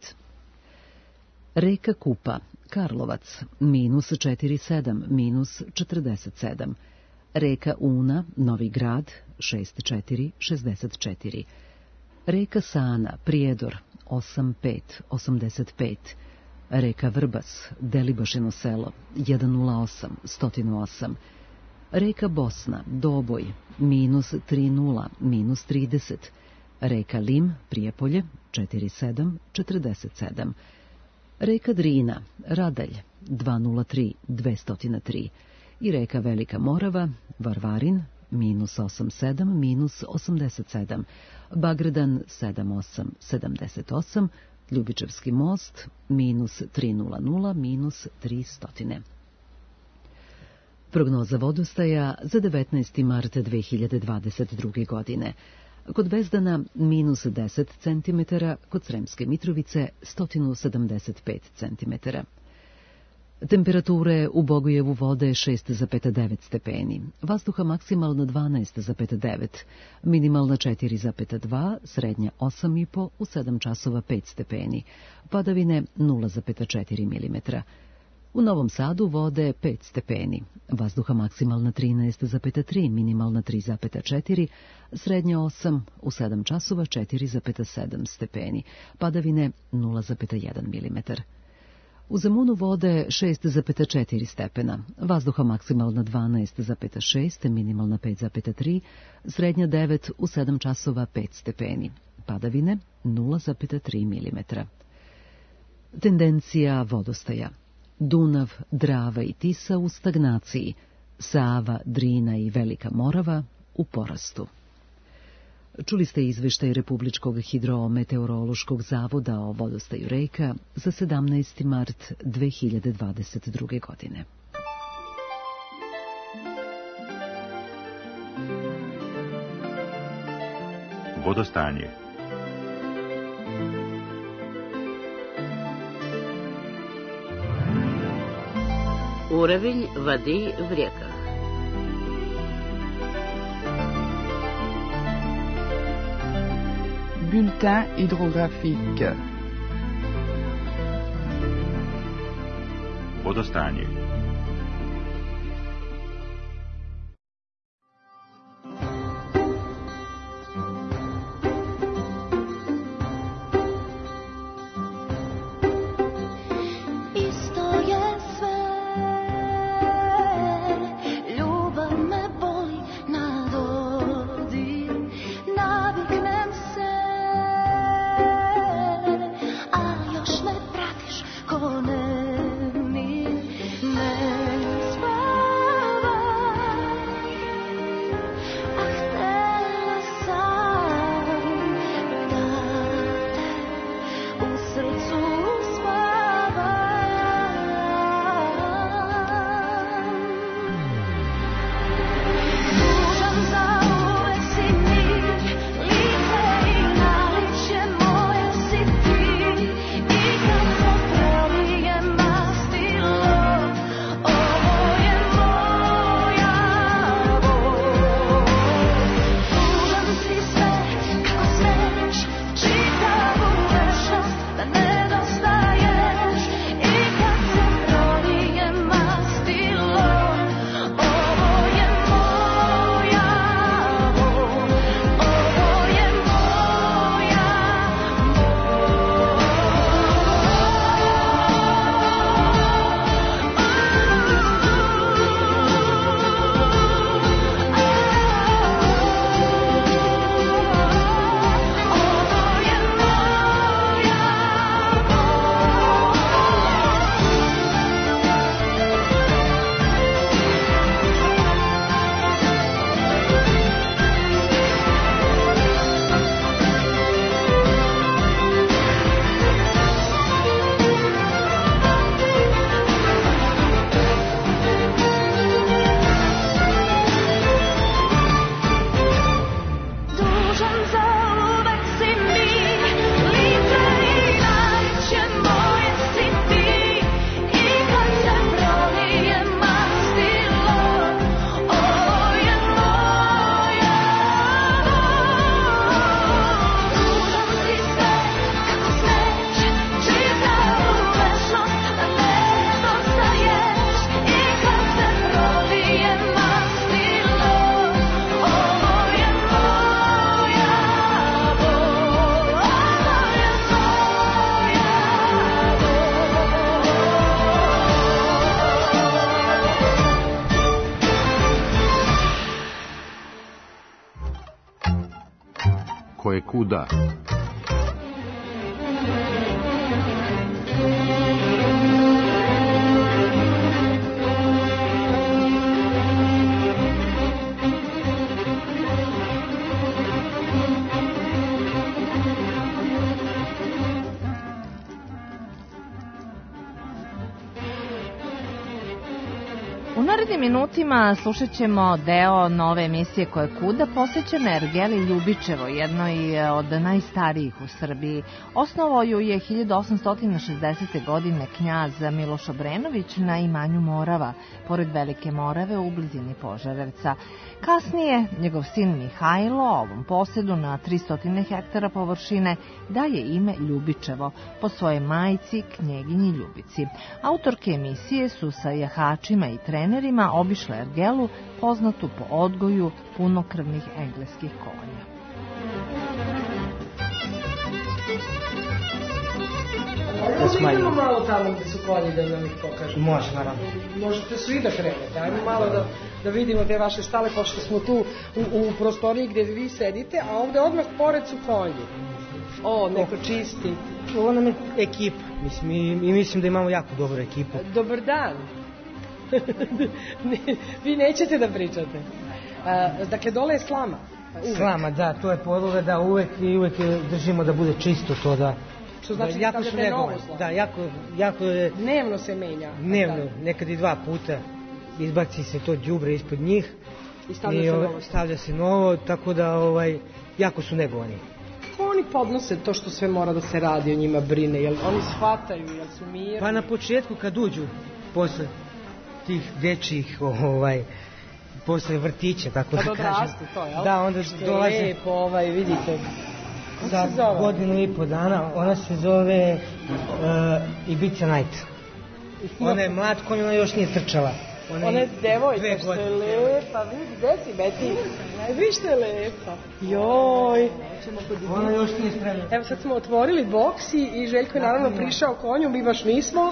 Reka Kupa, Karlovac, minus 47 minus 47, Reka Una, Novi Grad 64 64, Reka Sana, Prijedor 85 85, Reka Vrbas, Delibašino selo 108 108, Reka Bosna, Doboj, minus 30 minus 30, Reka Lim, Prijepolje 47 47, Reka Drina, Radalj 203 203 i reka Velika Morava, Varvarin, minus 87 minus 87, Bagredan 78 78, Ljubičevski most, minus 300 minus 300. Prognoza vodostaja za 19. marta 2022. godine. Kod Bezdana minus 10 cm, kod Sremske Mitrovice 175 cm. Temperature u Bogojevu vode 6,9 stepeni, vazduha maksimalna 12,9, minimalna 4,2, srednja 8,5, u 7 časova 5 stepeni, padavine 0,4 mm. U Novom Sadu vode 5 stepeni, vazduha maksimalna 13,3, minimalna 3,4, srednja 8, u 7 časova 4,7 stepeni, padavine 0,1 mm. U Zemunu vode 6,4 stepena, vazduha maksimalna 12,6, minimalna 5,3, srednja 9, u 7 časova 5 stepeni, padavine 0,3 mm. Tendencija vodostaja. Dunav, Drava i Tisa u stagnaciji, Sava, Drina i Velika Morava u porastu. Čuli ste izveštaj Republičkog hidrometeorološkog zavoda o vodostaju reka za 17. mart 2022. godine. Vodostanje. Уровень воды в реках. Bulletin hydrographique. Vodostanje. koje kuda. U narednim minutima slušat ćemo deo nove emisije koja kuda posvećena Ergeli Ljubičevo, jednoj od najstarijih u Srbiji. Osnovao ju je 1860. godine knjaz Miloš Obrenović na imanju Morava, pored Velike Morave u blizini Požarevca. Kasnije njegov sin Mihajlo ovom posedu na 300 hektara površine daje ime Ljubičevo po svojoj majci knjeginji Ljubici. Autorke emisije su sa jahačima i trenerima obišle Ergelu, poznatu po odgoju punokrvnih engleskih konja. Možda idemo malo tamo gde su konji da nam ih pokažu. Može, naravno. Možete svi da krenete, ajmo malo da vidimo te vaše stale, pošto smo tu u prostoriji gde vi sedite, a ovde odmah pored su konji. O, neko čisti. Ovo nam je ekipa, i mislim da imamo jako dobru ekipu. Dobar dan. Vi nećete da pričate. Dakle, dole je slama. Slama, da, to je podloga, da uvek držimo da bude čisto to, da... Što znači da stavljate novu slamu? Da, jako je... Dnevno se menja. Dnevno, nekad i 2 puta izbaci se to đubre ispod njih. I stavlja se novo, tako da jako su negovani. Kako oni podnose to što sve mora da se radi, o njima brine? Jel oni shvataju, jel su mirni? Pa na početku kad uđu, posle tih dečjih, posle vrtića, tako da kažem. Kad odrastu to, jel? Da, onda dolaze... Lepo, vidite... Za godinu i po dana, ona se zove Ibiza Night. Ona je mlad konj, ona još nije trčala. Ona je devojka što je lepa, vidi, gde si Beti? Vi što je lepa. Joj. Ona još nije spremna. Evo sad smo otvorili boks i Željko je naravno prišao konju, mi baš nismo.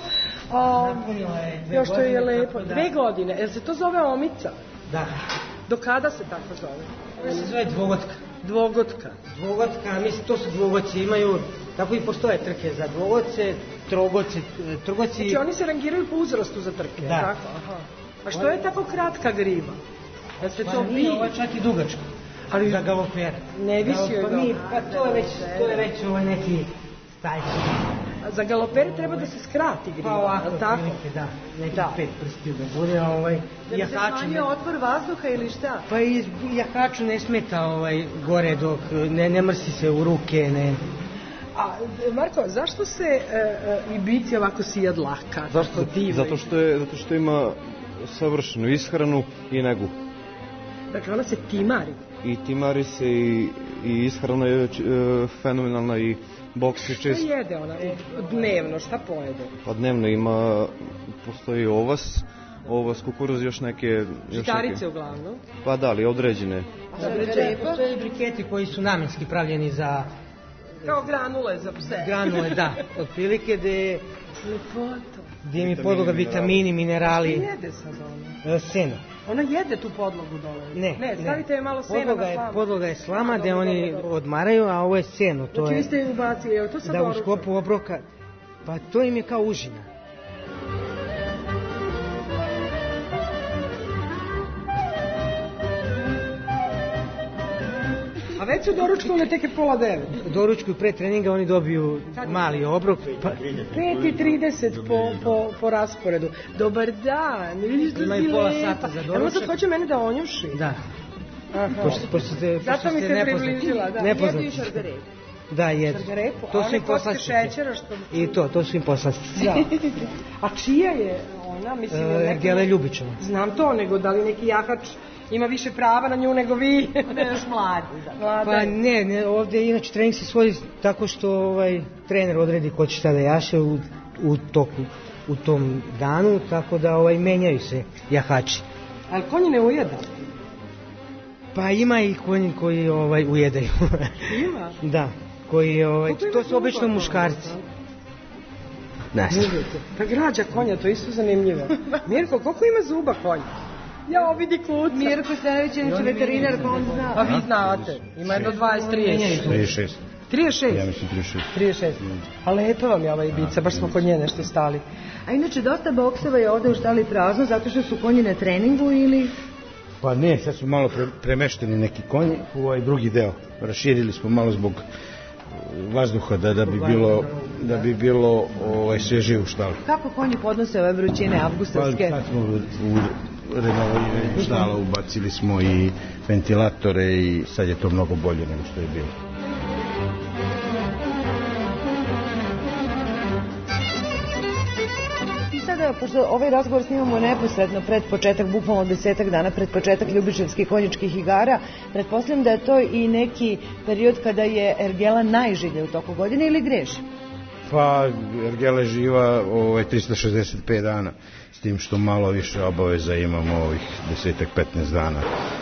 Još što je lepo. 2 godine, jel se to zove omica? Da. Do kada se tako zove? Ona se zove dvogotka. Dvogotka, mislim, to su dvogoci, imaju, tako i postoje trke za dvogoce, trogoci. Znači oni se rangiraju po uzrastu za trke, da. Tako? Aha. A što je tako kratka griva? Da se to nije, ovo je čak i dugačko, ali za galopera. Ne visio je dobro. Pa to je već neki stajči. Za galopere treba da se skrati griva, pa ovako, tako? Da, neki 5 prstiju da bude, Da se smanjuje otvor vazduha ili šta? Pa i jahaču ne smeta gore dok ne mrsi se u ruke, ne... A, Marko, zašto se Ibici ovako sija dlaka? Zato što ima savršenu ishranu i negu. Dakle, ona se timari. I timari se i ishrana je fenomenalna i boks je čest. Šta jede ona dnevno, šta pojede? Pa dnevno postoji ovas, kukuruz, još neke... Žitarice uglavnom? Pa da, ali određene. Postoje briketi koji su namenski pravljeni za... Kao granule za pse. Granule, da. Otprilike gdje mi podloga vitamini, minerali. Šta jede sad ona? Seno. Ona jede tu podlogu dole? Ne, stavite je malo sena na slamu. Podloga je slama gdje oni odmaraju, a ovo je seno. Znači vi ste je ubacili, evo to sad da u sklopu obroka, pa to im je kao užina. A već su doručkovne tek je 8:30. Doručkuju pre treninga, oni dobiju mali obrok. 5:30 po rasporedu. Dobar dan, vidiš da si lepa. Imaju pola sata za doručak. Evo sad hoće mene da onjuši. Da. Zato mi se približila, da. Nepoznati. Jedu i šargarepu. Da, jedu. Šargarepu, a one koske šećera što... I to su im poslastice. Da. A čija je ona? Ergela Ljubičeva. Znam to, nego da li neki jahač ima više prava na nju nego vi, još mladi. Pa ne, ovdje inače trening se svodi tako što trener odredi ko će šta da jaše u tom danu, tako da menjaju se jahači. Ali konji ne ujeda? Pa ima i konji koji ujedaju. Ima? Da, koji, to su obično muškarci. Pa građa konja, to je isto zanimljivo. Mirko, koliko ima zuba konja? Ja, vidi kuca. Mirko Stanović je inače veterinar, pa on zna. Pa vi znate, ima jedno 20-30. 36. 36? Ja mislim 36. A lepo vam je ova Ibica, baš smo kod nje nešto stali. A inače, dosta bokseva je ovde u štali prazno, zato što su konji na treningu ili... Pa ne, sad su malo premešteni neki konji u ovaj drugi deo. Raširili smo malo zbog vazduha da bi bilo svežije u štali. Kako konji podnose ove vrućine avgustovske? Pa sad smo u renoviranje štala ubacili smo i ventilatore i sad je to mnogo bolje nego što je bilo. Sada, pošto ovaj razgovor snimamo neposredno pred početak, bukvalno 10 dana pred početak Ljubičevskih konjičkih igara, pretpostavljam da je to i neki period kada je ergela najživlja u toku godine ili grešim? Pa, ergela je živa 365 dana, s tim što malo više obaveza imamo ovih 10-15 dana.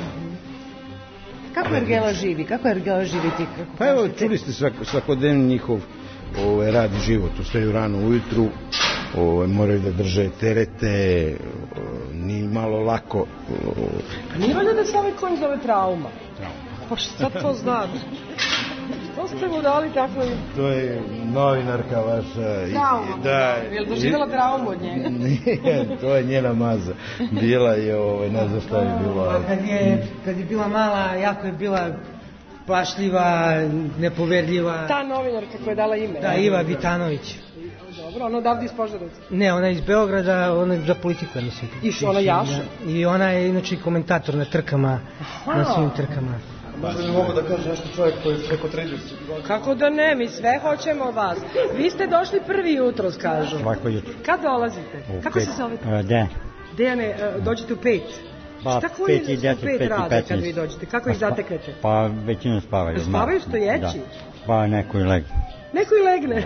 Kako ergela živi? Kako ergela živi ti? Pa evo, čuli ste svakodnevni njihov rad i život. Ustaju rano ujutru, moraju da drže terete, nije malo lako. Pa nije valjda da se ovaj konj zove Trauma? Pa šta to znači? Što ste mu dali tako? To je novinarka vaša. Trauma? Je li doživjela traumu od njega? Nije, to je njena maza. Bila je, ne znam šta je bilo. Kad je bila mala, jako je bila plašljiva, nepoverljiva. Ta novinarka koja je dala ime. Da, Iva Vitanović. Dobro, ona odavde iz Požarevca. Ne, ona je iz Beograda, ona je za politiku, mislim. I ona jaša? I ona je inače komentator na trkama, na svim trkama. Možda mi mogu da kažem nešto čovjek koji je preko 30 godina. Kako da ne, mi sve hoćemo od vas. Vi ste došli prvi jutro, kažu. Svako jutro. Kad dolazite? Kako se zovete? Dejan. Dejane, dođete u 5. Pa, šta koji 5 i 10, 5 i 15. rade kad vi dođete? Kako ih zateknete? Pa većina spavaju. Spavaju stojeći? Pa neko i legne. Neko i legne?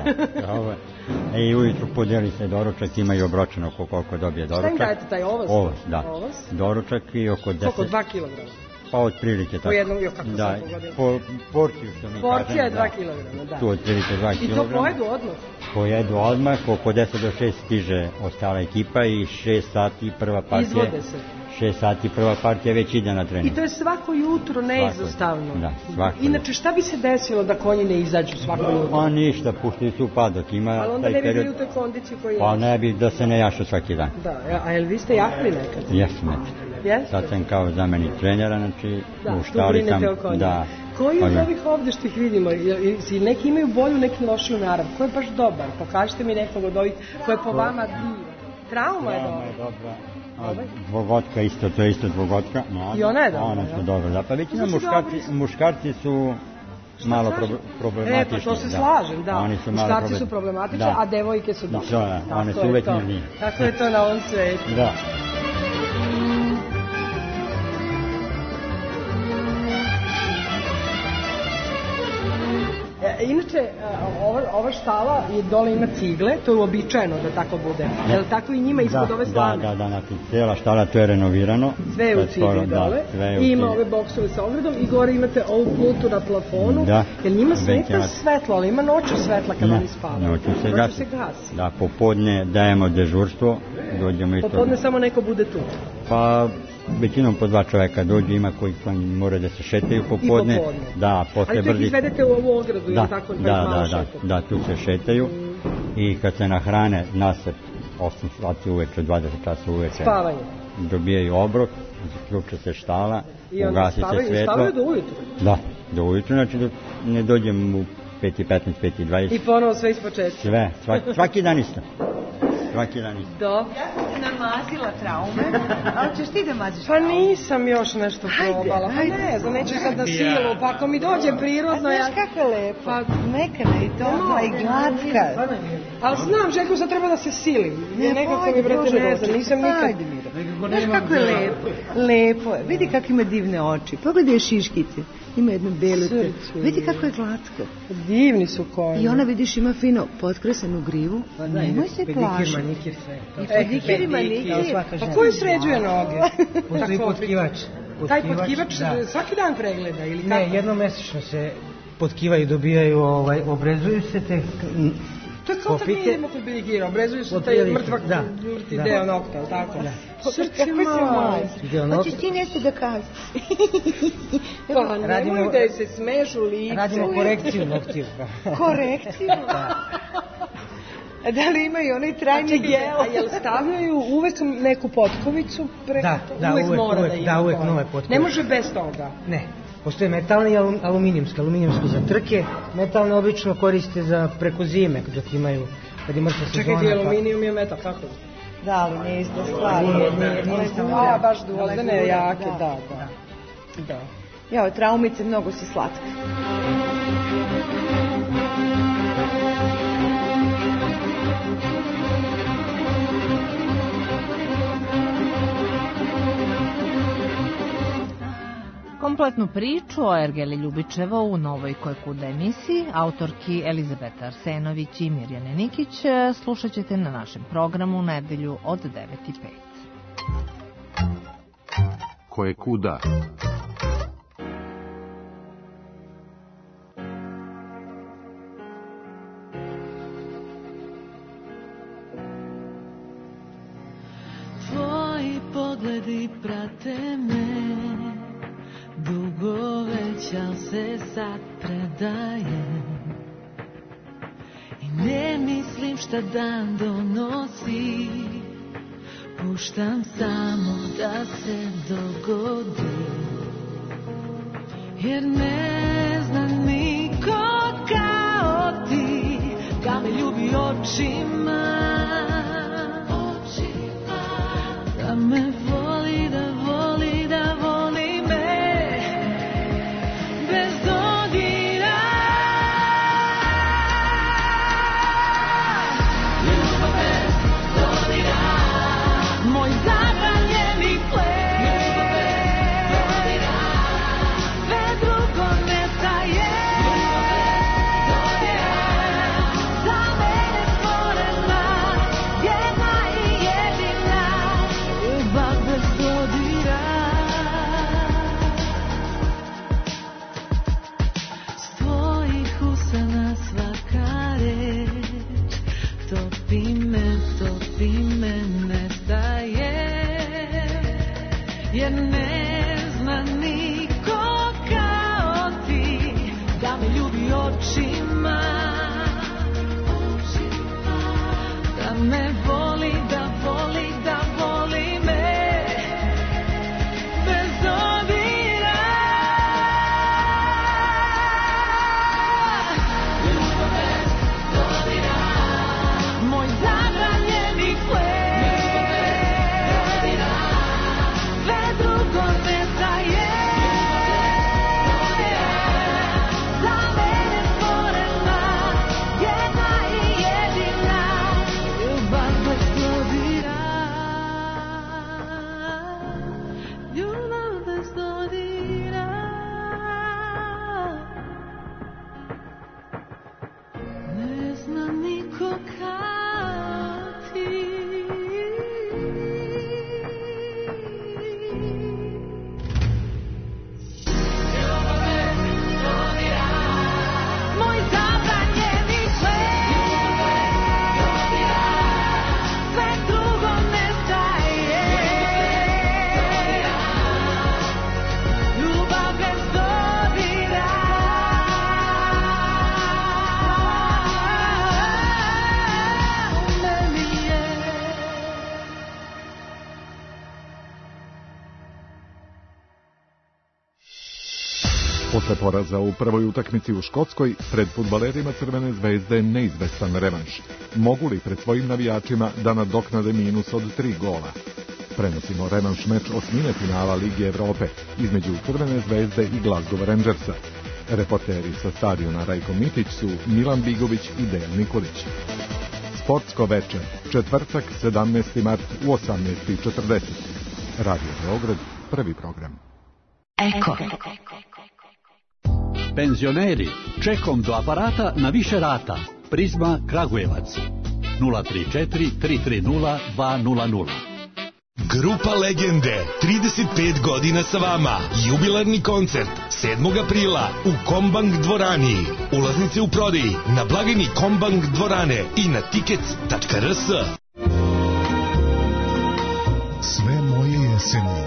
I ujutru podijeli se doručak, imaju obročeno koliko dobije doručak. Šta im dajete, taj ovas? Ovas, da. Doručak i oko 10... Koliko, 2 kilograma? Pa otprilike tako. Po jednom, kako da, sam pogodio? Porciju što mi Porcija kažem. Porcija je 2 kilograma, da. Tu otprilike 2 kilograma. I to pojedu odmah? Pojedu odmah, oko 10 do 6 stiže ostala ekipa i 6 sati prva partija. Izvode se. 6 sati prva partija već ide na trening. I to je svako jutro neizostavno. Da, svako. Inače, šta bi se desilo da konji ne izađu svako jutro? Pa ništa, puštaju su padok. Ali onda ne bi bili u toj kondiciji koji je. Pa ne bi da se ne jašu svaki dan. Da, a jel vi ste jahli nekad? Jesam nekad. Jeste? Sad sam kao zameni trenera, znači da, u štali sam. Da, koji od ovih ovdje što ih vidimo, neki imaju bolju, neki lošiju narav, ko je baš dobar? Pokažite mi nekog od ovih koji je po vama divan. Trauma je dobra. Dvogotka isto, to je isto dvogotka. I ona je dobra. Ona su dobra, da. Pa većina muškarci su malo problematični. Pa to se slažem, da. Muškarci su problematični, a devojke su dobre. Da, one su uvek mirnije. Tako je to na ovom svetu. Da. Inače, ova štala je dole ima cigle, to je uobičajeno da tako bude. Je li tako i njima ispod ove slame? Da, znači cijela štala to je renovirano. Sve je u cigli dole. I ima ove boksove sa ogradom i gore imate ovu plutu na plafonu. Da. Jer njima smeta svetlo, ali ima noću svetla kada oni spavaju. Noću se gasi. Da, popodne dajemo dežurstvo. Popodne samo neko bude tu. Pa većinom po 2 čoveka dođu, ima koji mora da se šetaju popodne. Da, posle ali tek izvedete u ovu ogradu ili tako? Da, tu se šetaju i kad se nahrane nasad 8 sati uveče, 20 časa uveče. Spavanje. Dobijaju obrok, zaključe se štala, ugasi se svetlo. I spavaju do ujutru? Da, do ujutru, znači da ne dođem u 5:15, 5:20. I ponovo sve ispočetka? Sve, svaki dan isto. Svaki dan isto. Dobro. Ja sam se namazila traume, ali ćeš ti da maziš traume? Pa nisam još nešto probala. Pa ne znam, neću sad na silu, pa ako mi dođe prirodno... A znaš kako je lepo? Pa mekana i topla i glatka. Ali znam, Željko, sad treba da se silim. Nekako mi, brate, ne znam, nisam nikad... Znaš kako je lepo? Lepo je. Vidi kako ima divne oči. Pogledaj šiškice. Ima jednu belu te. Vidi kako je glatko. Divni su konji. I ona, vidiš, ima fino potkresanu grivu. Nemoj se plaši. I pedikir i manikir. Pa koji sređuje noge? Postoji potkivač. Taj potkivač svaki dan pregleda ili kako? Ne, jednomesečno se potkivaju, dobijaju, obrezuju se te To je kao kad mi idemo kod pedikira, obrezuju se taj mrtvi deo nokta, ali tako? Srce malo. Hoćeš ti nešto da kažeš? Nemoj da se smeš u lice. Radimo korekciju noktiju. Korekciju? Da li imaju onaj trajni gel? A jel stavljaju uvek neku potkovicu preko toga? Da, uvek nove potkovice. Ne može bez toga? Ne. Postoje metalne i aluminijumske. Aluminijumske za trke, metalne obično koriste za preko zime, kad imaju, kad je mrtva sezona. Čekaj, aluminijum je metal, kako? Da, ali nije ista stvar. A, baš duvazdane, jake, da. Jao, traumice mnogo su slatke. Kompletnu priču o Ergeli Ljubičevoj u novoj Kojekuda emisiji, autorki Elizabeta Arsenović i Mirjane Nikić, slušat ćete na našem programu nedelju od 9:05. Kojekuda. Tvoji pogledi prate me, dugo već, al se sad predajem i ne mislim šta dan donosi, puštam samo da se dogodi, jer ne zna niko kao ti da me ljubi očima, da me voli, da voli, da voli me bez dodira. Ljubav bez dodira, moj zabranjeni ples. Ljubav bez dodira, sve drugo nestaje. Ljubav bez dodira, za mene stvorena, jedna i jedina. Ljubav bez dodira. S tvojih usana svaka reč topi me, nestaje, jer ne zna niko kao ti da me ljubi očima, da me voli, da voli, da voli me bez dodira. Ljubav bez dodira, moj zabranjeni ples. Ljubav bez dodira, sve drugo nestaje. Za mene stvorena, jedna i jedina. Ljubav bez dodira. Ljubav bez dodira. Ne zna niko kao ti. Ljubav bez dodira, moj zabranjeni ples. Ljubav bez dodira, sve drugo nestaje. Ljubav bez dodira. Meni je. Posle poraza u prvoj utakmici u Škotskoj, pred fudbalerima Crvene zvezde neizvestan revanš. Mogu li pred svojim navijačima da nadoknade minus od 3 gola? Prenosimo revanš meč osmine finala Lige Evrope između Crvene zvezde i Glasgow Rangersa. Reporteri sa stadiona Rajko Mitić su Milan Bigović i Dejan Nikolić. Sportsko večer, četvrtak, 17. mart u 18:40. Radio Beograd, prvi program. Eko. Penzioneri, čekom do aparata na više rata. Prizma Kragujevac. 034 330 200. Grupa Legende, 35 godina sa vama. Jubilarni koncert 7. aprila u Kombank dvorani. Ulaznice u prodaji na blagajni Kombank dvorane i na tickets.rs. Sve moje jeseni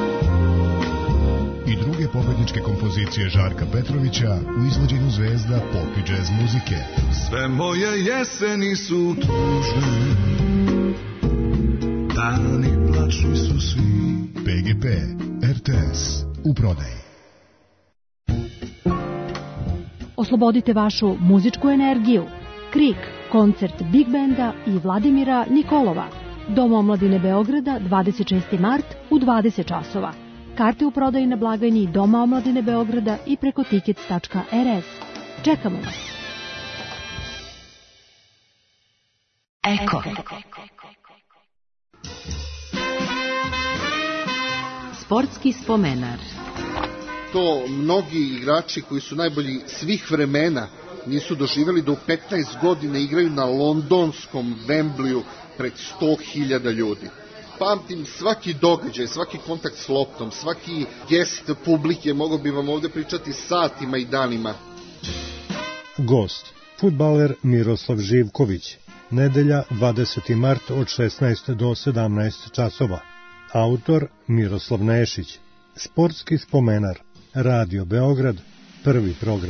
i druge pobedničke kompozicije Žarka Petrovića u izvođenju zvezda pop i džez muzike. Sve moje jeseni su tužne, dani plačni su svi. PGP, RTS, u prodaji. Oslobodite vašu muzičku energiju. Krik, koncert Big Benda i Vladimira Nikolova. Dom omladine Beograda, 26. mart u 20 časova. Karte u prodaji na blagajni Doma omladine Beograda i preko tickets.rs. Čekamo vas. Eko. Sportski spomenar. To mnogi igrači koji su najbolji svih vremena nisu doživjeli da u 15 godina igraju na londonskom Wembleyu pred 100.000 ljudi. Pamtim svaki događaj, svaki kontakt s loptom, svaki gest publike, mogo bi vam ovde pričati satima i danima. Gost, fudbaler Miroslav Živković, nedelja 20. mart od 16 do 17 časova. Autor Miroslav Nešić. Sportski spomenar. Radio Beograd, prvi program.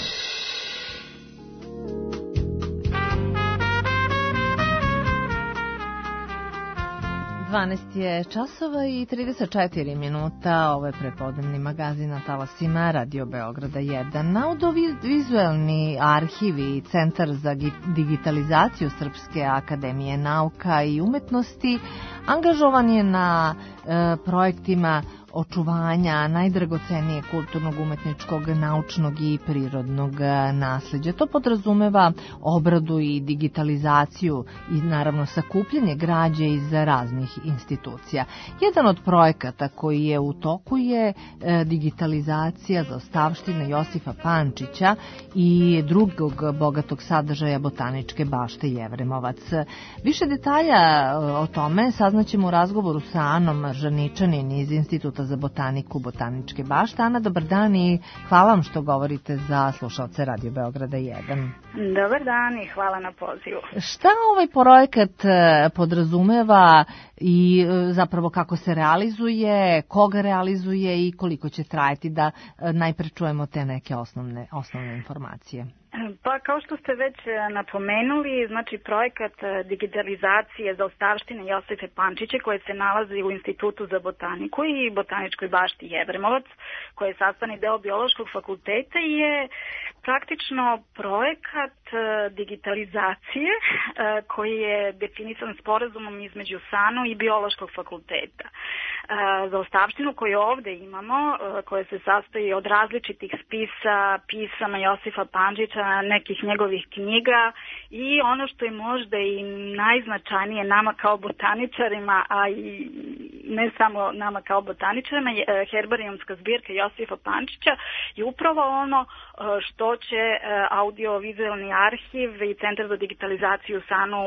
12 je časova i 34 minuta. Ovo je prepodnevni magazin na talasima Radio Beograda 1. Audiovizualni arhiv i Centar za digitalizaciju Srpske akademije nauka i umetnosti angažovan je na projektima očuvanja najdragocenije kulturnog, umetničkog, naučnog i prirodnog nasleđa. To podrazumeva obradu i digitalizaciju i naravno sakupljanje građe iz raznih institucija. Jedan od projekata koji je u toku je digitalizacija zaostavštine Josifa Pančića i drugog bogatog sadržaja Botaničke bašte Jevremovac. Više detalja o tome saznaćemo u razgovoru sa Anom Žarničanin iz Instituta za botaniku Botaničke bašte. Ana, dobar dan i hvala vam što govorite za slušalce Radio Beograda 1. Dobar dan i hvala na pozivu. Šta ovaj projekat podrazumeva i zapravo kako se realizuje, koga realizuje i koliko će trajati, da najpre čujemo te neke osnovne informacije? Pa kao što ste već napomenuli, znači projekat digitalizacije zaostavštine Josife Pančića koje se nalazi u Institutu za botaniku i Botaničkoj bašti Jevremovac, koji je sastavni deo Biološkog fakulteta, je praktično projekat digitalizacije koji je definisan sporazumom između SANU i Biološkog fakulteta. Zaostavštinu koju ovde imamo, koja se sastoji od različitih spisa, pisama Josifa Pančića, nekih njegovih knjiga i ono što je možda i najznačajnije nama kao botaničarima, a i ne samo nama kao botaničarima, herbarijumska zbirka Josifa Pančića je upravo ono što će audiovizualni arhiv i Centar za digitalizaciju SANU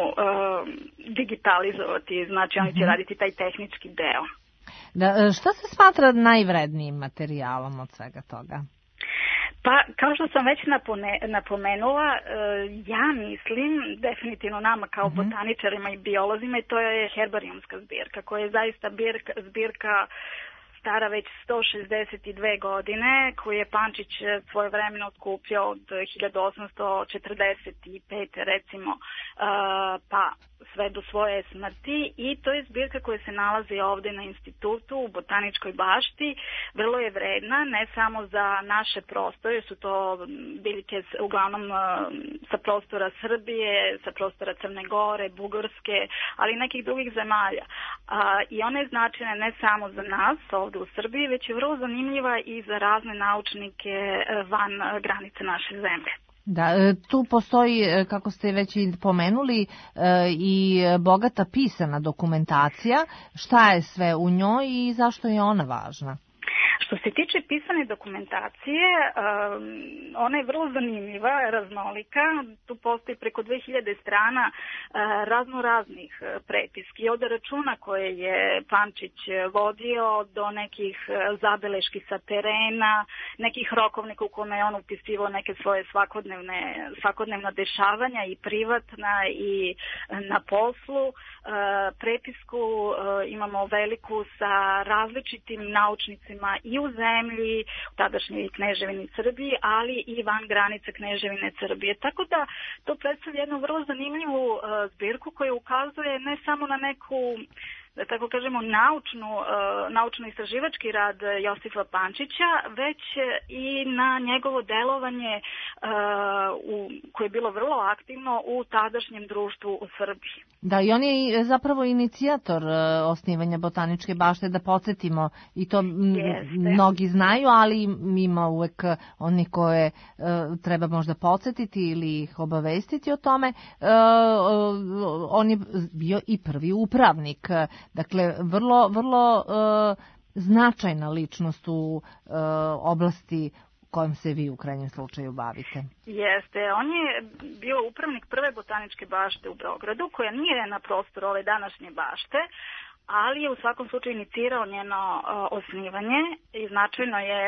digitalizovati, znači oni će raditi taj tehnički deo. Šta se smatra najvrednijim materijalom od svega toga? Pa, kao što sam već napomenula, ja mislim, definitivno nama kao botaničarima i biolozima, to je herbarijumska zbirka, koja je zaista zbirka stara već 162 godine, koju je Pančić svojevremeno otkupio od 1845. recimo, pa sve do svoje smrti, i to je zbirka koja se nalazi ovde na institutu u Botaničkoj bašti. Vrlo je vredna, ne samo za naše prostore, su to biljke uglavnom sa prostora Srbije, sa prostora Crne Gore, Bugarske, ali i nekih drugih zemalja. I ona je značajna ne samo za nas ovde u Srbiji, već je vrlo zanimljiva i za razne naučnike van granice naše zemlje. Da, tu postoji, kako ste već i pomenuli, i bogata pisana dokumentacija. Šta je sve u njoj i zašto je ona važna? Što se tiče pisane dokumentacije, ona je vrlo zanimljiva, raznolika. Tu postoji preko 2000 strana raznih prepiski, od računa koje je Pančić vodio do nekih zabeleški sa terena, nekih rokovnika u kome je on upisivao neke svoje svakodnevna dešavanja i privatna i na poslu. Prepisku imamo veliku sa različitim naučnicima i u zemlji, u tadašnjoj Kneževini Srbiji, ali i van granice Kneževine Srbije. Tako da to predstavlja jednu vrlo zanimljivu zbirku koja ukazuje ne samo na neku, da tako kažemo, naučno-istraživački rad Josipa Pančića, već i na njegovo delovanje koje je bilo vrlo aktivno u tadašnjem društvu u Srbiji. Da, i on je zapravo inicijator osnivanja botaničke bašte, da podsjetimo, i to mnogi znaju, ali ima uvek oni koje treba možda podsjetiti ili ih obavestiti o tome. On je bio i prvi upravnik, dakle vrlo značajna ličnost u oblasti kojom se vi u krajnjem slučaju bavite. Jeste, on je bio upravnik prve botaničke bašte u Beogradu, koja nije na prostoru ove današnje bašte, ali je u svakom slučaju inicirao njeno osnivanje i značajno je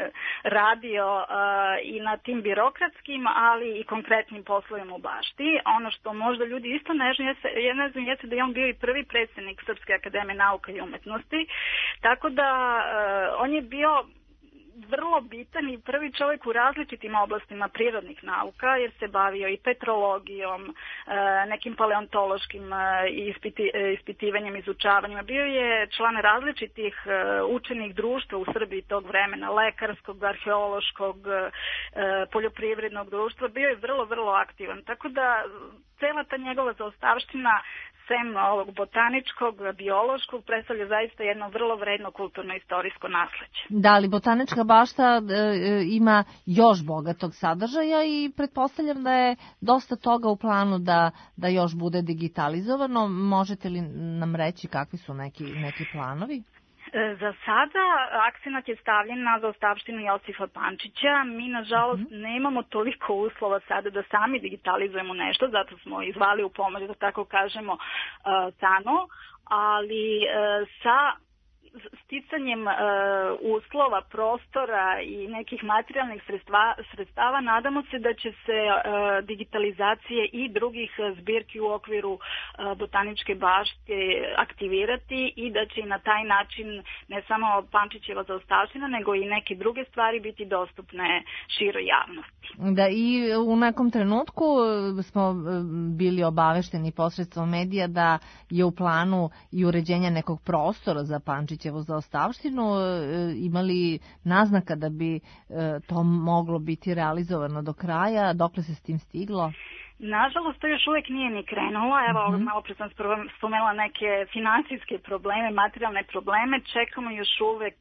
radio i na tim birokratskim, ali i konkretnim poslovima u bašti. Ono što možda ljudi isto ne znaju jeste da je on bio i prvi predsjednik Srpske akademije nauka i umetnosti, tako da on je bio vrlo bitan i prvi čovjek u različitim oblastima prirodnih nauka, jer se bavio i petrologijom, nekim paleontološkim ispitivanjem, izučavanjima. Bio je član različitih učenih društva u Srbiji tog vremena, lekarskog, arheološkog, poljoprivrednog društva. Bio je vrlo aktivan. Tako da cela ta njegova zaostavština, sem ovog botaničkog, biološkog, predstavlja zaista jedno vrlo vredno kulturno-istorijsko nasleđe. Da, ali botanička bašta ima još bogatog sadržaja i pretpostavljam da je dosta toga u planu da još bude digitalizovano. Možete li nam reći kakvi su neki planovi? Za sada akcenat je stavljen na zaostavštinu Josipa Pančića. Mi, nažalost, nemamo toliko uslova sada da sami digitalizujemo nešto, zato smo izvali u pomoć, da tako kažemo, TANU, ali sa sticanjem uslova, prostora i nekih materijalnih sredstava nadamo se da će se digitalizacije i drugih zbirki u okviru botaničke bašte aktivirati i da će i na taj način ne samo Pančićeva zaostavština, nego i neke druge stvari biti dostupne široj javnosti. Da, i u nekom trenutku smo bili obavešteni posredstvom medija da je u planu i uređenja nekog prostora za Pančićevu zaostavštinu. Imali naznaka da bi to moglo biti realizovano do kraja? Dokle se s tim stiglo? Nažalost, to još uvijek nije ni krenulo. Evo, malo pre sam spomenula neke financijske probleme, materijalne probleme. Čekamo još uvijek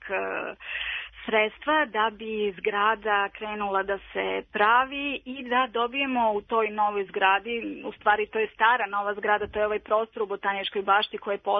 sredstva da bi zgrada krenula da se pravi i da dobijemo u toj novoj zgradi, u stvari to je stara nova zgrada, to je ovaj prostor u Botaničkoj bašti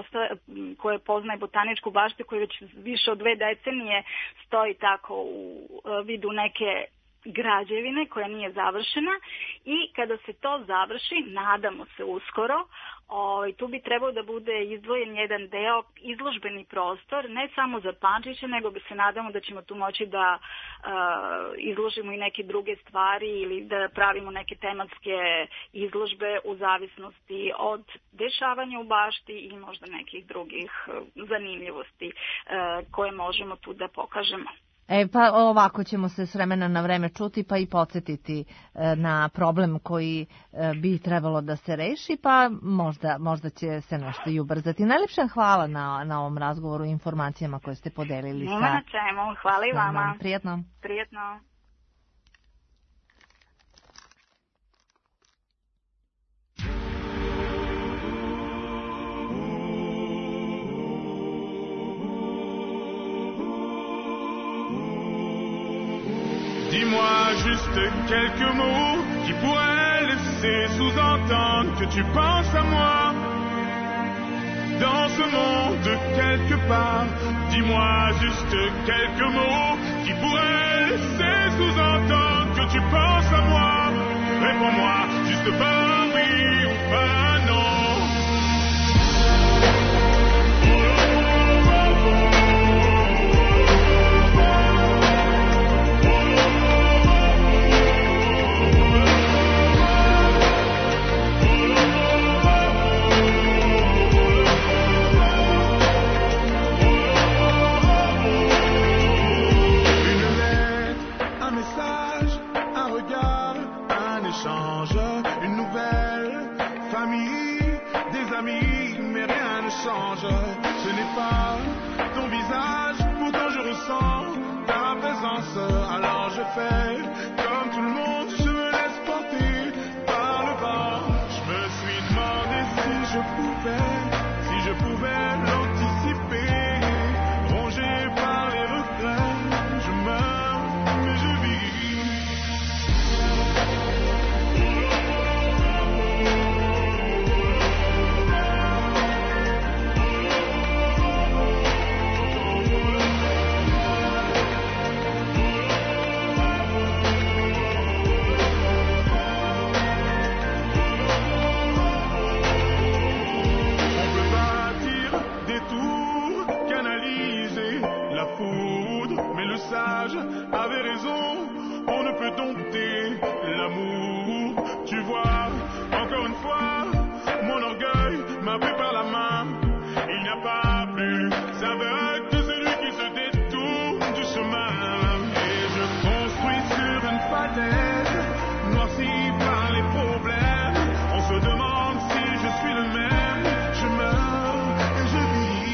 koje poznaje Botaničku baštu, koji već više od 2 decenije stoji tako u vidu neke građevine koja nije završena, i kada se to završi, nadamo se uskoro, tu bi trebao da bude izdvojen jedan deo, izložbeni prostor, ne samo za Pančića, nego bi se nadamo da ćemo tu moći da izložimo i neke druge stvari ili da pravimo neke tematske izložbe u zavisnosti od dešavanja u bašti i možda nekih drugih zanimljivosti koje možemo tu da pokažemo. Pa ovako ćemo se s vremena na vreme čuti pa i podsjetiti na problem koji bi trebalo da se reši, pa možda će se nešto i ubrzati. Najlepša hvala na ovom razgovoru i informacijama koje ste podelili. Nema na čemu, hvala i vama. Prijetno. Prijetno. Dis-moi juste quelques mots qui pourraient laisser sous-entendre que tu penses à moi. Dans ce monde, quelque part, dis-moi Dis-moi juste quelques mots qui pourraient laisser sous-entendre que tu penses à moi. Réponds-moi juste par oui ou par non. Une nouvelle famille, des amis, mais rien ne change. Ce n'est pas ton visage, pourtant je ressens ta présence. Alors je fais comme tout le monde, je me laisse porter par le vent. Je me suis demandé si je pouvais l'anticiper. Rongé par les regrets, je meurs, mais je vis. Mais le sage avait raison, on ne peut dompter l'amour. Tu vois, encore une fois, mon orgueil m'a pris par la main. Il n'y a pas plus aveugle que celui qui se détourne du chemin. Et je construis sur une falaise, noircie par les problèmes. On se demande si je suis le même. Je meurs et je vis.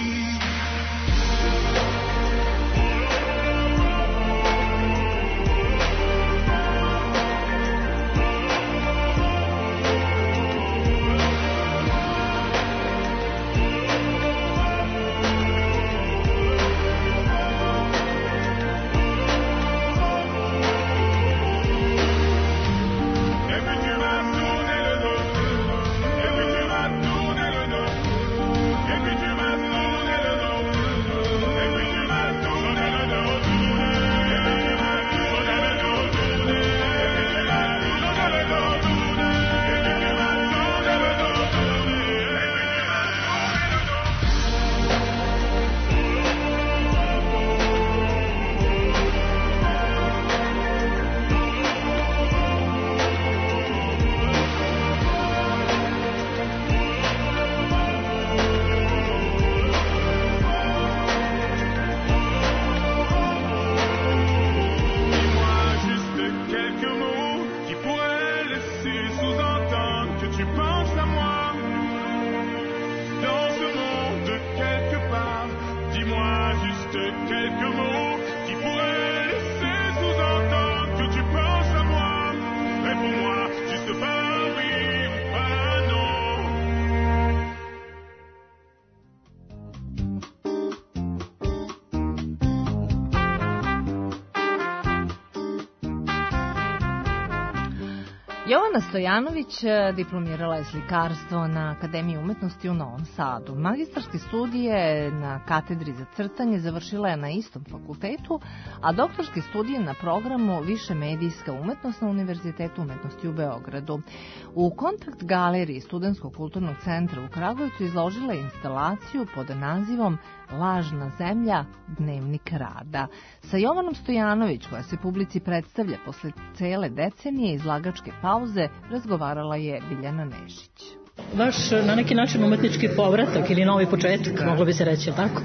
Jovana Stojanović diplomirala je slikarstvo na Akademiji umetnosti u Novom Sadu. Magistarske studije na katedri za crtanje završila je na istom fakultetu, a doktorske studije na programu Više medijska umetnost na Univerzitetu umetnosti u Beogradu. U Kontakt galeriji Studentskog kulturnog centra u Kragujevcu izložila je instalaciju pod nazivom Lažna zemlja, dnevnik rada. Sa Jovanom Stojanović, koja se publici predstavlja posle cele decenije izlagačke pauze, razgovarala je Biljana Nešić. Vaš na neki način umetnički povratak ili novi početak, moglo bi se reći, tako?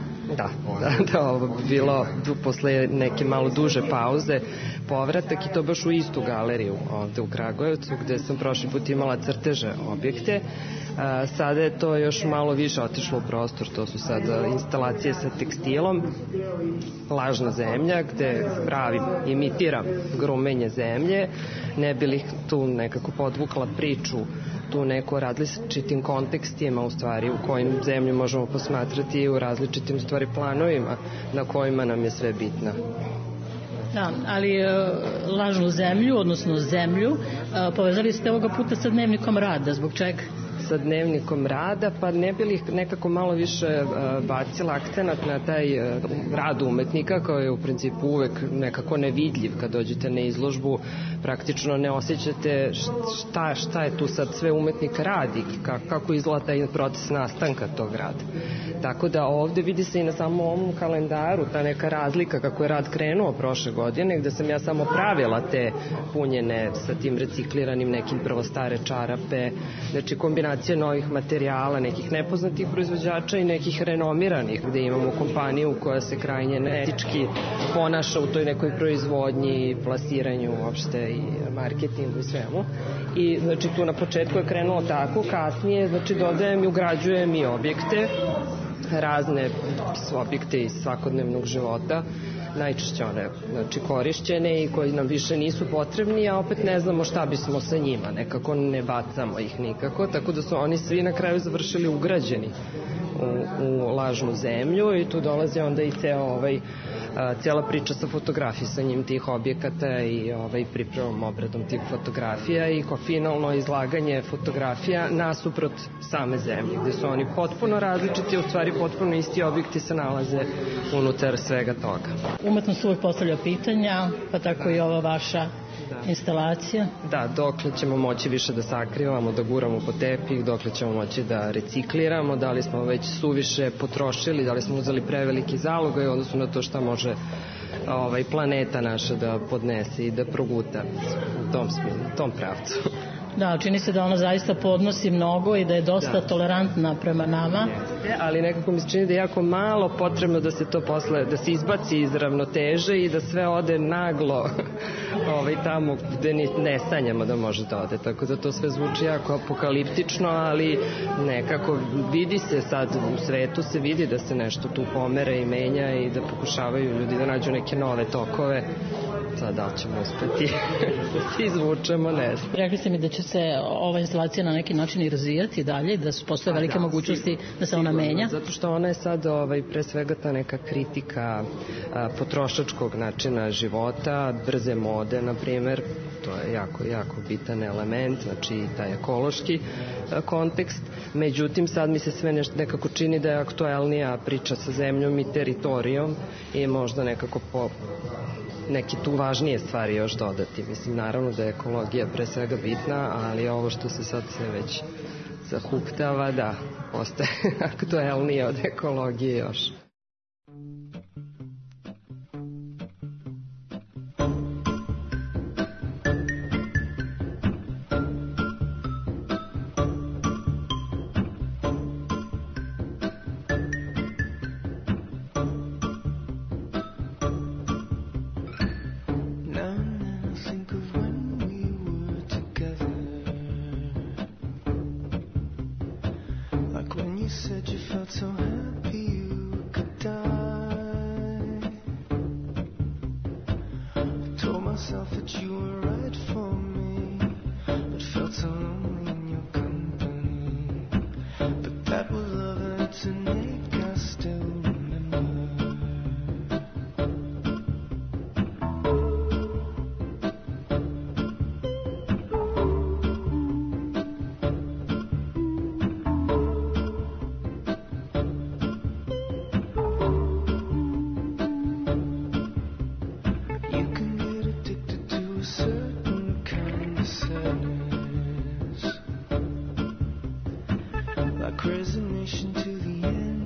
Da, ovo bi bilo posle neke malo duže pauze povratak i to baš u istu galeriju ovde u Kragujevcu gde sam prošli put imala crteže objekte. Sada je to još malo više otišlo u prostor, to su sad instalacije sa tekstilom, Lažna zemlja, gde imitiram grumenje zemlje, ne bi li tu nekako podvukla priču, tu neko različitim kontekstima u stvari u kojim zemlju možemo posmatrati i u različitim stvari planovima na kojima nam je sve bitna. Da, ali Lažnu zemlju, odnosno zemlju, povezali ste ovoga puta sa dnevnikom rada, zbog čega? sa dnevnikom rada, pa ne bi li nekako malo više bacila akcenat na taj rad umetnika, koji je u principu uvek nekako nevidljiv. Kad dođete na izložbu, praktično ne osjećate šta je tu sad sve umetnik radi, kako izgleda taj proces nastanka tog rada. Tako da ovde vidi se i na samom ovom kalendaru ta neka razlika kako je rad krenuo prošle godine, gde sam ja samo pravila te punjene sa tim recikliranim nekim prvo stare čarape, znači kombinacija novih materijala, nekih nepoznatih proizvođača i nekih renomiranih, gde imamo kompaniju koja se krajnje neetički ponaša u toj nekoj proizvodnji, plasiranju uopšte i marketingu i svemu. I znači tu na početku je krenulo tako, kasnije znači dodajem i ugrađujem i objekte, razne objekte iz svakodnevnog života, najčešće one znači korišćene i koji nam više nisu potrebni, a opet ne znamo šta bismo sa njima, nekako ne bacamo ih nikako, tako da su oni svi na kraju završili ugrađeni u lažnu zemlju i tu dolazi onda i cijela priča sa fotografisanjem tih objekata i pripremom obradom tih fotografija i finalno izlaganje fotografija nasuprot same zemlje, gde su oni potpuno različiti, u stvari potpuno isti objekti se nalaze unutar svega toga. Umetnost uvek postavlja pitanja, pa tako i ova vaša instalacija. Da, dokle ćemo moći više da sakrivamo, da guramo po tepih, dokle ćemo moći da recikliramo, da li smo već suviše potrošili, da li smo uzeli preveliki zalogaj, odnosno na to šta može planeta naša da podnese i da proguta u tom pravcu. Da, čini se da ona zaista podnosi mnogo i da je dosta tolerantna prema nama. Ali nekako mi se čini da je jako malo potrebno da se to posle, da se izbaci iz ravnoteže i da sve ode naglo tamo gde ne sanjamo da može da ode. Tako da to sve zvuči jako apokaliptično, ali nekako vidi se sad u svetu, se vidi da se nešto tu pomere i menja i da pokušavaju ljudi da nađu neke nove tokove. Sad da ćemo uspeti da se izvučemo, ne znam. Rekli ste mi da će se ova instalacija na neki način i razvijati dalje, da su postoje velike mogućnosti da se ona menja. Zato što ona je sad pre svega ta neka kritika potrošačkog načina života, brze mode, na primer, to je jako bitan element, znači taj ekološki kontekst. Međutim, sad mi se sve nekako čini da je aktuelnija priča sa zemljom i teritorijom i možda nekako neke tu važnije stvari još dodati. Mislim, naravno da je ekologija pre svega bitna, ali ovo što se sad sve već zahuktava, da, postaje aktuelnije od ekologije još. Resignation to the end.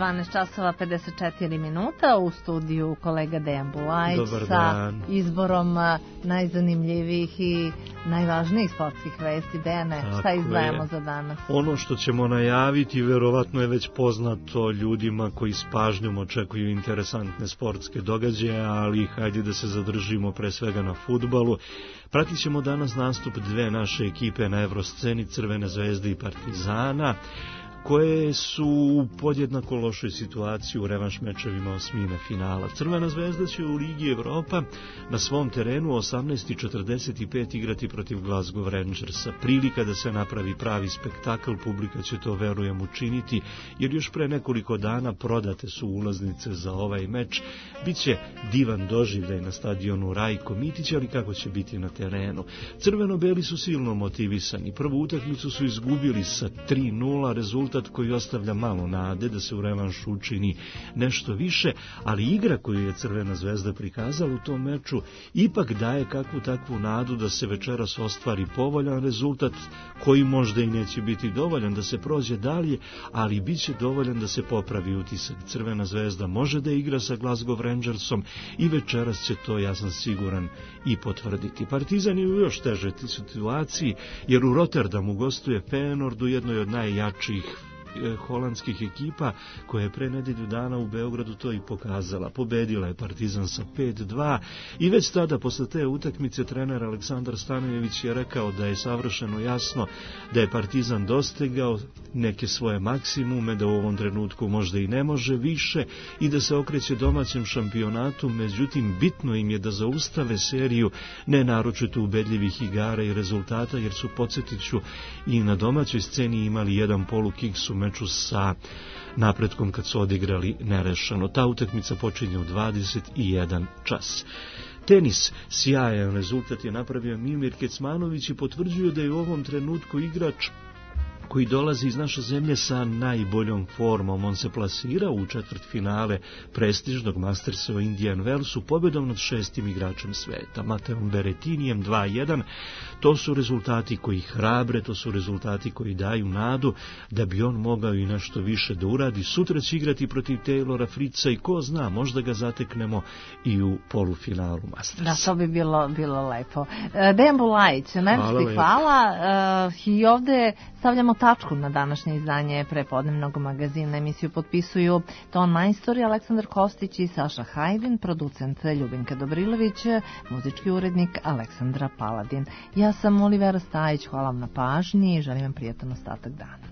12 časova 54 minuta, u studiju kolega Dejan Bulajić sa izborom najzanimljivijih i najvažnijih sportskih vesti. Dejane, šta izdvajamo za danas? Ono što ćemo najaviti verovatno je već poznato ljudima koji s pažnjom očekuju interesantne sportske događaje, ali hajde da se zadržimo pre svega na fudbalu. Pratit ćemo danas nastup dve naše ekipe na Evrosceni, Crvene zvezde i Partizana, koje su u podjednako lošoj situaciji u revanš mečevima osmine finala. Crvena zvezda će u Ligi Evropa na svom terenu 18:45 igrati protiv Glasgow Rangersa. Prilika da se napravi pravi spektakl, publika će to, verujem, učiniti, jer još pre nekoliko dana prodate su ulaznice za ovaj meč. Biće divan doživljaj na stadionu Rajko Mitić, ali kako će biti na terenu? Crveno-beli su silno motivisani. Prvu utakmicu su izgubili sa 3:0, rezultat koji ostavlja malo nade da se u revanšu učini nešto više, ali igra koju je Crvena zvezda prikazala u tom meču ipak daje kakvu takvu nadu da se večeras ostvari povoljan rezultat, koji možda i neće biti dovoljan da se prođe dalje, ali bit će dovoljan da se popravi utisak. Crvena zvezda može da igra sa Glasgow Rangersom i večeras će to, ja sam siguran, i potvrditi. Partizan je u još težoj situaciji, jer u Rotterdamu gostuje Feyenoord, u jednoj od najjačih holandskih ekipa, koja je pre nedelju dana u Beogradu to i pokazala. Pobedila je Partizan sa 5:2 i već tada, posle te utakmice, trener Aleksandar Stanojević je rekao da je savršeno jasno da je Partizan dostigao neke svoje maksimume, da u ovom trenutku možda i ne može više i da se okreće domaćem šampionatu. Međutim, bitno im je da zaustave seriju nenaročito ubedljivih igara i rezultata, jer su, podsjetiću, i na domaćoj sceni imali jedan polukiks u meču sa Napretkom kad su odigrali nerešeno. Ta utakmica počinje u 21 čas. Tenis, sjajan rezultat je napravio Mimir Kecmanović i potvrđuje da je u ovom trenutku igrač koji dolazi iz naše zemlje sa najboljom formom. On se plasirao u četvrtfinale prestižnog Mastersa u Indian Wellsu pobedom nad 6. igračem sveta, Mateom Berettinijem 2:1. To su rezultati koji hrabre, to su rezultati koji daju nadu da bi on mogao i nešto više da uradi. Sutra će igrati protiv Taylora Fritza i ko zna, možda ga zateknemo i u polufinalu Mastersa. Da, to bi bilo lepo. Dejan Bulajić, najviše hvala. I ovde stavljamo tačku na današnje izdanje prepodnevnog magazina. Emisiju potpisuju ton majstori Aleksandar Kostić i Saša Hajdin, producent Ljubinka Dobrilović, muzički urednik Aleksandra Paladin. Ja sam Olivera Stajić, hvala vam na pažnji i želim vam prijatan ostatak dana.